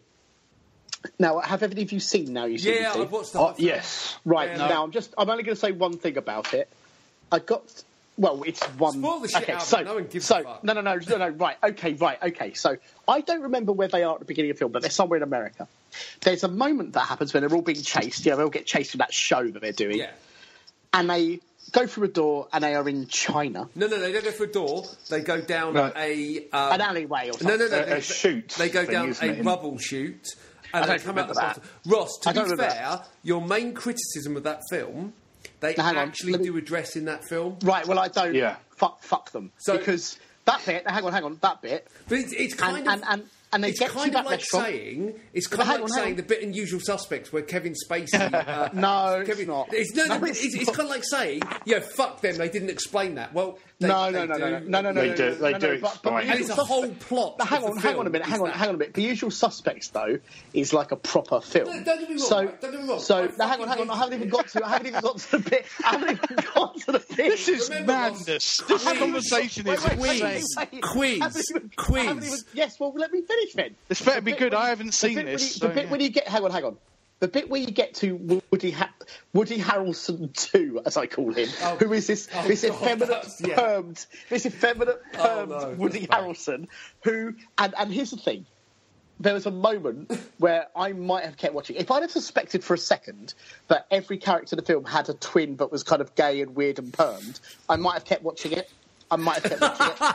Now, have any of you seen Now You See Yeah, Me Too? I've watched the whole Oh, film. yes. Right, Yeah, no. now I'm just I'm only going to say one thing about it. I got well, it's one Spoil the shit okay, out of so, it, no one gives so, a fuck. No, no, no, no, no, right, okay, right, okay. So I don't remember where they are at the beginning of the film, but they're somewhere in America. There's a moment that happens when they're all being chased, you know, they all get chased in that show that they're doing. Yeah. And they go through a door and they are in China. No, no, they don't go through a door. They go down No. a um, An alleyway or something. no, no, no. A- a they, chute They go thing, down isn't a it? rubble chute, and I they don't come out the remember bottom. Ross, to I don't be remember fair, your main criticism of that film, they Now, hang on, actually let me- do address in that film. Right, well, I don't. Yeah. Fuck, fuck them. So- because that bit, hang on, hang on, that bit, But it's, it's kind and, of. and, and, and they it's get to kind that of like restaurant. saying it's But kind hang of on, like hang saying on. the bit in Usual Suspects where Kevin Spacey. Uh, No, it's Kevin, not. It's, no, No, no, it's it's, it's not. kind of like saying, yeah, fuck them. They didn't explain that. Well, they, No, they no, no, do. no, no, no, no, no, They no, do- no, they no, do no, but- but explain. the And it's a usual whole suspects- plot. But hang of on, the hang film on a minute, is hang on, that. hang on a minute. The Usual Suspects, though, is like a proper film. No, don't get me wrong, So, right? Don't get me wrong. so I now, hang on, hang on. I fucking haven't even got to. I haven't even got to the bit. I haven't even got to the bit. This is Remember, Ross, madness. This quiz. conversation is Wait, wait, wait, insane. wait, wait. Quiz. I haven't even- Quiz. I haven't even- Yes, well, let me finish then. This better The be bit good. when- I haven't the seen bit when this, you- so, the bit yeah. when you get, hang on, hang on. The bit where you get to Woody ha- Woody Harrelson two, as I call him, Oh, who is this oh this God, effeminate that's- yeah. permed, this effeminate Oh, permed no, Woody that's bad. Harrelson, who and and here's the thing. There was a moment where I might have kept watching. If I'd have suspected for a second that every character in the film had a twin but was kind of gay and weird and permed, I might have kept watching it. I might have kept watching it.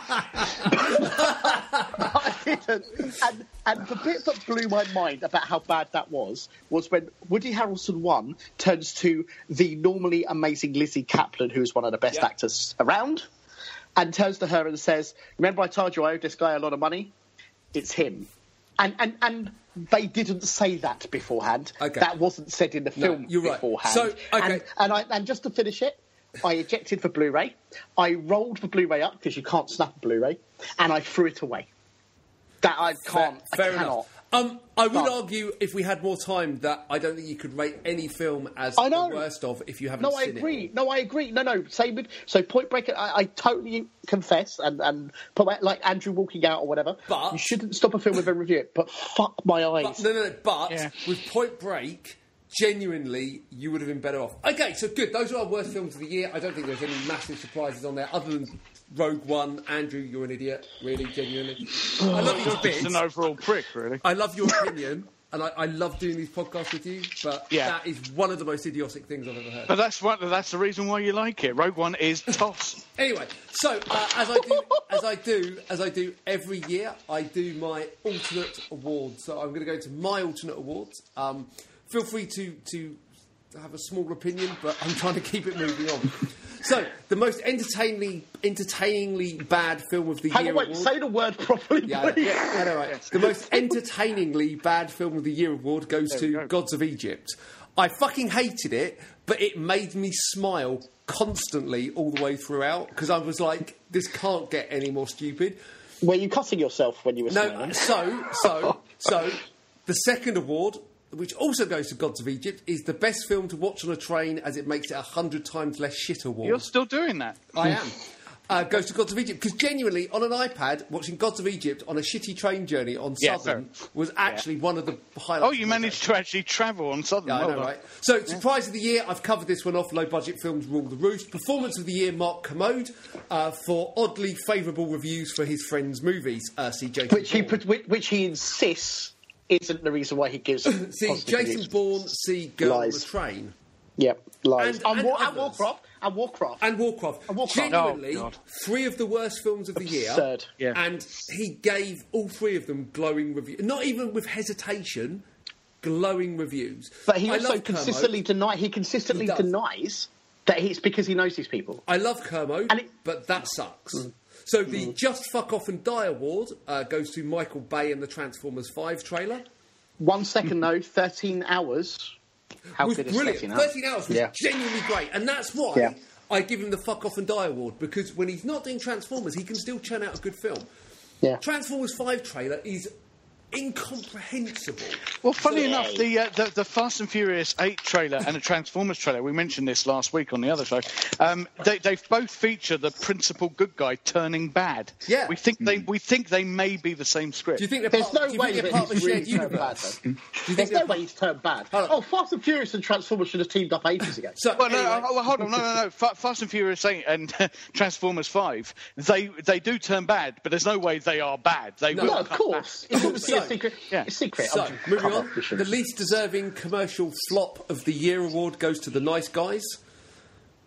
I didn't. And, and the bit that blew my mind about how bad that was was when Woody Harrelson one turns to the normally amazing Lizzie Kaplan, who's one of the best Yeah. actors around, and turns to her and says, "Remember I told you I owed this guy a lot of money? It's him." And, and and they didn't say that beforehand. Okay. That wasn't said in the No, film you're right. beforehand. So, okay. And, and, I, and just to finish it, I ejected for Blu-ray. I rolled the Blu-ray up because you can't snap a Blu-ray, and I threw it away. That I can't. Fair, fair I cannot. enough. Um, I would No. argue, if we had more time, that I don't think you could rate any film as I know. the worst of if you haven't No, I seen agree. it. No, I agree. No, no. Same with so Point Break. I, I totally confess, and and but like Andrew walking out or whatever. But- you shouldn't stop a film with a review it. But fuck my eyes. But, no, no, no. But Yeah. with Point Break, genuinely, you would have been better off. Okay, so good. Those are our worst films of the year. I don't think there's any massive surprises on there other than Rogue One. Andrew, you're an idiot. Really, genuinely. I love you to Just bits. an overall prick, really. I love your opinion, and I, I love doing these podcasts with you. But Yeah. that is one of the most idiotic things I've ever heard. But that's what, that's the reason why you like it. Rogue One is toss. Anyway, so uh, as I do, as I do, as I do every year, I do my alternate awards. So I'm going to go to my alternate awards. Um, feel free to to have a small opinion, but I'm trying to keep it moving on. So the most entertainingly, entertainingly bad film of the Hang year on, wait. award. Say the word properly, Yeah, I know. please. I know, right. The most entertainingly bad film of the year award goes There we to go. Gods of Egypt. I fucking hated it, but it made me smile constantly all the way throughout because I was like, this can't get any more stupid. Were you cutting yourself when you were No, smiling? so, so, so, the second award, which also goes to Gods of Egypt, is the best film to watch on a train as it makes it a hundred times less shit award. You're still doing that. I am. Uh, goes to Gods of Egypt because genuinely on an iPad watching Gods of Egypt on a shitty train journey on Yeah, Southern was actually one of the highlights. Oh, you of my managed day. to actually travel on Southern. Yeah, I well know, done. right? So, surprise of the year, I've covered this one off. Low budget films rule the roost. Performance of the year, Mark Commode, uh, for oddly favourable reviews for his friends' movies. Uh, see Jason Which he Bourne. put, which, which he insists isn't the reason why he gives. See positive Jason reviews. Bourne, see Girl Lies. on the Train. Yep, lies. And- And, and War, and others. Warcraft. And Warcraft. And Warcraft. And Warcraft. Genuinely, Oh, God. three of the worst films of the year. Absurd. Yeah. And he gave all three of them glowing reviews. Not even with hesitation, glowing reviews. But he I also love consistently Kermode. deny. He consistently He does. denies that it's because he knows these people. I love Kermode, And it- but that sucks. So the Just Fuck Off and Die award uh, goes to Michael Bay and the Transformers five trailer. One second though, thirteen hours. How was good is brilliant. thirteen hours? thirteen hours was Yeah. genuinely great. And that's why Yeah. I give him the Fuck Off and Die award, because when he's not doing Transformers, he can still churn out a good film. Yeah. Transformers five trailer is incomprehensible. Well, funny Yeah. enough, the, uh, the the Fast and Furious eight trailer and the Transformers trailer, we mentioned this last week on the other show, um, they, they both feature the principal good guy turning bad. Yeah. We think they we think they may be the same script. Do you think they're There's part, no do you way think they're that part of a he's shared really turned bad. universe? Though. Do you think There's they're no way he's turned bad. Hold on. Oh, Fast and Furious and Transformers should have teamed up ages ago. So, Well, no, anyway, oh, well, hold on, no, no, no. Fa- Fast and Furious eight and Transformers five, they they do turn bad, but there's no way they are bad. They No. will no, of come course. It's obviously So- a secret. Yeah. A secret. So, I'm just- moving come on, we shouldn't. the least deserving commercial flop of the year award goes to The Nice Guys.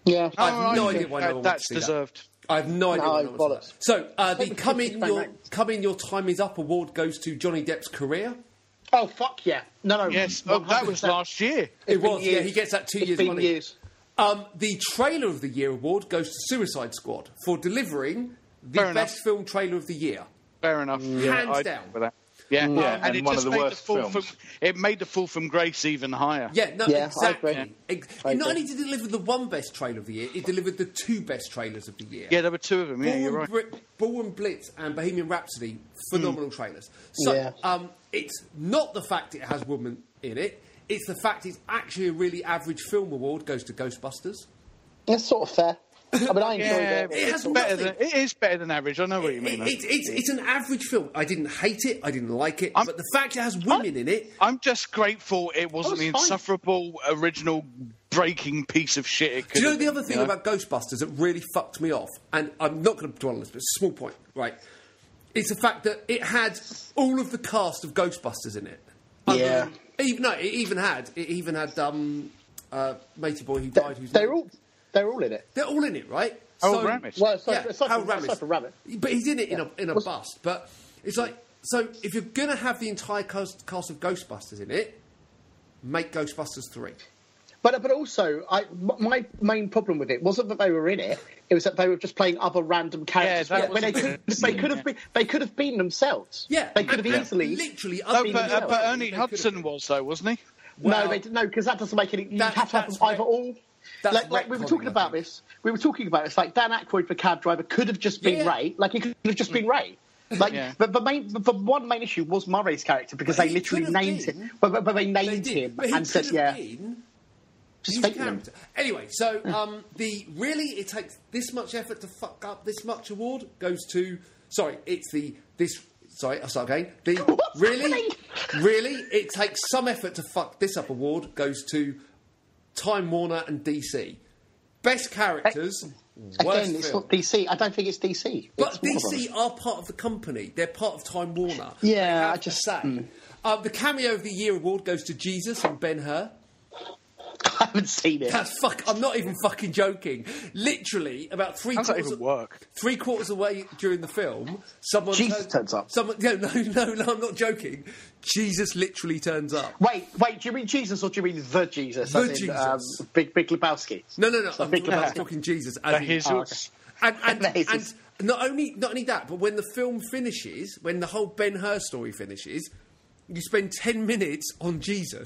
Yeah. I have Oh, no right. idea why no That- one wants That's to see that. deserved. I have no idea No, why no one wants to bollocks. see that. So, uh, the Take the Come In fifty Your bang. Come In Your Time Is Up award goes to Johnny Depp's career. Oh fuck yeah! No, no. Yes. Oh, that was one hundred percent. last year. It been was, yeah, years. he gets that two It's years been money. years. Um, the Trailer of the Year award goes to Suicide Squad for delivering the Fair enough. best film trailer of the year. Fair enough. Yeah, Hands I down. agree with that. Yeah, Yeah, and, and it one just of the made worst the fall films. from it made the fall from grace even higher. Yeah, no, Yeah, I exactly. agree. Ex- I It not agree. only did it deliver the one best trailer of the year, it delivered the two best trailers of the year. Yeah, there were two of them. Yeah, Bull, you're and right. Bri- Bull and Blitz and Bohemian Rhapsody, phenomenal trailers. So Yeah. um, it's not the fact it has women in it, it's the fact it's actually a really average film award goes to Ghostbusters. That's sort of fair. I mean, I enjoyed Yeah, it. It has it's better than nothing. it is better than average. I know what you It- mean. though. it- it's, it's an average film. I didn't hate it, I didn't like it, I'm- but the fact it has women in it, I'm just grateful it wasn't was the fine. insufferable original breaking piece of shit. It do you know could the have other been, thing you know? about Ghostbusters that really fucked me off? And I'm not going to dwell on this, but it's a small point, right? It's the fact that it had all of the cast of Ghostbusters in it. Other Yeah. than- even, no, it even had it even had um, uh, Matey Boy who died. Who's They're all, they're all in it. they're all in it, right? Harold Ramis. Well, aside, yeah, aside, Harold from, Ramis. aside from Rabbit. But he's in it in a in a Was- bust. But it's like, so if you're going to have the entire cast, cast of Ghostbusters in it, make Ghostbusters three. But but also, I, m- my main problem with it wasn't that they were in it; it was that they were just playing other random characters. Yeah, that when they was a could, bit- they could have been, they could have been themselves. Yeah, they could have and- easily. literally. No, other but, uh, than- but Ernie they could have Hudson been. was though, wasn't he? Well, no, they didn't. No, because that doesn't make any. You That- have to have that's them either re- all. that's Like, like we were retconning, talking I about think. this. We were talking about it's like Dan Aykroyd for Cab Driver could have just been Yeah. Ray. Like he could have just been Ray. Like, Yeah. but but, main, but one main issue was Murray's character because But they he literally could have named been- him. But, but, but they They named did, him but he and said, could "Yeah, have been just his fake him." character. Anyway, so um, the really it takes this much effort to fuck up this much award goes to sorry, it's the this sorry, I'll start again. The What's really happening? really it takes some effort to fuck this up award goes to Time Warner and D C. Best characters, worst Again, it's film. not D C. I don't think it's D C. But It's D Warner C Brothers. are part of the company. They're part of Time Warner. Yeah, They have I to just- say. mm. Uh, the Cameo of the Year award goes to Jesus and Ben-Hur. I haven't seen it. That's fuck. I'm not even fucking joking. Literally, about three How's that quarters, even work? three quarters away during the film, someone Jesus turns up. Someone, no, no, no, no. I'm not joking. Jesus literally turns up. Wait, wait. Do you mean Jesus or do you mean the Jesus? The as in, Jesus. Um, Big Big Lebowski. No, no, no. So I'm Big talking, I'm Lebowski. talking Jesus. As The in- Jesus. Oh, okay. and and, and Jesus. not only not only that, but when the film finishes, when the whole Ben Hur story finishes, you spend ten minutes on Jesus.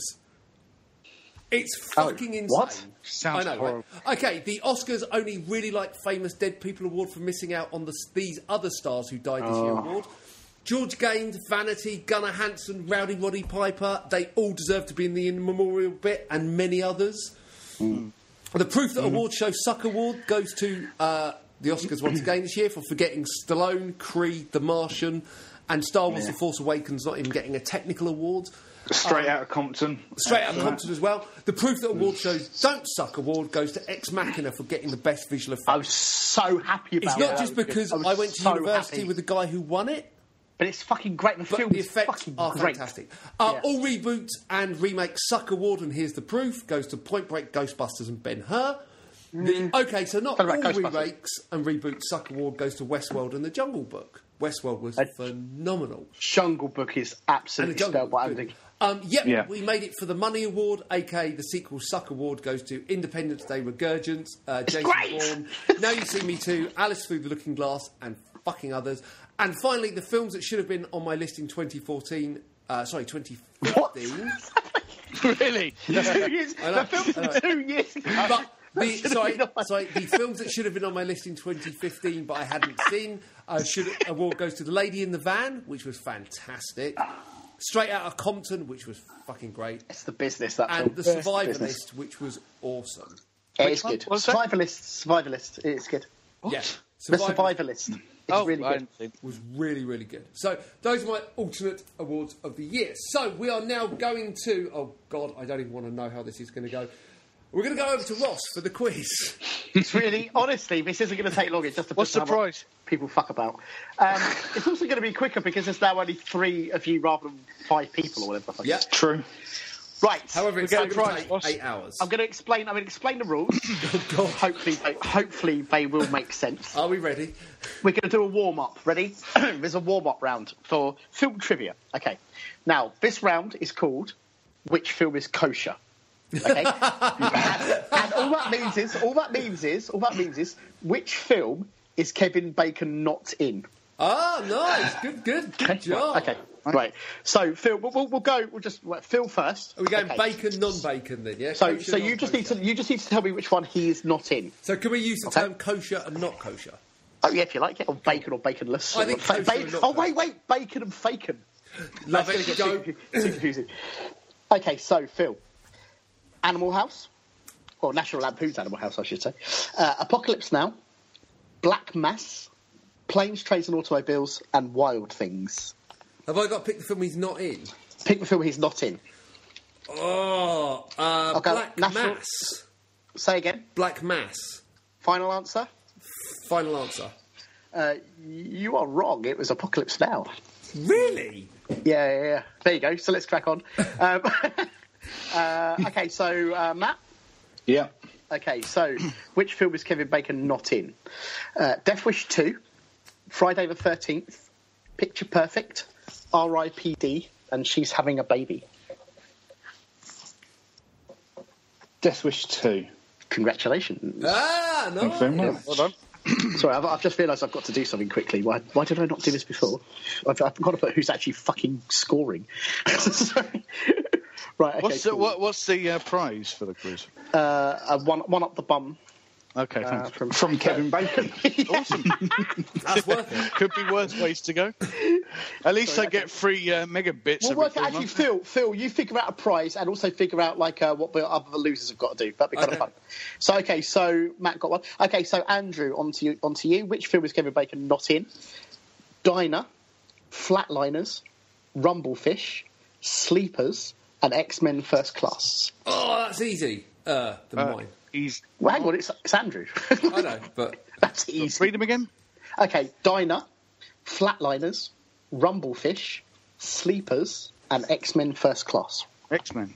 It's fucking insane. what? Sounds I know, horrible. right? Okay, the Oscars only really like famous dead people award for missing out on the, these other stars who died this year award. George Gaines, Vanity, Gunnar Hansen, Rowdy Roddy Piper, they all deserve to be in the in memorial bit, and many others. The Proof That Award Show Suck Award goes to uh, the Oscars once again this year for forgetting Stallone, Creed, The Martian, and Star Wars The Force Awakens not even getting a technical award. Straight out of Compton. Straight out of Compton as well. The Proof That Award Shows Don't Suck Award goes to Ex Machina for getting the best visual effects. I was so happy about It's it. not just because I, was I went to so university happy. with the guy who won it, But it's fucking great. The but film the is effects fucking are great. fantastic. Uh, Yeah. All reboots and remakes suck award, and here's the proof, goes to Point Break, Ghostbusters and Ben-Hur. The, okay, so not all What about Ghostbusters? remakes and reboots suck award goes to Westworld and The Jungle Book. Westworld was Uh, phenomenal. Jungle Book is And The absolutely Jungle spelled by Book. everything. Um, yep, Yeah. we made it for the Money Award, aka the sequel Suck Award goes to Independence Day Regurgence, uh, Jason great! Bourne, Now You See Me Too, Alice Through the Looking Glass, and fucking others. And finally, the films that should have been on my list in twenty fourteen, uh, sorry, twenty fifteen. Really? Two years, I know, the film's I know. two years. But the, Should have sorry, been on my- sorry, the films that should have been on my list in twenty fifteen, but I hadn't seen. Uh, should award goes to The Lady in the Van, which was fantastic. Straight Out of Compton, which was fucking great, It's the business that and film. The It's Survivor business. List, which was awesome. It is one? good. What's that? Survivor List. Survivor List. It's good. Yeah, The Survivor List. It's Oh, really I good. hadn't seen. was really, really good. So those are my alternate awards of the year. So we are now going to. Oh God, I don't even want to know how this is going to go. We're going to go over to Ross for the quiz. It's really, honestly, this isn't going to take long. It's just a What's the how much prize? people fuck about. Um, it's also going to be quicker because there's now only three of you rather than five people or whatever. the fuck. Yeah. True. Right. However, it's We're only getting going to prize, boss. take eight hours. I'm going to explain. I'm going to explain the rules. Oh, God. hopefully, they, hopefully they will make sense. Are we ready? We're going to do a warm up. Ready? There's a warm up round for film trivia. Okay. Now this round is called "Which film is kosher?" Okay. and, and all that means is all that means is all that means is which film is Kevin Bacon not in? Ah, nice. Good, good, good job. Okay. Right. So Phil, we'll, we'll, we'll go. We'll just well, Phil first. Are we going Okay. bacon, non-bacon then? Yeah. So, Kosher, so you just need non-kosher. to you just need to tell me which one he is not in. So can we use the Okay. term kosher and not kosher? Oh yeah, if you like it, or bacon or baconless. I think Fa- kosher ba- and not oh kosher. wait, wait, bacon and faken. Love That's it. gonna Go. get too, too confusing. Okay, so Phil, Animal House, or National Lampoon's Animal House, I should say. Uh, Apocalypse Now, Black Mass, Planes, Trains and Automobiles, and Wild Things. Have I got to pick the film he's not in? Pick the film he's not in. Oh, uh, Okay, Black National- Mass. Say again. Black Mass. Final answer. Final answer. Uh, you are wrong. It was Apocalypse Now. Really? Yeah, yeah, yeah. There you go. So let's crack on. Um, uh, okay, so uh, Matt. Yeah. Okay, so which film is Kevin Bacon not in? Uh, Death Wish two, Friday the thirteenth, Picture Perfect, R I P D, and She's Having a Baby. Death Wish two. Congratulations. Ah, no. Thank you very much. Well done. Sorry, I've, I've just realised I've got to do something quickly. Why, why did I not do this before? I've, I've got to put who's actually fucking scoring. Sorry. Right, okay, What's the cool. what, what's the uh, prize for the quiz? Uh, uh, one, one up the bum. Okay, Uh, thanks. from, From Kevin Bacon. Awesome. That's worth it. Could be worse ways to go. At least I get free uh, megabits. We'll every work three out. Actually, months. Phil, Phil, you figure out a prize and also figure out like uh, what the other losers have got to do. That'd be kind Okay. of fun. So, okay, so Matt got one. Okay, so Andrew, on to you. On to you. Which film is Kevin Bacon not in? Diner, Flatliners, Rumblefish, Sleepers, and X-Men First Class. Oh, that's easy. Uh, than Uh, mine. He's Well, hang on, it's, it's Andrew. I know, but That's easy. read him again. Okay, Diner, Flatliners, Rumblefish, Sleepers, and X-Men First Class. X Men.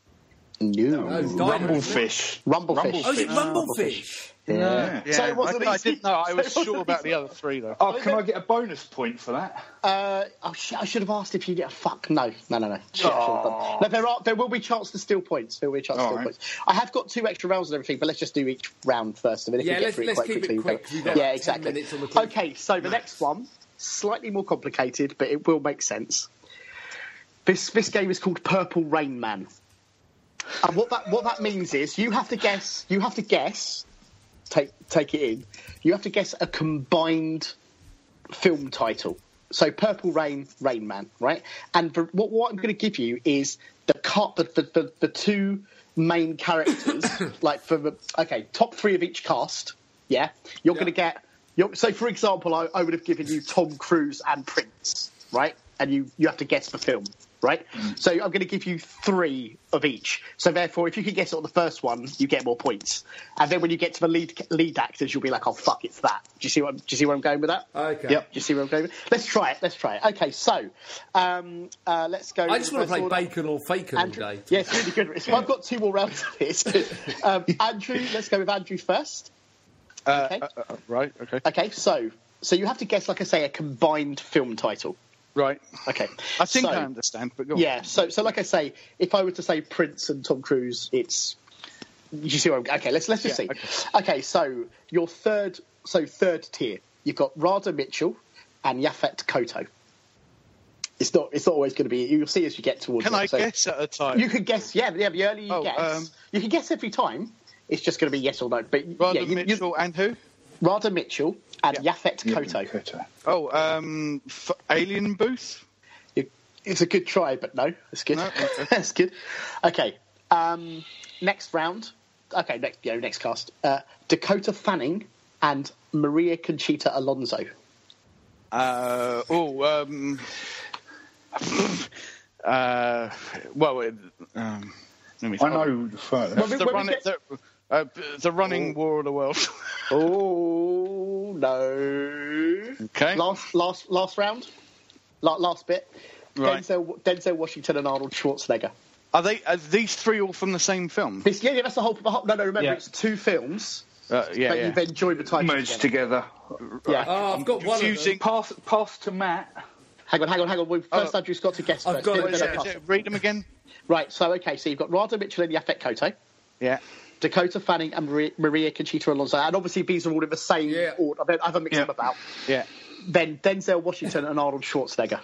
No. No, Diner. Rumblefish. Rumblefish. Oh, is it Uh, Rumblefish? Yeah. Yeah, So it wasn't I, I easy. didn't know. I So was it wasn't sure about easy. the other three though. Oh, can I get a bonus point for that? Uh, oh, shit, I should have asked if you get a fuck. No, no, no, no. Shit, I should have done. No, there are there will be chance to steal points. There will be a chance to All steal right. points. I have got two extra rounds and everything, but let's just do each round first. And then if Yeah, we get let's- through let's quite keep it quickly, quick, 'cause we've got yeah, like ten exactly. minutes on the clock. Okay, so the next one, slightly more complicated, but it will make sense. This this game is called Purple Rain Man, and what that what that means is you have to guess. You have to guess. Take take it in. You have to guess a combined film title. So Purple Rain, Rain Man, right? And the, what, what I'm going to give you is the, cut, the, the, the the two main characters, like for the okay top three of each cast. Yeah, you're Yeah. going to get. You're, so for example, I, I would have given you Tom Cruise and Prince, right? And you you have to guess the film, right? So I'm going to give you three of each. So therefore, if you can guess it on the first one, you get more points. And then when you get to the lead lead actors, you'll be like, oh fuck, it's that. Do you see what? Do you see where I'm going with that? Okay. Yep. Do you see where I'm going? with- Let's try it. Let's try it. Okay, so um, uh, let's go. I just want to first play order. bacon or faken all Andrew, day. yeah, it's really good. So I've got two more rounds of this. um, Andrew, let's go with Andrew first. Uh, Okay. uh, uh, right. Okay. Okay, so so you have to guess, like I say, a combined film title. Right. Okay, I think so, I understand, but go on. Yeah, so so like I say, if I were to say Prince and Tom Cruise, it's you see what I'm, okay. Let's let's just Yeah, see. okay. Okay. so your third so third tier, you've got Rada Mitchell and Yaphet Kotto. It's not it's not always going to be. You'll see as you get towards. Can it. I So guess at a time? You could guess. Yeah, yeah. The earlier you Oh, guess, um, you can guess every time. It's just going to be yes or no. But Rather yeah, you, you, Mitchell and who? Rada Mitchell and Yeah. Yaphet Kotto. Koto. Oh, um, F- Alien Booth. You- It's a good try, but no, that's good. No, okay. That's good. Okay, um, next round. Okay, next, you know, next cast. Uh, Dakota Fanning and Maria Conchita Alonso. Uh, oh, um, uh, well, it, um, let me. I know the first. Well, we- the, when we running, get- the, uh, the running War of the Worlds. Oh no! Okay. Last, last, last round. La- last bit. Right. Denzel, Denzel Washington and Arnold Schwarzenegger. Are they? Are these three all from the same film? This, yeah, yeah, that's the whole. The whole no, no. Remember, Yeah. it's two films, Uh, yeah, but yeah. you've enjoyed the title Merged together. Yeah. Oh, I've got one of them. confusing. Pass, pass to Matt. Hang on, hang on, hang on. We've, Oh. first, Andrew's got to guess I've first. got Then- it, then yeah, I'll Is pass. it- Read them again. Right. So, okay. So you've got Rado Mitchell and Yaphet Kote, Yeah. Dakota Fanning and Maria, Maria Conchita Alonso, and obviously these are all in the same Yeah. order. I, mean, I haven't mixed Yeah. them about. Yeah. Then Denzel Washington and Arnold Schwarzenegger.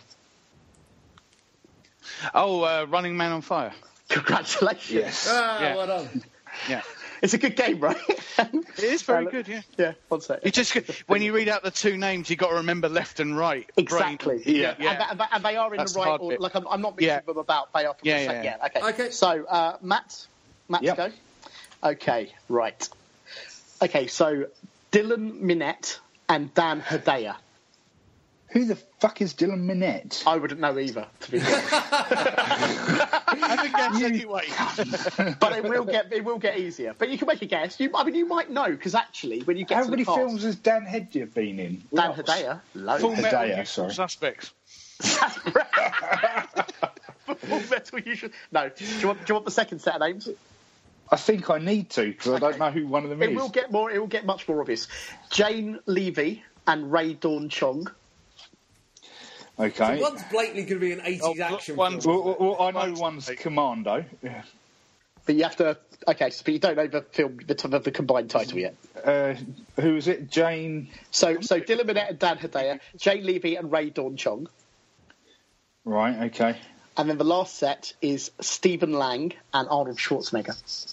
Oh, uh, Running Man on Fire. Congratulations. Yes. Ah, Yeah. well done. Yeah. It's a good game, right? It is very Uh, good. Yeah. Yeah, one sec. You just when you read out the two names, you got to remember left and right. Exactly. Brain. Yeah. And, and, and they are in That's the the right hard order. bit. Like I'm, I'm not mixing Yeah. them about. They are. From Yeah, the yeah, same, yeah. yeah. Okay. Okay. So uh, Matt, Matt's Yep. go. Okay. Right. Okay. So Dylan Minette and Dan Hedaya. Who the fuck is Dylan Minette? I wouldn't know either, to be honest. Have a guess anyway. But it will get it will get easier. But you can make a guess. You, I mean, you might know because actually, when you get How to many the cast, films has Dan Hedger been in? Dan Lots. Hedaya, loads. Full Metal Hedaya, Usual sorry. Suspects. Full Metal Usual. No. Do you want? Do you want the second set of names? I think I need to because I don't know who one of them It is. will get more. It will get much more obvious. Jane Levy and Ray Dawn Chong. Okay. One's blatantly going to be an eighties Oh, action one's- film. Well, well, well, I know One's- one's Commando. Yeah. But you have to. Okay, so but you don't know the film, the, the, the combined title yet. Uh, who is it? Jane. So, so Dylan Minette and Dan Hedaya, Jane Levy and Ray Dawn Chong, Right. Okay. and then the last set is Stephen Lang and Arnold Schwarzenegger.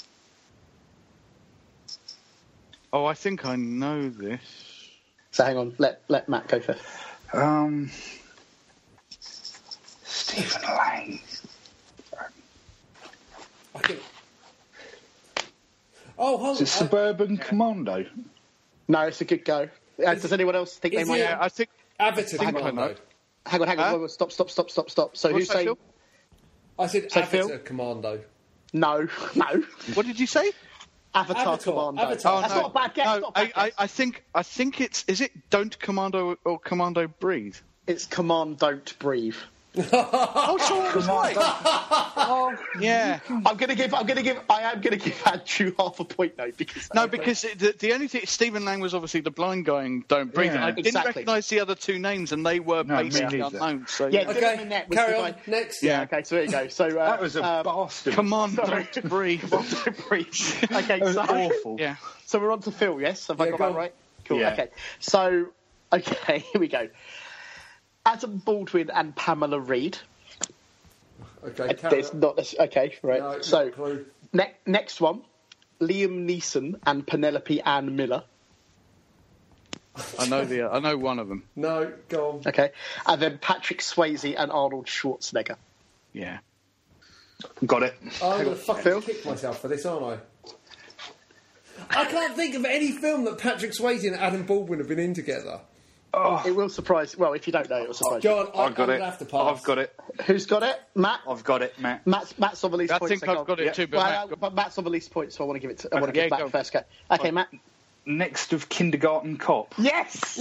Oh, I think I know this. So hang on, let let Matt go first. Um. Stephen Lang. I think. Oh, hold Is on. it Suburban Commando? No, it's a good go. Uh, does anyone else think they is might? it- Yeah, I think. Avatar Hang on, Commando. no. Hang on, hang on. Huh? wait, wait, Stop, stop, stop, stop, stop. So What's who's that, saying? Phil? I said So, Avatar Phil? Commando. No, no. What did you say? Avatar, Avatar, Commando. Avatar. That's Oh, no. not a bad guess. No, not a bad I, I, guess. I think I think it's is it Don't Commando or Commando Breathe? It's Command, Don't Breathe. Oh, sure, it was right. Yeah. I'm gonna give. I'm gonna give. I am gonna give Andrew half a point though because No, because it, the, the only thing Stephen Lang was obviously the blind guy in Don't Breathe, and Yeah. I didn't Exactly. recognise the other two names, and they were No, me basically neither. unknown. So yeah, yeah. Dylan Okay, Minette was carry the on. guy- Next. Yeah. Okay. So there you go. So uh, That was a um, bastard. Come on, Sorry. Don't Breathe. Command, Don't Breathe. Okay. That was So awful. Yeah. so we're on to Phil. Yes, have I Yeah, got go that on. right? Cool. Yeah. Okay. So okay, here we go. Adam Baldwin and Pamela Reed. Okay, carry There's on. not this. Okay. Right. No, so not a clue. ne- next one, Liam Neeson and Penelope Ann Miller. I know the I know one of them. No, go on. Okay. And then Patrick Swayze and Arnold Schwarzenegger. Yeah. Got it. I'm going to fucking Phil? kick myself for this, aren't I? I can't think of any film that Patrick Swayze and Adam Baldwin have been in together. It will surprise. Well, if you don't know, it will surprise you. Go on, I, I've got I'm it. going to have to pass. I've got it. Who's got it? Matt. I've got it, Matt. Matt's, Matt's on the least I points. think so I've go got on. it too, but Well, Matt, uh, but Matt's on the least points, so I want to give it. To, I want to Okay, give yeah, Matt go. first go. Okay, Matt. Next of Kindergarten Cop. Yes.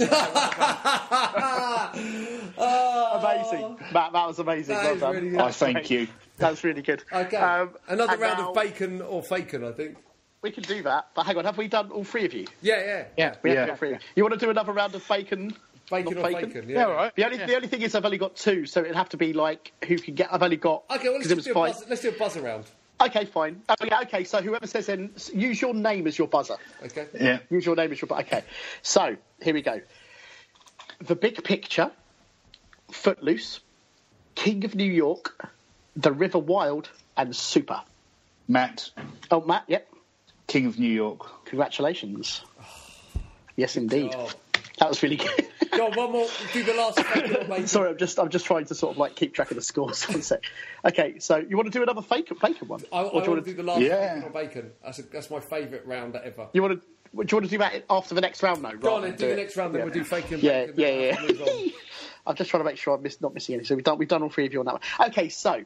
Amazing, Matt. That was amazing. That well is done. really good. I thank you. That was really good. Okay, Um, another and round now- of bacon or faken, I think. We can do that, but hang on. Have we done all three of you? Yeah, yeah. Yeah. We have Yeah. to do three. of you. You want to do another round of bacon? Bacon Not or bacon? faken, Yeah, yeah. all right. The only Yeah. the only thing is I've only got two, so it'd have to be like who can get. I've only got. Okay, well, let's 'cause it just was do a five. buzz, let's do a buzz around. Okay, fine. Oh, yeah, okay, so whoever says then, use your name as your buzzer. Okay. Yeah. Use your name as your buzzer. Okay, so here we go. The Big Picture, Footloose, King of New York, The River Wild, and Super. Matt, Oh, Matt, yep. King of New York. Congratulations. Yes, indeed. Oh. That was really good. Go on, one more. Do the last faken or bacon. Sorry, I'm just I'm just trying to sort of like keep track of the scores. One sec. Okay, so you want to do another fake bacon one? I, I Or do you want want to to do the last Yeah. faken or bacon. That's, a, that's my favourite round ever. you want to do you want to do that after the next round, though? Go on, rather then than do the it- next round, then yeah. we'll do faken and Yeah, bacon. yeah, then yeah. I'll move on. I'm just trying to make sure I'm miss, not missing any. So we've done we've done all three of you on that one. Okay, so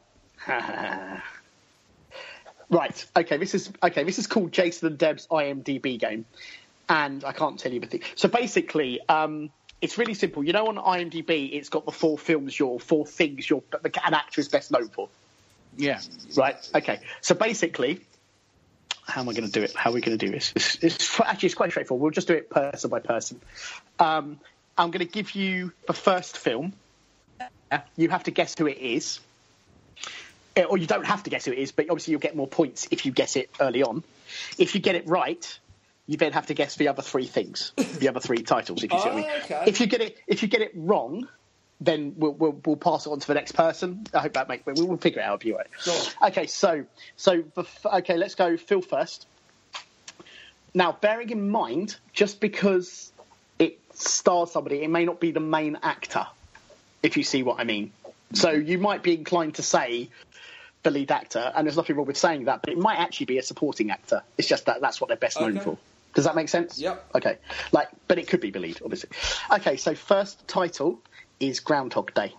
right. Okay, this is okay. This is called Jason and Deb's I M D B game, and I can't tell you the thing. So basically, um, it's really simple. You know, on I M D B, it's got the four films, your four things, your an actor is best known for. Yeah. Right. Okay. So basically, how am I going to do it? How are we going to do this? It's, it's actually it's quite straightforward. We'll just do it person by person. Um, I'm going to give you the first film. You have to guess who it is, or you don't have to guess who it is, but obviously you'll get more points if you guess it early on. If you get it right, you then have to guess the other three things, the other three titles. If you see what I mean. Oh, okay. If you get it, if you get it wrong, then we'll, we'll we'll pass it on to the next person. I hope that makes. We'll, we'll figure it out if you want. Sure. Okay, so so the, okay, let's go Phil first. Now, bearing in mind, just because it stars somebody, it may not be the main actor. If you see what I mean. So you might be inclined to say the lead actor, and there's nothing wrong with saying that, but it might actually be a supporting actor. It's just that that's what they're best known Okay. for. Does that make sense? Yep. Okay. Like, but it could be the lead, obviously. Okay, so first title is Groundhog Day.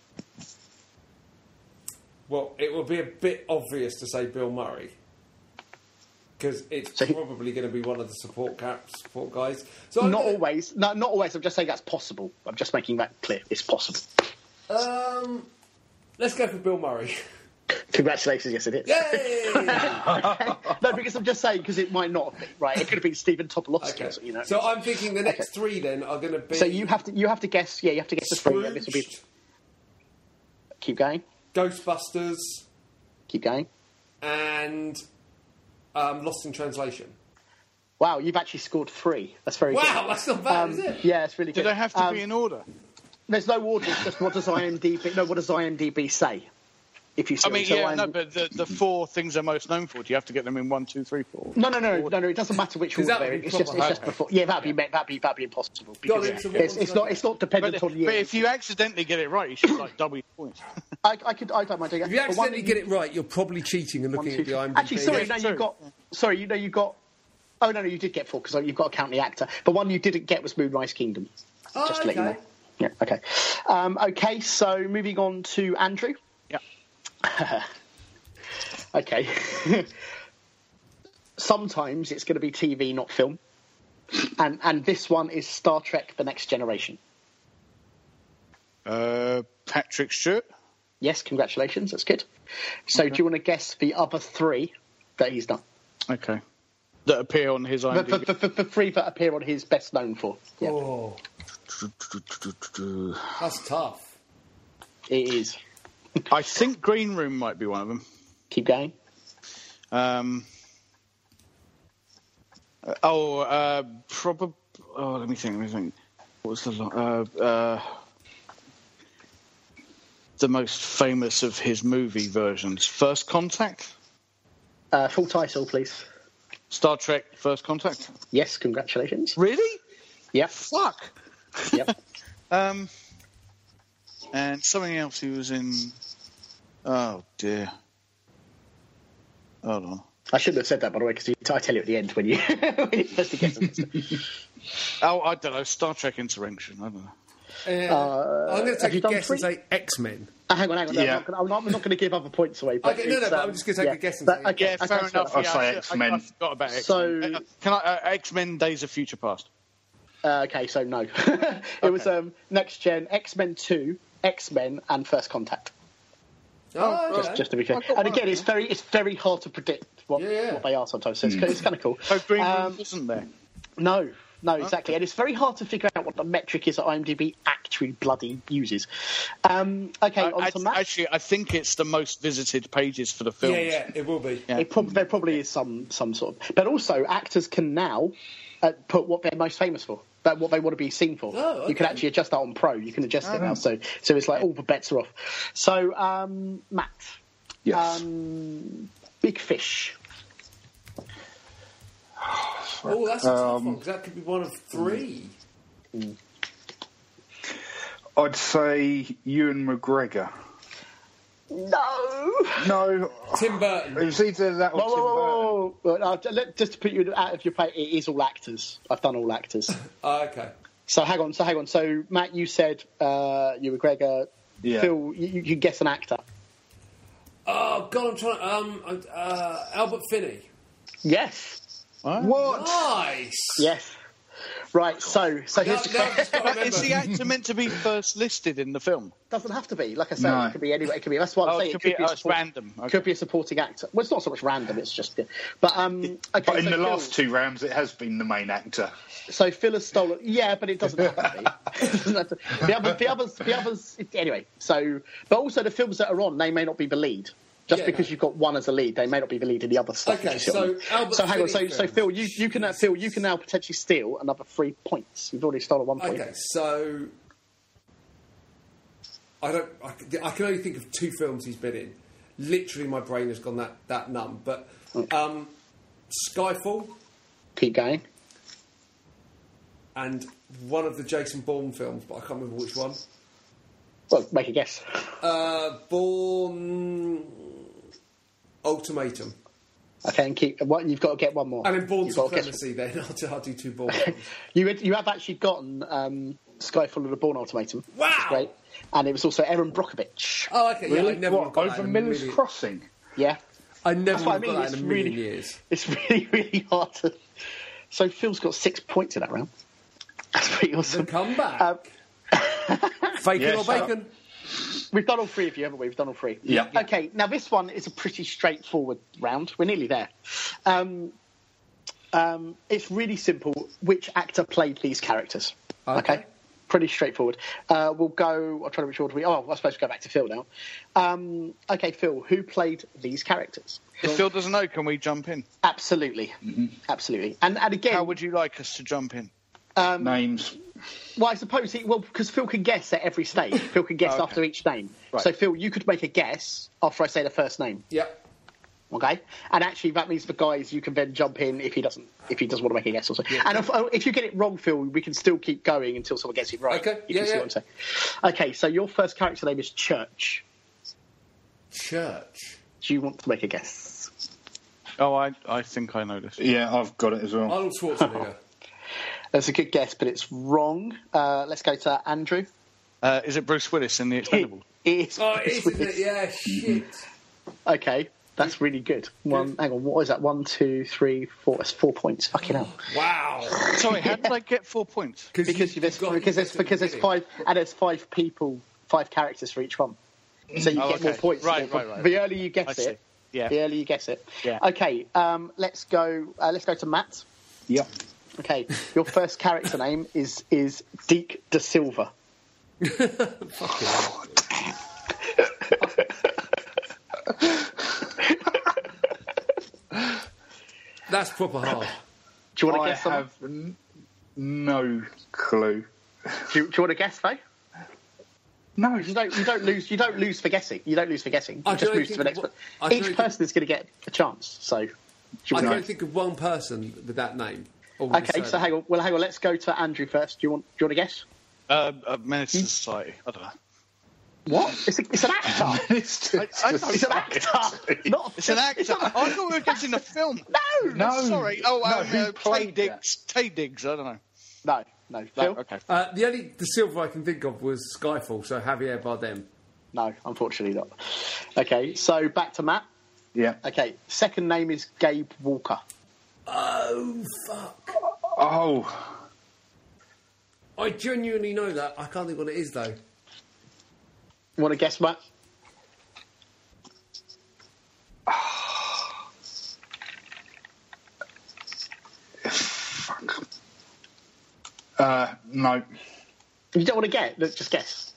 Well, it will be a bit obvious to say Bill Murray. Because it's So he- probably going to be one of the support cap, support guys. So I'm Not gonna- always. No, not always. I'm just saying that's possible. I'm just making that clear. It's possible. Um, let's go for Bill Murray. Congratulations, yes it is. Yay! No, because I'm just saying, because it might not have been, right? It could have been Stephen Tobolowsky, Okay. or something, you know. So I'm thinking the next three then are going to be. So you have to you have to guess. Yeah, you have to guess the three. Yeah, this will be. Scrooged, Keep going. Ghostbusters, Keep going. and um, Lost in Translation. Wow, you've actually scored three. That's very good. Wow, that's not bad, Um, is it? Yeah, it's really Do good. they have to Um, be in order? There's no order. It's just what does IMDb? No, what does IMDb say? If you see I mean, so yeah, I'm- no, but the, the four things they're most known for, do you have to get them in one, two, three, four? no, no, no, no, no. It doesn't matter which 'Cause order that would they're in. be It's just, proper it's just hard. before. Yeah, that'd be that'd be that'd be impossible Go because on, it's, so what it's, one's it's not it's not dependent But, on the. but if you accidentally get it right, you should like double your points. I, I could I don't mind doing it. If you But one accidentally that get it right, you're probably cheating and one, looking two, at the three- IMDb. Actually, sorry, Yeah, no, true. you got. Sorry, you know you got. Oh no, no, you did get four because you've got to count the actor. But one you didn't get was Moonrise Kingdom. Oh, Just to let you okay. know. Yeah. Okay. Um, okay. So moving on to Andrew. Yeah. Okay. Sometimes it's going to be T V, not film, and and this one is Star Trek: The Next Generation. Uh, Patrick Stewart. Yes, congratulations. That's good. So, Okay. do you want to guess the other three that he's done? Okay. That appear on his The, IMDb. the, the, the three that appear on his best known for. Yeah, Oh, that's tough. it is. I think Green Room might be one of them. Keep going. Um, uh, oh, uh, probably. Oh, let me think. Let me think. What was the lo- uh, uh, the most famous of his movie versions? First Contact. Uh, full title, please. Star Trek: First Contact. Yes, congratulations. Really? Yep. Fuck. Yep. Um, and something else he was in. Oh dear. Hold on. I shouldn't have said that, by the way, because I tell you at the end when you when you first get them. Oh, I don't know. Star Trek Insurrection. I don't know. Uh, I'm going to have take you a done guess three? and say X-Men. Uh, hang on, hang on. no, Yeah. I'm not gonna- I'm not, I'm not going to give other points away. But Okay, no, no, it's, but um, I'm just gonna take yeah. a guess and But, say- okay, Yeah, okay, fair fair enough. I'll Yeah, say I, should- X-Men. I, I forgot about X-Men. So- Uh, can I? Uh, X-Men: Days of Future Past. Uh, okay, so no. It was um, Next Gen, X-Men two, X-Men, and First Contact. Oh, okay. Just, just to be clear. I got And one. again, it's very it's very hard to predict what, Yeah, yeah. what they are sometimes. So it's, it's kind of cool. So Green Room Um, wasn't there. No, no, exactly. And it's very hard to figure out what the metric is that IMDb actually bloody uses. Um, okay, I, on I, to Matt. actually, I think it's the most visited pages for the film. Yeah, yeah, it will be. Yeah. It prob- there probably is some some sort of, but also actors can now uh, put what they're most famous for, that what they want to be seen for. Oh, You can okay. actually adjust that on Pro. You can adjust it now, so so it's like all the bets are off. So um, Matt, Yes. um, Big Fish. Oh, that's a tough Um, one, because that could be one of three. I'd say Ewan McGregor. No. No, Tim Burton. it was either that or Whoa, Tim whoa, Burton. whoa, whoa, whoa. Uh, let- just to put you out of your play, it is all actors. I've done all actors. Oh, okay. So hang on, so hang on. So Matt, you said uh, you McGregor. Yeah. Phil, you, you you guess an actor. Oh, God, I'm trying... Um, uh, Albert Finney. Yes. What? Nice! Yes. Right, so so No, here's the no, question. just gotta Is the remember. actor meant to be first listed in the film? Doesn't have to be. Like I say, No. it could be anyway. It could be. That's what I'm Oh, saying. it could be, a oh, it's support- random. Okay. Could be a supporting actor. Well, it's not so much random. It's just. But um. Okay. But in so the Phil, last two rounds, it has been the main actor. so Phil has stolen. Yeah, but it doesn't have to be. It doesn't have to- the others, the others, the others. Anyway, so but also the films that are on, they may not be the lead. Just Yeah. because you've got one as a lead, they may not be the lead in the other stuff. Okay, you see what I so mean? Albert so hang on, so Finney so films. Phil, you you can uh, Phil, you can now potentially steal another three points. You've already stolen one point. Okay, so I don't. I, c- I can only think of two films he's been in. Literally, my brain has gone that that numb. But um, Skyfall Keep going. and one of the Jason Bourne films, but I can't remember which one. Well, make a guess. Uh, Bourne Ultimatum. Okay, and keep. What you've got to get one more. And then Bourne You've got to guess- Supremacy. Then I'll do, I'll do two Bourne films. You had- you have actually gotten um, Skyfall and the Bourne Ultimatum. Wow! Which is great. And it was also Aaron Brockovich. Oh, okay. Yeah, I never What, got that over in a Miller's million- Crossing? Yeah. I never That's what I would have mean, got that in a it's million really- years. It's really, really hard to. So Phil's got six points in that round. That's pretty The awesome. comeback. Um, Bacon Yeah, or shut up. bacon? We've done all three of you, haven't we? We've done all three. Yeah. Okay, now this one is a pretty straightforward round. We're nearly there. Um, um, it's really simple. Which actor played these characters? Okay. Okay. Pretty straightforward. Uh, we'll go. I'll try to which order we. Oh, I suppose we'll go back to Phil now. Um, okay, Phil, who played these characters? If Phil doesn't know, can we jump in? Absolutely, absolutely. And and again, How would you like us to jump in? Names. well, I suppose he, well because Phil can guess at every stage. Phil can guess Okay. after each name. Right. So Phil, you could make a guess after I say the first name. Yep. Okay, and actually that means for guys you can then jump in if he doesn't if he doesn't want to make a guess or so. And if, if you get it wrong, Phil, we can still keep going until someone gets it right. Okay, you yeah, can see yeah. what I'm saying. Okay, so your first character name is Church. Church. Do you want to make a guess? Oh, I I think I know this. Yeah, I've got it as well. Arnold Schwarzenegger. That's a good guess, but it's wrong. Uh, let's go to Andrew. Uh, is it Bruce Willis in The Expendables? It is. Oh, it is, isn't it? Yeah, shit. Okay, that's really good. One, hang on, what is that? One, two, three, four. That's four points. Fucking hell. Wow. Sorry, how did I get four points? Because you- there's you've got- because there's you've got because there's to five and there's five people, five characters for each one. So you Oh, get more okay. points. Right, You get more- right, right. The earlier you I guess see. it, Yeah. the earlier you guess it. Yeah. Okay, um, let's go. Uh, let's go to Matt. Yep. Okay, your first character name is is Deke De Silva. That's proper hard. Do you want to I guess? Someone? have n- no clue. Do, you, do you want to guess though? No, You don't. You don't lose. You don't lose for guessing. You don't lose for guessing. I You just can move to only the next think one. of one- I can Each only person is going to get a chance. So, do you I want can to- think of one person with that name. All the okay. same. So hang on. Well, hang on. Let's go to Andrew first. Do you want? Do you want to guess? Uh, uh, Menace to Society. I don't know. What? It's, a, it's an actor. it's, just, I know. It's an actor. Not. It's an actor. not- I thought we were guessing a film. No. No. Sorry. Oh, No, um, who uh, Tay played Diggs. Tay Diggs. I don't know. No. No. No, Phil? okay. Uh, the only the silver I can think of was Skyfall, so Javier Bardem. No. Unfortunately not. Okay. So back to Matt. yeah. Okay. Second name is Gabe Walker. Oh fuck! Oh, I genuinely know that. I can't think what it is though. You want to guess, Matt? uh, no. You don't want to get? Look, just guess.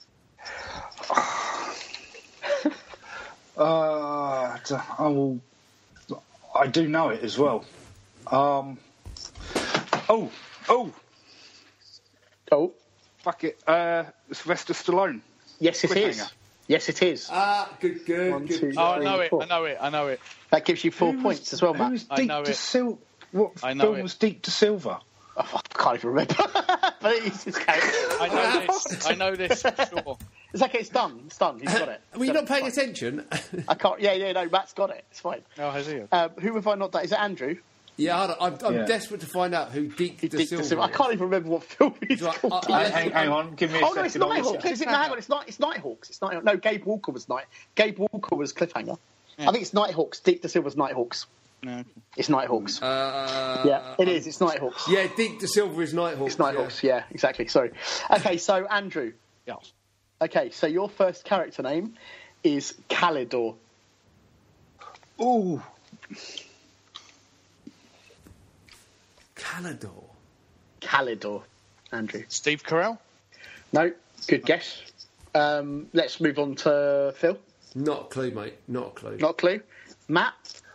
Uh, d- I will. I do know it as well. Um. Oh, oh, Oh. fuck it. Uh, Sylvester Stallone. Yes, it is. Cliffhanger. Yes, it is. Ah, good, good, One, good. two, Oh, I three, know it. four. I know it. I know it. That gives you four Who was- points as well, Who Matt. was I Deep know De it. Silva? What I know film it. was Deep De Silva? Oh, I can't even remember. But it is his character. I know this. I know this for sure. It's okay, it's done. It's done. He's got it. Were you It's not paying fine. attention? I can't. Yeah, yeah, no, Matt's got it. It's fine. Oh, has he? Um, who have I not done? Is it Andrew? yeah, hold on. I'm, I'm Yeah. desperate to find out who Deke Who De Deke Silva De Silva. I is. can't even remember what film he's Right, called. I- I- Hang, hang, hang on, give me a Oh no, second. it's I'll Nighthawks. look. Is it? No, hang on, it's not. It's Nighthawks. It's not. No, Gabe Walker was Night. Gabe Walker was Cliffhanger. I think it's Nighthawks. Deke De Silva's Nighthawks. No. It's Nighthawks. Uh, yeah, it is. It's Nighthawks. Yeah, Deke De Silva is Nighthawks. It's Nighthawks. Yeah. yeah, exactly. Sorry. Okay, so Andrew. Yeah. Okay, so your first character name is Calidor. Ooh. Calidor. Calidor, Andrew. Steve Carell? No, good guess. Um, let's move on to Phil. Not a clue, mate. Not a clue. Not a clue. Matt?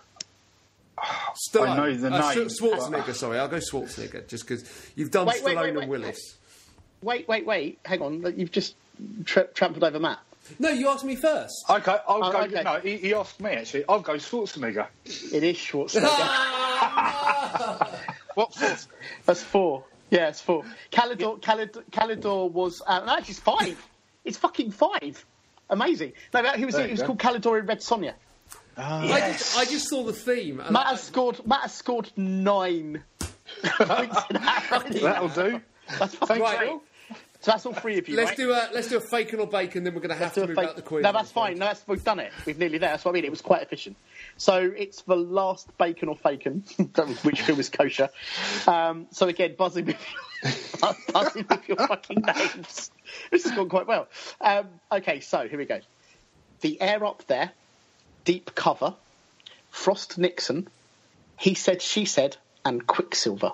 Stallone. I know the uh, name. Schwarzenegger, sorry. I'll go Schwarzenegger, just because you've done Wait, Stallone wait, wait, and wait. Willis. Wait, wait, wait. Hang on. You've just tra- trampled over Matt. No, you asked me first. Okay, I'll Oh, go. okay. No, he, he asked me actually. I'll go Schwarzenegger. It is Schwarzenegger. What? That's four. Yeah, it's four. Calidor, Calidor, Calidor was... Uh, no, actually, it's five. It's fucking five. Amazing. No, he was, There he you was go. called Calidor in Red Sonja. I, just, I just saw the theme. And Matt I, has scored. Matt has scored nine points in that already. That'll do. That's fucking Right. great. So that's all three of you. let's right? do a let's do a fake or bacon. Then we're going to have Let's to do a move fake- out the quiz. No, that's fine. No, that's, we've done it. We've nearly there. That's what I mean. It was quite efficient. So it's the last bacon or faken, which film is kosher. Um, so again, buzzing with, buzzing with your fucking names. This has gone quite well. Um, okay, so here we go. The Air Up There, Deep Cover, Frost Nixon, He Said, She Said, and Quicksilver.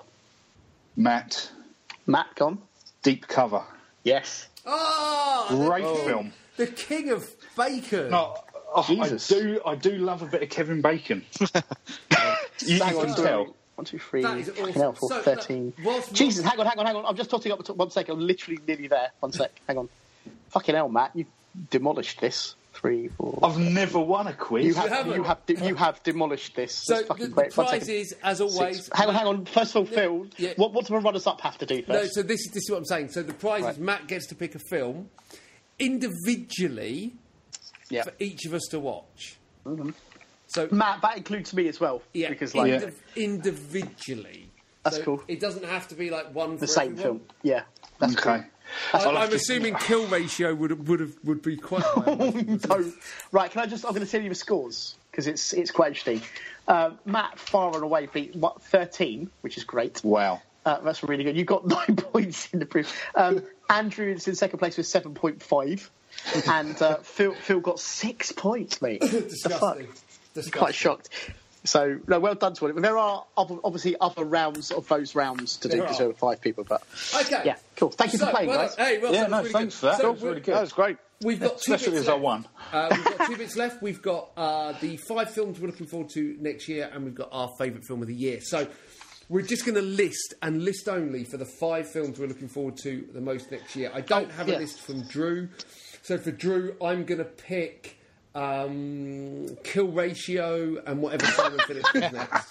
Matt, Matt, gone? Deep Cover. Yes. Oh, Great the, film. the king of bacon. No, oh, Jesus. I do. I do love a bit of Kevin Bacon. you you Hang on, can three. tell. One, two, three. That is Fucking awesome. hell, four, So, thirteen. look, whilst- Jesus, hang on, hang on, hang on. I'm just totting up the top. One second. I'm literally nearly there. One sec. Hang on. Fucking hell, Matt. You've demolished this. Three, four. I've never won a quiz. You have, haven't. you have, de- you have demolished this. So That's the, fucking the great. One prize second. is, as always. Six. Hang on, hang on. First of all, Phil, yeah. what, what do the runners-up have to do No, first? so this is this is what I'm saying. So the prize Right. is Matt gets to pick a film individually yeah. for each of us to watch. Mm-hmm. So Matt, that includes me as well. yeah, Because, like, indi- individually. That's So cool. It doesn't have to be like one for the same everyone. film. Yeah. That's Okay. I, I'll have I'm to- assuming kill ratio would would have would be quite high. No. Right, can I just... I'm going to tell you the scores, because it's it's quite interesting. Uh, Matt far and away beat what, thirteen, which is great. Wow. Uh, that's really good. You got nine points in the proof. Um, Andrew is in second place with seven point five. And uh, Phil, Phil got six points, mate. The fuck? Disgusting. Disgusting. Quite shocked. So, no, well done to it. There are other, obviously other rounds of those rounds to do There because are. there were five people. But Okay. yeah, cool. Thank you So, for playing, well guys. done. Hey, well Yeah, done. no, That's really thanks good. for that. So That was we're- really good. That was great. We've got two Especially bits as I left. won. Uh, we've got two bits left. We've got uh, the five films we're looking forward to next year, and we've got our favourite film of the year. So we're just going to list and list only for the five films we're looking forward to the most next year. I don't have a yeah. list from Drew. So for Drew, I'm going to pick um, Kill Ratio and whatever Simon Phillips is next.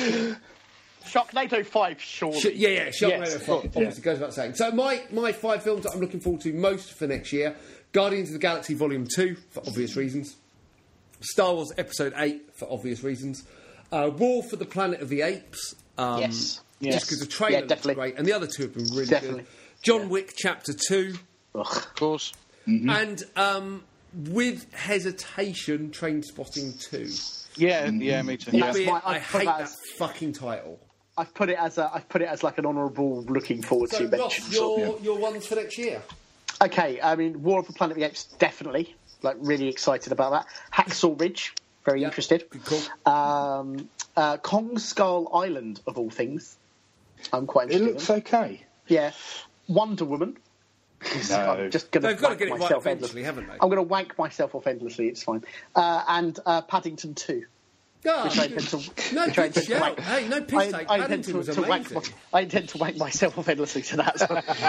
Sharknado five, surely. Sh- yeah, yeah, Sharknado Yes. five, obviously goes without saying. So my, my five films that I'm looking forward to most for next year: Guardians of the Galaxy Volume Two for obvious reasons, Star Wars Episode Eight for obvious reasons, uh, War for the Planet of the Apes. Um, Yes. just Yes. because the trailer Yeah, looks definitely. great, and the other two have been really Definitely. good. John Wick Chapter Two, Ugh. Of course. and um, with hesitation, Train Spotting Two. Yeah, yeah, me too. Yeah. Albeit my- I I've put hate that that as- fucking title. I've put it as a, I've put it as like an honourable looking forward So, to Ross, mention. your, your ones for next year? Okay, I mean, War of the Planet of the Apes, definitely. Like, really excited about that. Hacksaw Ridge, very Yeah, interested. good call. Um, uh, Kong Skull Island, of all things. I'm quite It interested. looks in. okay. Yeah. Wonder Woman. No. I'm just going They've got to wank get it right myself eventually, endlessly. haven't they? I'm going to wank myself off endlessly. It's fine. Uh, and uh, Paddington Two. Oh, Which I good. intend to, No which I good intend to shout. wank. Hey, no piss I, take. I intend Paddington to, was to wank. amazing. My, I intend to wank myself off endlessly to that.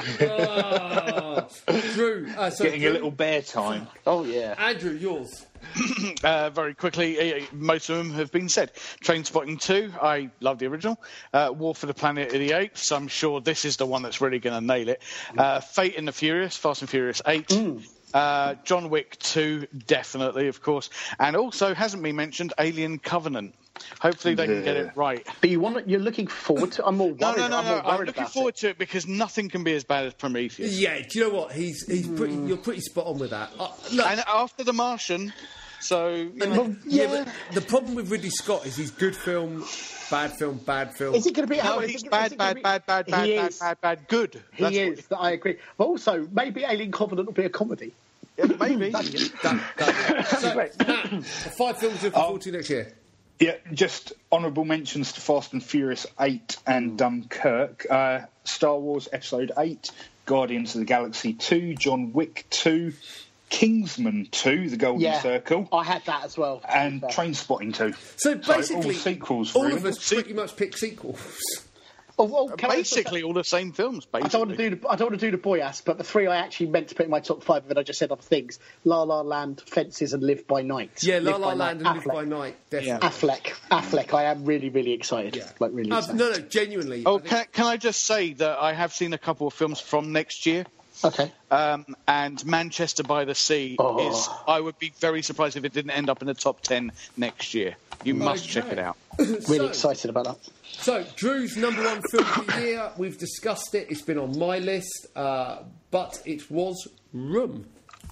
Oh, Drew, uh, so Getting Drew, a little bear time. Oh yeah. Andrew, yours. Uh, very quickly, uh, most of them have been said. Trainspotting two, I love the original. Uh, War for the Planet of the Apes, I'm sure this is the one that's really going to nail it. Uh, Fate and the Furious, Fast and Furious eight. Uh, John Wick two, definitely, of course. And also, hasn't been mentioned, Alien Covenant. Hopefully they can get Yeah. it right. But you want you're looking forward to? I'm more worried. No, no, no, I'm no. more I'm worried looking about forward it. to it because nothing can be as bad as Prometheus. Yeah, do you know what? He's he's pretty. You're pretty spot on with that. Uh, look, And after The Martian, So you know, Well, Yeah, yeah. but the problem with Ridley Scott is he's good film, bad film, bad film. Is it going to be? no, is he's it- bad, is it gonna bad, be- bad, bad, bad, He bad, is. bad, bad, good. He That's is. I agree. But also, maybe Alien Covenant will be a comedy. What, maybe. That- that- so, Great. Matt, the five films you're looking Oh. forward to next year. Yeah, just honourable mentions to Fast and Furious eight and Dunkirk, uh, Star Wars Episode eight, Guardians of the Galaxy two, John Wick two, Kingsman two, The Golden Yeah, Circle, I had that as well. and Trainspotting two. So basically, all sequels, all really. of us pretty much pick sequels. Oh, oh, can I also- Basically, all the same films. Basically, I don't want to do the I don't want to do the boy ass, but the three I actually meant to put in my top five, and I just said other things: La La Land, Fences, and Live by Night. Yeah, La Live La by Land and Night. Live Affleck. by Night, definitely. Affleck, Affleck. I am really, really excited. Yeah. Like really Uh, excited. no, no, genuinely. Oh, I think- can, can I just say that I have seen a couple of films from next year, Okay. um, and Manchester by the Sea Oh. is. I would be very surprised if it didn't end up in the top ten next year. You must check Okay. it out. Really So- excited about that. So, Drew's number one film of the year. We've discussed it. It's been on my list, uh, but it was Room.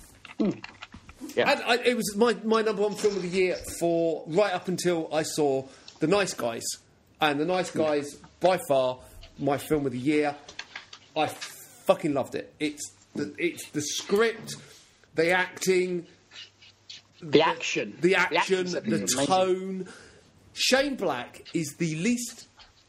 Yeah. And I, it was my, my number one film of the year for right up until I saw The Nice Guys. And The Nice Guys, by far, my film of the year. I fucking loved it. It's the, it's the script, the acting, The action. the action, action's the amazing. tone. Shane Black is the least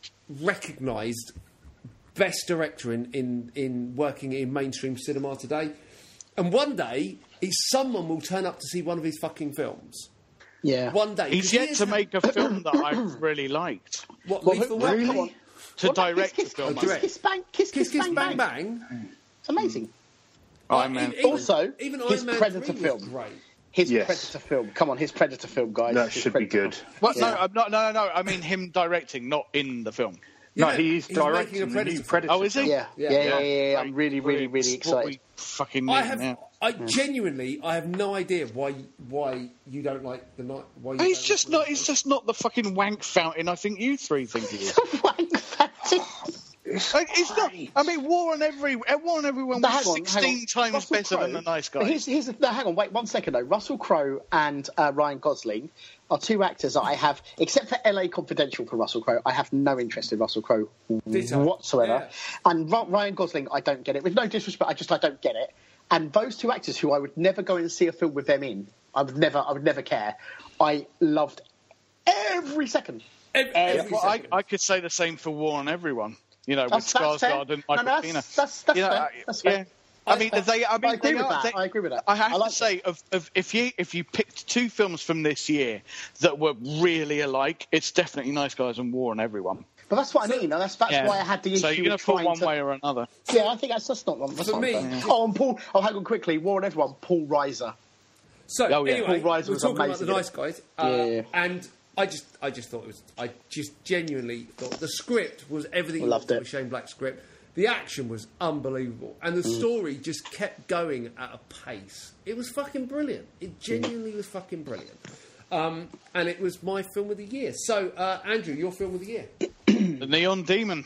recognised best director in, in, in working in mainstream cinema today. And one day, it's someone will turn up to see one of his fucking films. Yeah. One day. He's 'cause he yet is- to make a film that I really liked. What, Well, Lethal who- Weapon? come on. To What about direct Kiss, the film, Kiss, I Kiss, think. Kiss, bang, kiss, Kiss Kiss Bang Bang. It's amazing. Iron Man. Even- Also, even his Iron Man Predator three was film. Great. His Yes. Predator film. Come on, his Predator film, guys. That His should be Predator good. film. What? No, Yeah. I'm not. No, no, no. I mean him directing, not in the film. No, Yeah, he is he's making directing a the Predator new film. Predator. Oh, is he? Yeah, Yeah. yeah, yeah, yeah. Yeah. yeah. I'm really, really, really It's what excited. we fucking need I have, now. I genuinely, I have no idea why why you don't like the night. Why you He's don't just like not. He's just not the fucking wank fountain. I think you three think he is. Wank Fountain. Like, it's not. I mean, War on Every War on Everyone No, was hang on, hang sixteen on. times Russell better Crowe- than the Nice But Guys. Here's, here's the, no, hang on, wait one second though. Russell Crowe and uh, Ryan Gosling are two actors that I have, except for L A Confidential for Russell Crowe, I have no interest in Russell Crowe Ditto. whatsoever. Yeah. And Ro- Ryan Gosling, I don't get it. With no disrespect, I just I don't get it. And those two actors, who I would never go and see a film with them in, I would never, I would never care. I loved every second. Every, Yeah, every Well, I, second. I could say the same for War on Everyone. You know, with That's- that's fair. Skarsgård and No, Michael no, Pena. that's- that's- that's You know, fair. I- That's yeah. fair. I mean, That's they. I fair. mean, I agree they with are, that. they- I agree with that. I have I like to say, of, of, if you if you picked two films from this year that were really alike, it's definitely Nice Guys and War on Everyone. But that's what I So- mean. and That's that's Yeah. why I had the issue So you're going with to fall trying one to. way or another. Yeah, I think that's just not one. That's For not me- fair. Yeah. Oh, and Paul. Oh, hang on quickly. War on Everyone. Paul Reiser. So Oh, yeah. anyway, Paul Reiser we're was talking about amazing, the yeah. Nice Guys, uh, Yeah, yeah. and I just, I just thought it was, I just genuinely thought the script was everything. you Loved wanted it. with Shane Black's script. The action was unbelievable, and the story just kept going at a pace. It was fucking brilliant. It genuinely was fucking brilliant, um, and it was my film of the year. So, uh, Andrew, your film of the year? The Neon Demon.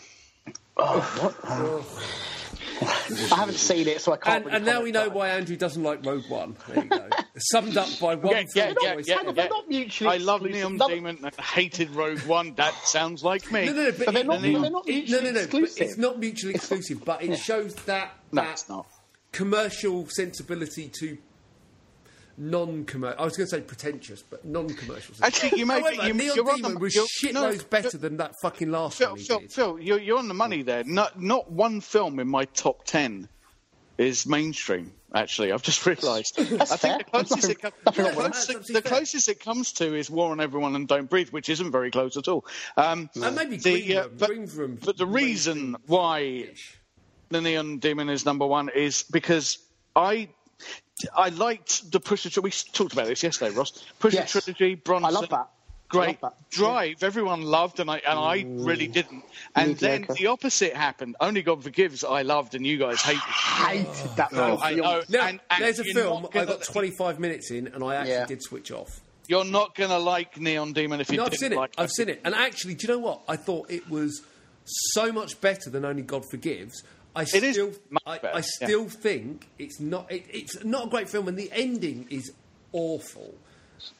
I haven't seen it, so I can't. And, really and now comment, we know but- why Andrew doesn't like Rogue One. There you go. Summed up by one Yeah, yeah, film yeah, choice. yeah, Hang on, yeah. they're not mutually I love exclusive. Neon No, Demon and hated Rogue One. That sounds like me. No, no, no, but, But they're it- not- no, no, they're not it- mutually no, no, no, exclusive. But it's not mutually exclusive, but it shows that No, that it's not. commercial sensibility to non-commercial. I was going to say pretentious, but non-commercial. Actually, you may be- However, you- Neon you're on Demon the- was you're- shitloads no, better Phil- than that fucking last Phil, one he Phil, did. Phil you're, you're on the money there. Not, not one film in my top ten is mainstream. Actually, I've just realised. I think fair. the closest, it, com- Nothing the, wrong with closest, that. it- That's the absolutely fair. closest it comes to is War on Everyone and Don't Breathe, which isn't very close at all. Um, And maybe the, Green uh, Room. but, Green Room but the reason why the Neon Demon is number one is because I I liked the Pusher trilogy. We talked about this yesterday, Ross. Pusher Yes. trilogy, Bronson. I love that. I Great. love that. Drive, everyone loved, and I and I really didn't. And then Mediocre. the opposite happened. Only God Forgives, I loved, and you guys hated. hated that film. I know. Now, and, and there's a you're film, not I gonna- got twenty-five minutes in, and I actually Yeah. did switch off. You're not going to like Neon Demon if you No, I've didn't seen it. like I've seen it. And actually, do you know what? I thought it was so much better than Only God Forgives. I It is still, much I, better, I yeah. still think it's not. It, it's not a great film, and the ending is awful.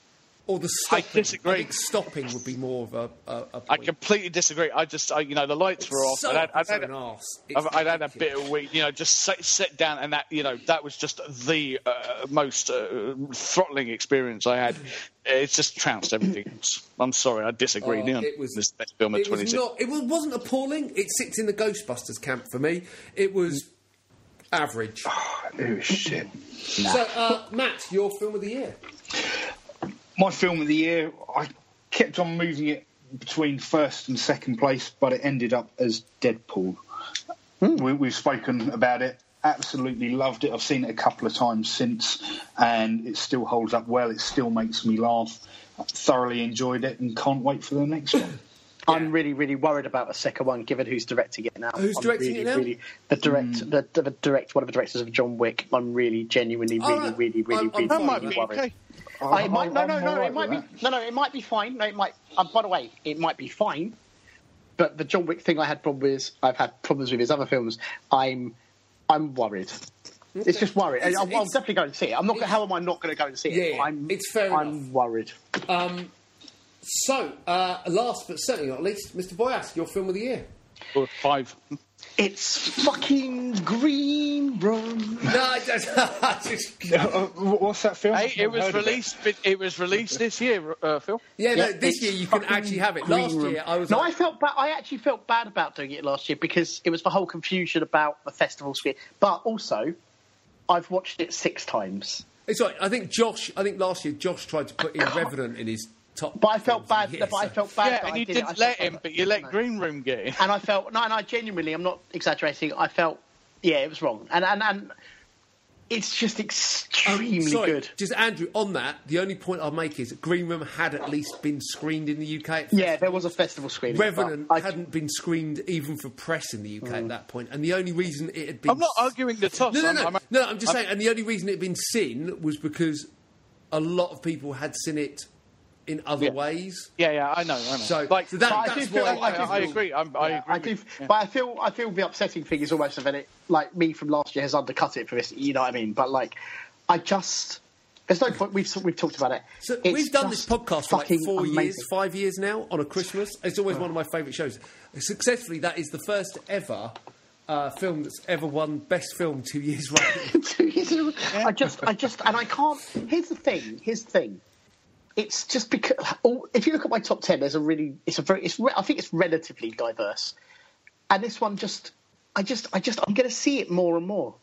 Or the stopping. I disagree. I think stopping would be more of a, a, a point. I completely disagree. I just, I, you know, the lights were off. So I'd had, I'd so had, an arse. It's I've, I'd had a ridiculous. bit of week, you know, just sit, sit down and that, you know, that was just the uh, most uh, throttling experience I had. It's just trounced everything else. I'm sorry, I disagree. Oh, Neon it was this best film of it was twenty-six. not. It was, wasn't appalling. It sits in the Ghostbusters camp for me. It was average. It was shit. So, uh, Matt, your film of the year. My film of the year, I kept on moving it between first and second place, but it ended up as Deadpool. Mm. We, we've spoken about it. Absolutely loved it. I've seen it a couple of times since, and it still holds up well. It still makes me laugh. I thoroughly enjoyed it and can't wait for the next one. I'm really, really worried about the second one, given who's directing it now. Who's I'm directing really, it now? Really, the direct, Mm. the, the, the direct, one of the directors of John Wick. I'm really, genuinely, All really, right. really, really, I'm- I'm really, That fine might really be worried. okay. I, it might, no, I'm no, no, alright it might be, with no, no, it might be fine. No, it might. Uh, by the way, it might be fine. But the John Wick thing, I had problems with. I've had problems with his other films. I'm, I'm worried. It's just worried. It's- I, I'm it's- definitely going to see it. I'm not. it's- How am I not going to go and see it? Yeah, I'm, it's fair I'm enough. worried. Um, so, uh, last but certainly not least, Mister Boyas, your film of the year. Or five. It's fucking Green Room. No, I don't. I just, Uh, what's that film? Hey, I've it never was heard of released. It. it was released this year, uh, Phil. yeah, no, Yeah, this it's year you can fucking actually have it. Green Last Room. year I was No, like, I felt bad. I actually felt bad about doing it last year because it was the whole confusion about the festival screen. But also, I've watched it six times. it's like, I think Josh. I think last year Josh tried to put in Revenant in his top. But I felt films bad. of the year, But I so- felt bad. Yeah, that and I you did it. I didn't felt let bad him, that- but you let no. Green Room get in. And I felt no, and I genuinely, I'm not exaggerating. I felt, yeah, it was wrong, and and and it's just Um, extremely sorry, good. just Andrew. On that, the only point I'll make is that Green Room had at least been screened in the U K. At Yeah, there was a festival screening. Revenant but I- hadn't been screened even for press in the U K at that point, and the only reason it had been I'm not arguing the toss. No, no, I'm, no, I'm, no. I'm just I'm- saying, and the only reason it had been seen was because a lot of people had seen it in other Yeah. ways. Yeah, yeah, I know, I know. So, like, so that, But I that's do feel why like- I, I do I feel- agree. I'm, I Yeah, agree. I do, with- yeah. but I feel I feel the upsetting thing is almost that it, like me from last year, has undercut it for this. You know what I mean? But like, I just there's no point. We've we've talked about it. So It's we've done this just podcast for like fucking four amazing. years, five years now on a Christmas. It's always one of my favourite shows. Successfully, that is the first ever uh, film that's ever won Best Film two years running. I just, I just, and I can't. Here's the thing. Here's the thing. It's just because oh, if you look at my top ten, there's a really, it's a very, it's. re- I think it's relatively diverse, and this one just, I just, I just, I'm going to see it more and more.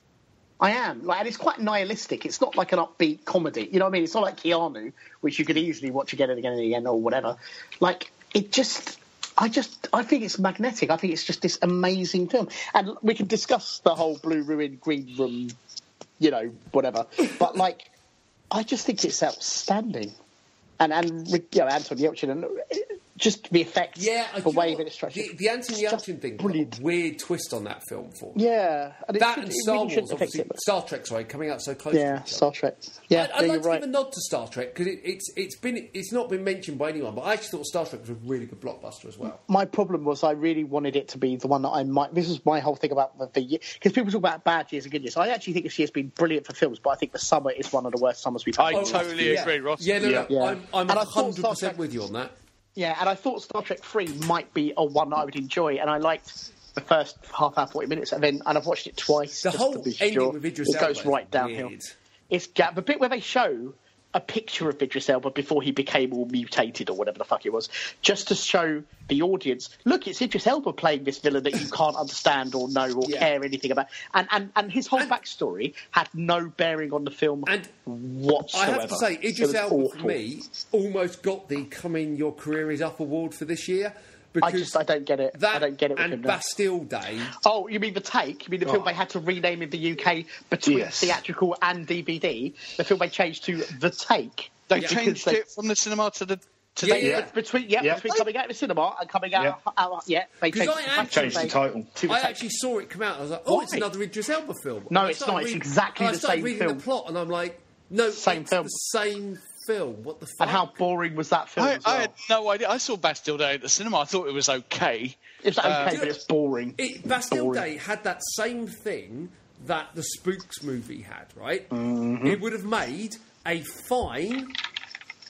I am, like, and it's quite nihilistic. It's not like an upbeat comedy. You know what I mean? It's not like Keanu, which you could easily watch again and again and again or whatever. Like, it just, I just, I think it's magnetic. I think it's just this amazing film. And we can discuss the whole Blue Ruin, Green Room, you know, whatever. But, like, I just think it's outstanding. And, and you know, Anton Yelchin, and just the effects, Yeah, I the do way know that it's what- structured. the, the Anthony It's just Yelchin thing, brilliant. a weird twist on that film for me. Yeah. And it That should- and it Star really Wars, shouldn't affect obviously, it, but- Star Trek, sorry, coming out so close. to Yeah, each other. Star Trek. Yeah, I'd, I'd yeah, like you're to right. give a nod to Star Trek because it, it's it's been it's not been mentioned by anyone, but I actually thought Star Trek was a really good blockbuster as well. My problem was I really wanted it to be the one that I might. This is my whole thing about the, the year, because people talk about bad years and good years. I actually think this year's been brilliant for films, but I think the summer is one of the worst summers we've had. I Oh, totally yeah. agree, Ross. Yeah, no, no, Yeah. I'm, I'm And I one thought hundred Star percent Trek- with you on that. Yeah, and I thought Star Trek three might be a one that I would enjoy, and I liked the first half hour, forty minutes, and then and I've watched it twice. The just whole to be ending sure. with Idris it Elba goes is right downhill. weird. It's ga- the bit where they show a picture of Idris Elba before he became all mutated or whatever the fuck it was, just to show the audience, look, it's Idris Elba playing this villain that you can't understand or know or Yeah. care anything about. And, and, and his whole And- backstory had no bearing on the film And whatsoever. I have to say, It Idris was Elba awful. for me almost got the "Come In, Your Career Is Up" award for this year. I Because just I don't get it. that I don't get it with and him now. Bastille Day. Oh, you mean The Take? You mean the film Oh. they had to rename in the U K between Yes. theatrical and D V D? The film they changed to The Take. They Yeah. changed Because they- it from the cinema to the to Yeah, the. yeah. Between yeah, Yeah. between coming out of the cinema and coming out, Yeah. out yeah, they 'Cause changed, I it actually- Changed the title. to The I Take. actually saw it come out. I was like, "Oh, it's Why? another Idris Elba film." No, And I it's started not. It's reading- exactly and I the started same reading film. the plot, and I'm like, "No, Same it's film. the same film. What the fuck?" And how boring was that film I, as well? I had no idea. I saw Bastille Day at the cinema. I thought it was okay. It's okay, Uh, but it's boring. It, Bastille Boring. Day had that same thing that the Spooks movie had, right? Mm-hmm. It would have made a fine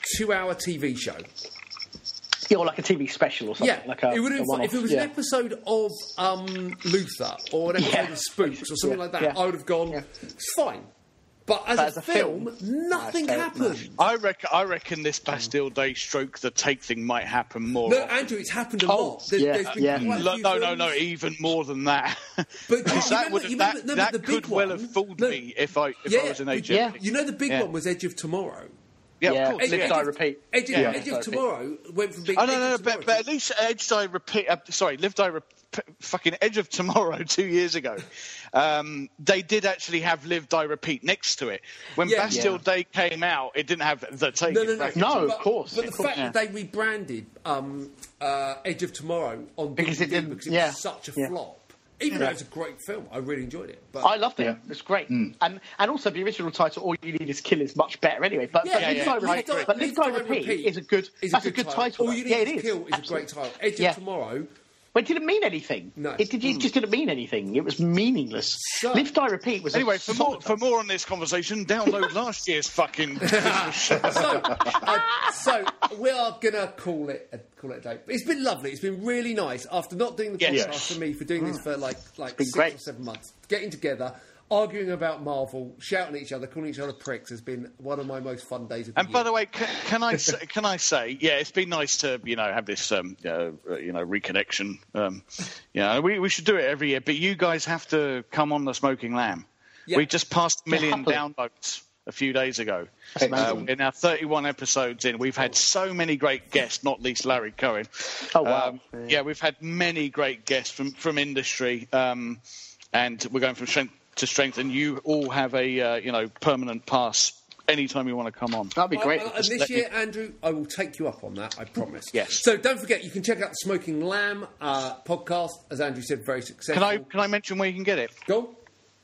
two-hour T V show. Yeah, or like a T V special or something. Yeah, like a, it would a have, one-off. if it was yeah. an episode of um, Luther or an episode Yeah. of Spooks or something Yeah, like that, yeah. I would have gone, Yeah. it's fine. But as, But a, as a film, film, nothing no, it's happened. I reckon, I reckon this Bastille Day stroke the take thing might happen more. No, often. Andrew, it's happened a Oh, lot. There's, yeah, there's been yeah. quite a No, few no, no, films. no, even more than that. But Because you that remember- would you that, remember- no, that the big could well one- have fooled no. me if I if Yeah, I was an but agent. yeah. You know the big Yeah. one was Edge of Tomorrow. Yeah, Yeah. of course. Live, yeah. Die, Repeat. Edge, Yeah. Edge Yeah. of Tomorrow went from being Oh no, Edge no, no, of Tomorrow but, but to- at least Edge Die Repeat. Uh, sorry, Live Die Repeat. Fucking Edge of Tomorrow two years ago. Um, they did actually have Live Die Repeat next to it. When Yeah. Bastille Yeah. Day came out, it didn't have the take. No, in no, no. brackets. No, of but, course, But of the course, fact yeah. that they rebranded um, uh, Edge of Tomorrow on Because it D V D didn't- because it yeah. was such a Yeah. flop. Even though it was a great film, I really enjoyed it. But I loved it. Yeah. It's great, and and also the original title, "All You Need Is Kill," is much better anyway. But Yeah, but yeah, Live, yeah. Die, Live, Repeat, Die- but Live, Die, Repeat is a good. is that's a good title. All You Need yeah, is it is. Kill is a Absolutely. great title. Edge Yeah. of Tomorrow. But it didn't mean anything. No. It, did, it just didn't mean anything. It was meaningless. So- Live, Die, Repeat was Anyway, a for more solid for more on this conversation, download last year's fucking Christmas show. so, uh, so we are gonna call it a, call it a day. It's been lovely. It's been really nice after not doing the podcast Yes. for me for doing this for like like been six great. or seven months. Getting together, arguing about Marvel, shouting at each other, calling each other pricks has been one of my most fun days of the And year. by the way, can, can I say, can I say, yeah, it's been nice to you know have this um, uh, you know reconnection. Um, you know, we we should do it every year, but you guys have to come on the Smoking Lamb. Yeah. We just passed a million happily. downloads a few days ago. That's Uh, amazing. we're now thirty-one episodes in. We've had so many great guests, not least Larry Cohen. Oh, wow. Um, yeah, we've had many great guests from from industry, um, and we're going from strength to strength. And you all have a uh, you know permanent pass anytime you want to come on. That'd be great. I- I- and Just this let me- year, Andrew, I will take you up on that, I promise. Yes. So don't forget, you can check out the Smoking Lamb uh, podcast, as Andrew said, very successful. Can I can I mention where you can get it? Go.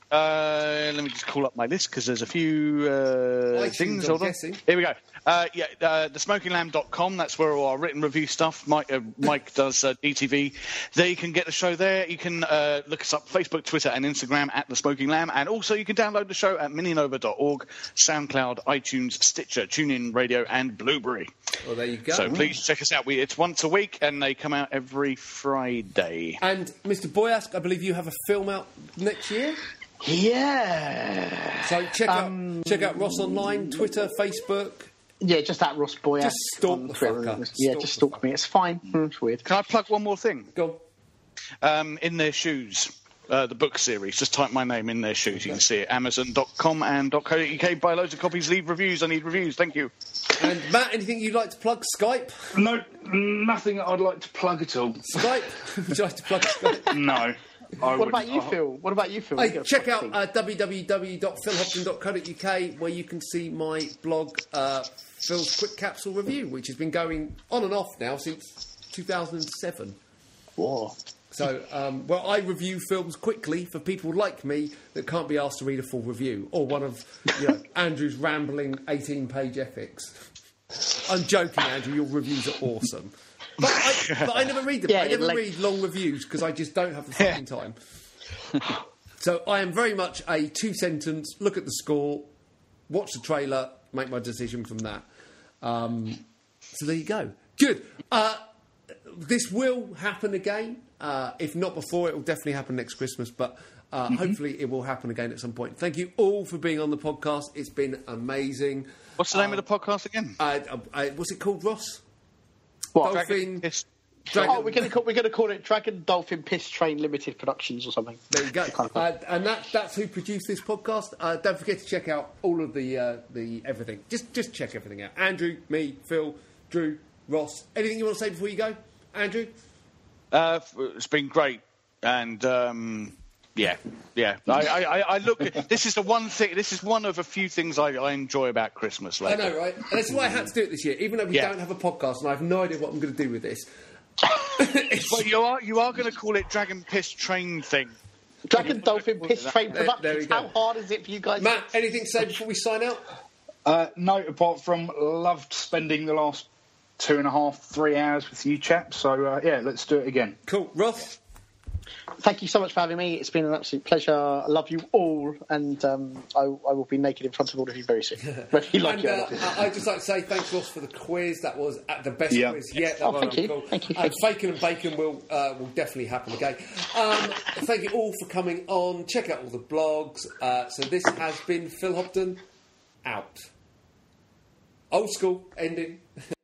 Uh, let me just call up my list because there's a few uh, iTunes, things. I'm Hold on. guessing. Here we go. Uh, yeah, uh, the smoking lamb dot com. That's where all our written review stuff. Mike, uh, Mike does uh, D T V. There you can get the show there. You can uh, look us up Facebook, Twitter, and Instagram at The Smoking Lamb. And also you can download the show at mininova dot org, SoundCloud, iTunes, Stitcher, TuneIn Radio, and Blueberry. Well, there you go. So please check us out. We, it's once a week, and they come out every Friday. And Mister Boyask, I believe you have a film out next year. Yeah. So check Um, out check out Ross online, Twitter, Facebook. Yeah, just at Ross Boyack. Just stalk on the Twitter. fucker. Yeah, Stalk just the stalk fucker. me. It's fine. Mm, It's weird. Can I plug one more thing? Go Um, In Their Shoes, uh, the book series. Just type my name in their shoes. You can see it. Amazon dot com and .co.uk. Buy loads of copies. Leave reviews. I need reviews. Thank you. on. And Matt, anything you'd like to plug? Skype? No, nothing I'd like to plug at all. Skype? Would you like to plug Skype? No. I What would- about you, I- Phil? What about you, Phil? Hey, You got a check fucking out thing. uh, w w w dot phil hopton dot co dot u k where you can see my blog, uh, Phil's Quick Capsule Review, which has been going on and off now since two thousand seven. Whoa. So, um, well, I review films quickly for people like me that can't be asked to read a full review, or one of you know, Andrew's rambling eighteen-page epics. I'm joking, Andrew. Your reviews are awesome, but I, but I never read them. Yeah, I never like- read long reviews because I just don't have the fucking time. So I am very much a two-sentence look at the score, watch the trailer, make my decision from that. Um, so there you go. Good. Uh, this will happen again. Uh, if not before, it will definitely happen next Christmas, but uh, Mm-hmm. hopefully it will happen again at some point. Thank you all for being on the podcast. It's been amazing. What's the name of the podcast again? Uh, uh, uh, what's it called, Ross? What? Dolphin. Yes. Dragon. Oh, we're going to call, we're going to call it Dragon Dolphin Piss Train Limited Productions or something. There you go. Kind of Uh, and that, that's who produced this podcast. Uh, don't forget to check out all of the uh, the everything. Just just check everything out. Andrew, me, Phil, Drew, Ross. Anything you want to say before you go, Andrew? Uh, f- it's been great, and um, yeah, yeah. I, I, I- I look. This is the one thing. This is one of a few things I, I enjoy about Christmas. I Like, know, right? And that's why I had to do it this year, even though we Yeah. don't have a podcast and I have no idea what I'm going to do with this. But you are you are going to call it Dragon Piss Train thing. Dragon Dolphin Piss Train There- there we Productions. go. How hard is it for you guys? Matt, anything to say before we sign out? Uh, no, apart from loved spending the last two and a half, three hours with you chaps. So, uh, yeah, let's do it again. Cool. Ross? Thank you so much for having me. It's been an absolute pleasure. I love you all, and um, I, I will be naked in front of all of you very soon. Whether you like and, it or uh, not. I'd just like to say thanks, Ross, for the quiz. That was at the best Yeah. quiz yet. That Oh, one thank I'm you. cool. Thank you, And thank Faken and Bacon will uh, will definitely happen again. Um, thank you all for coming on. Check out all the blogs. Uh, so this has been Phil Hobden out. Old school ending.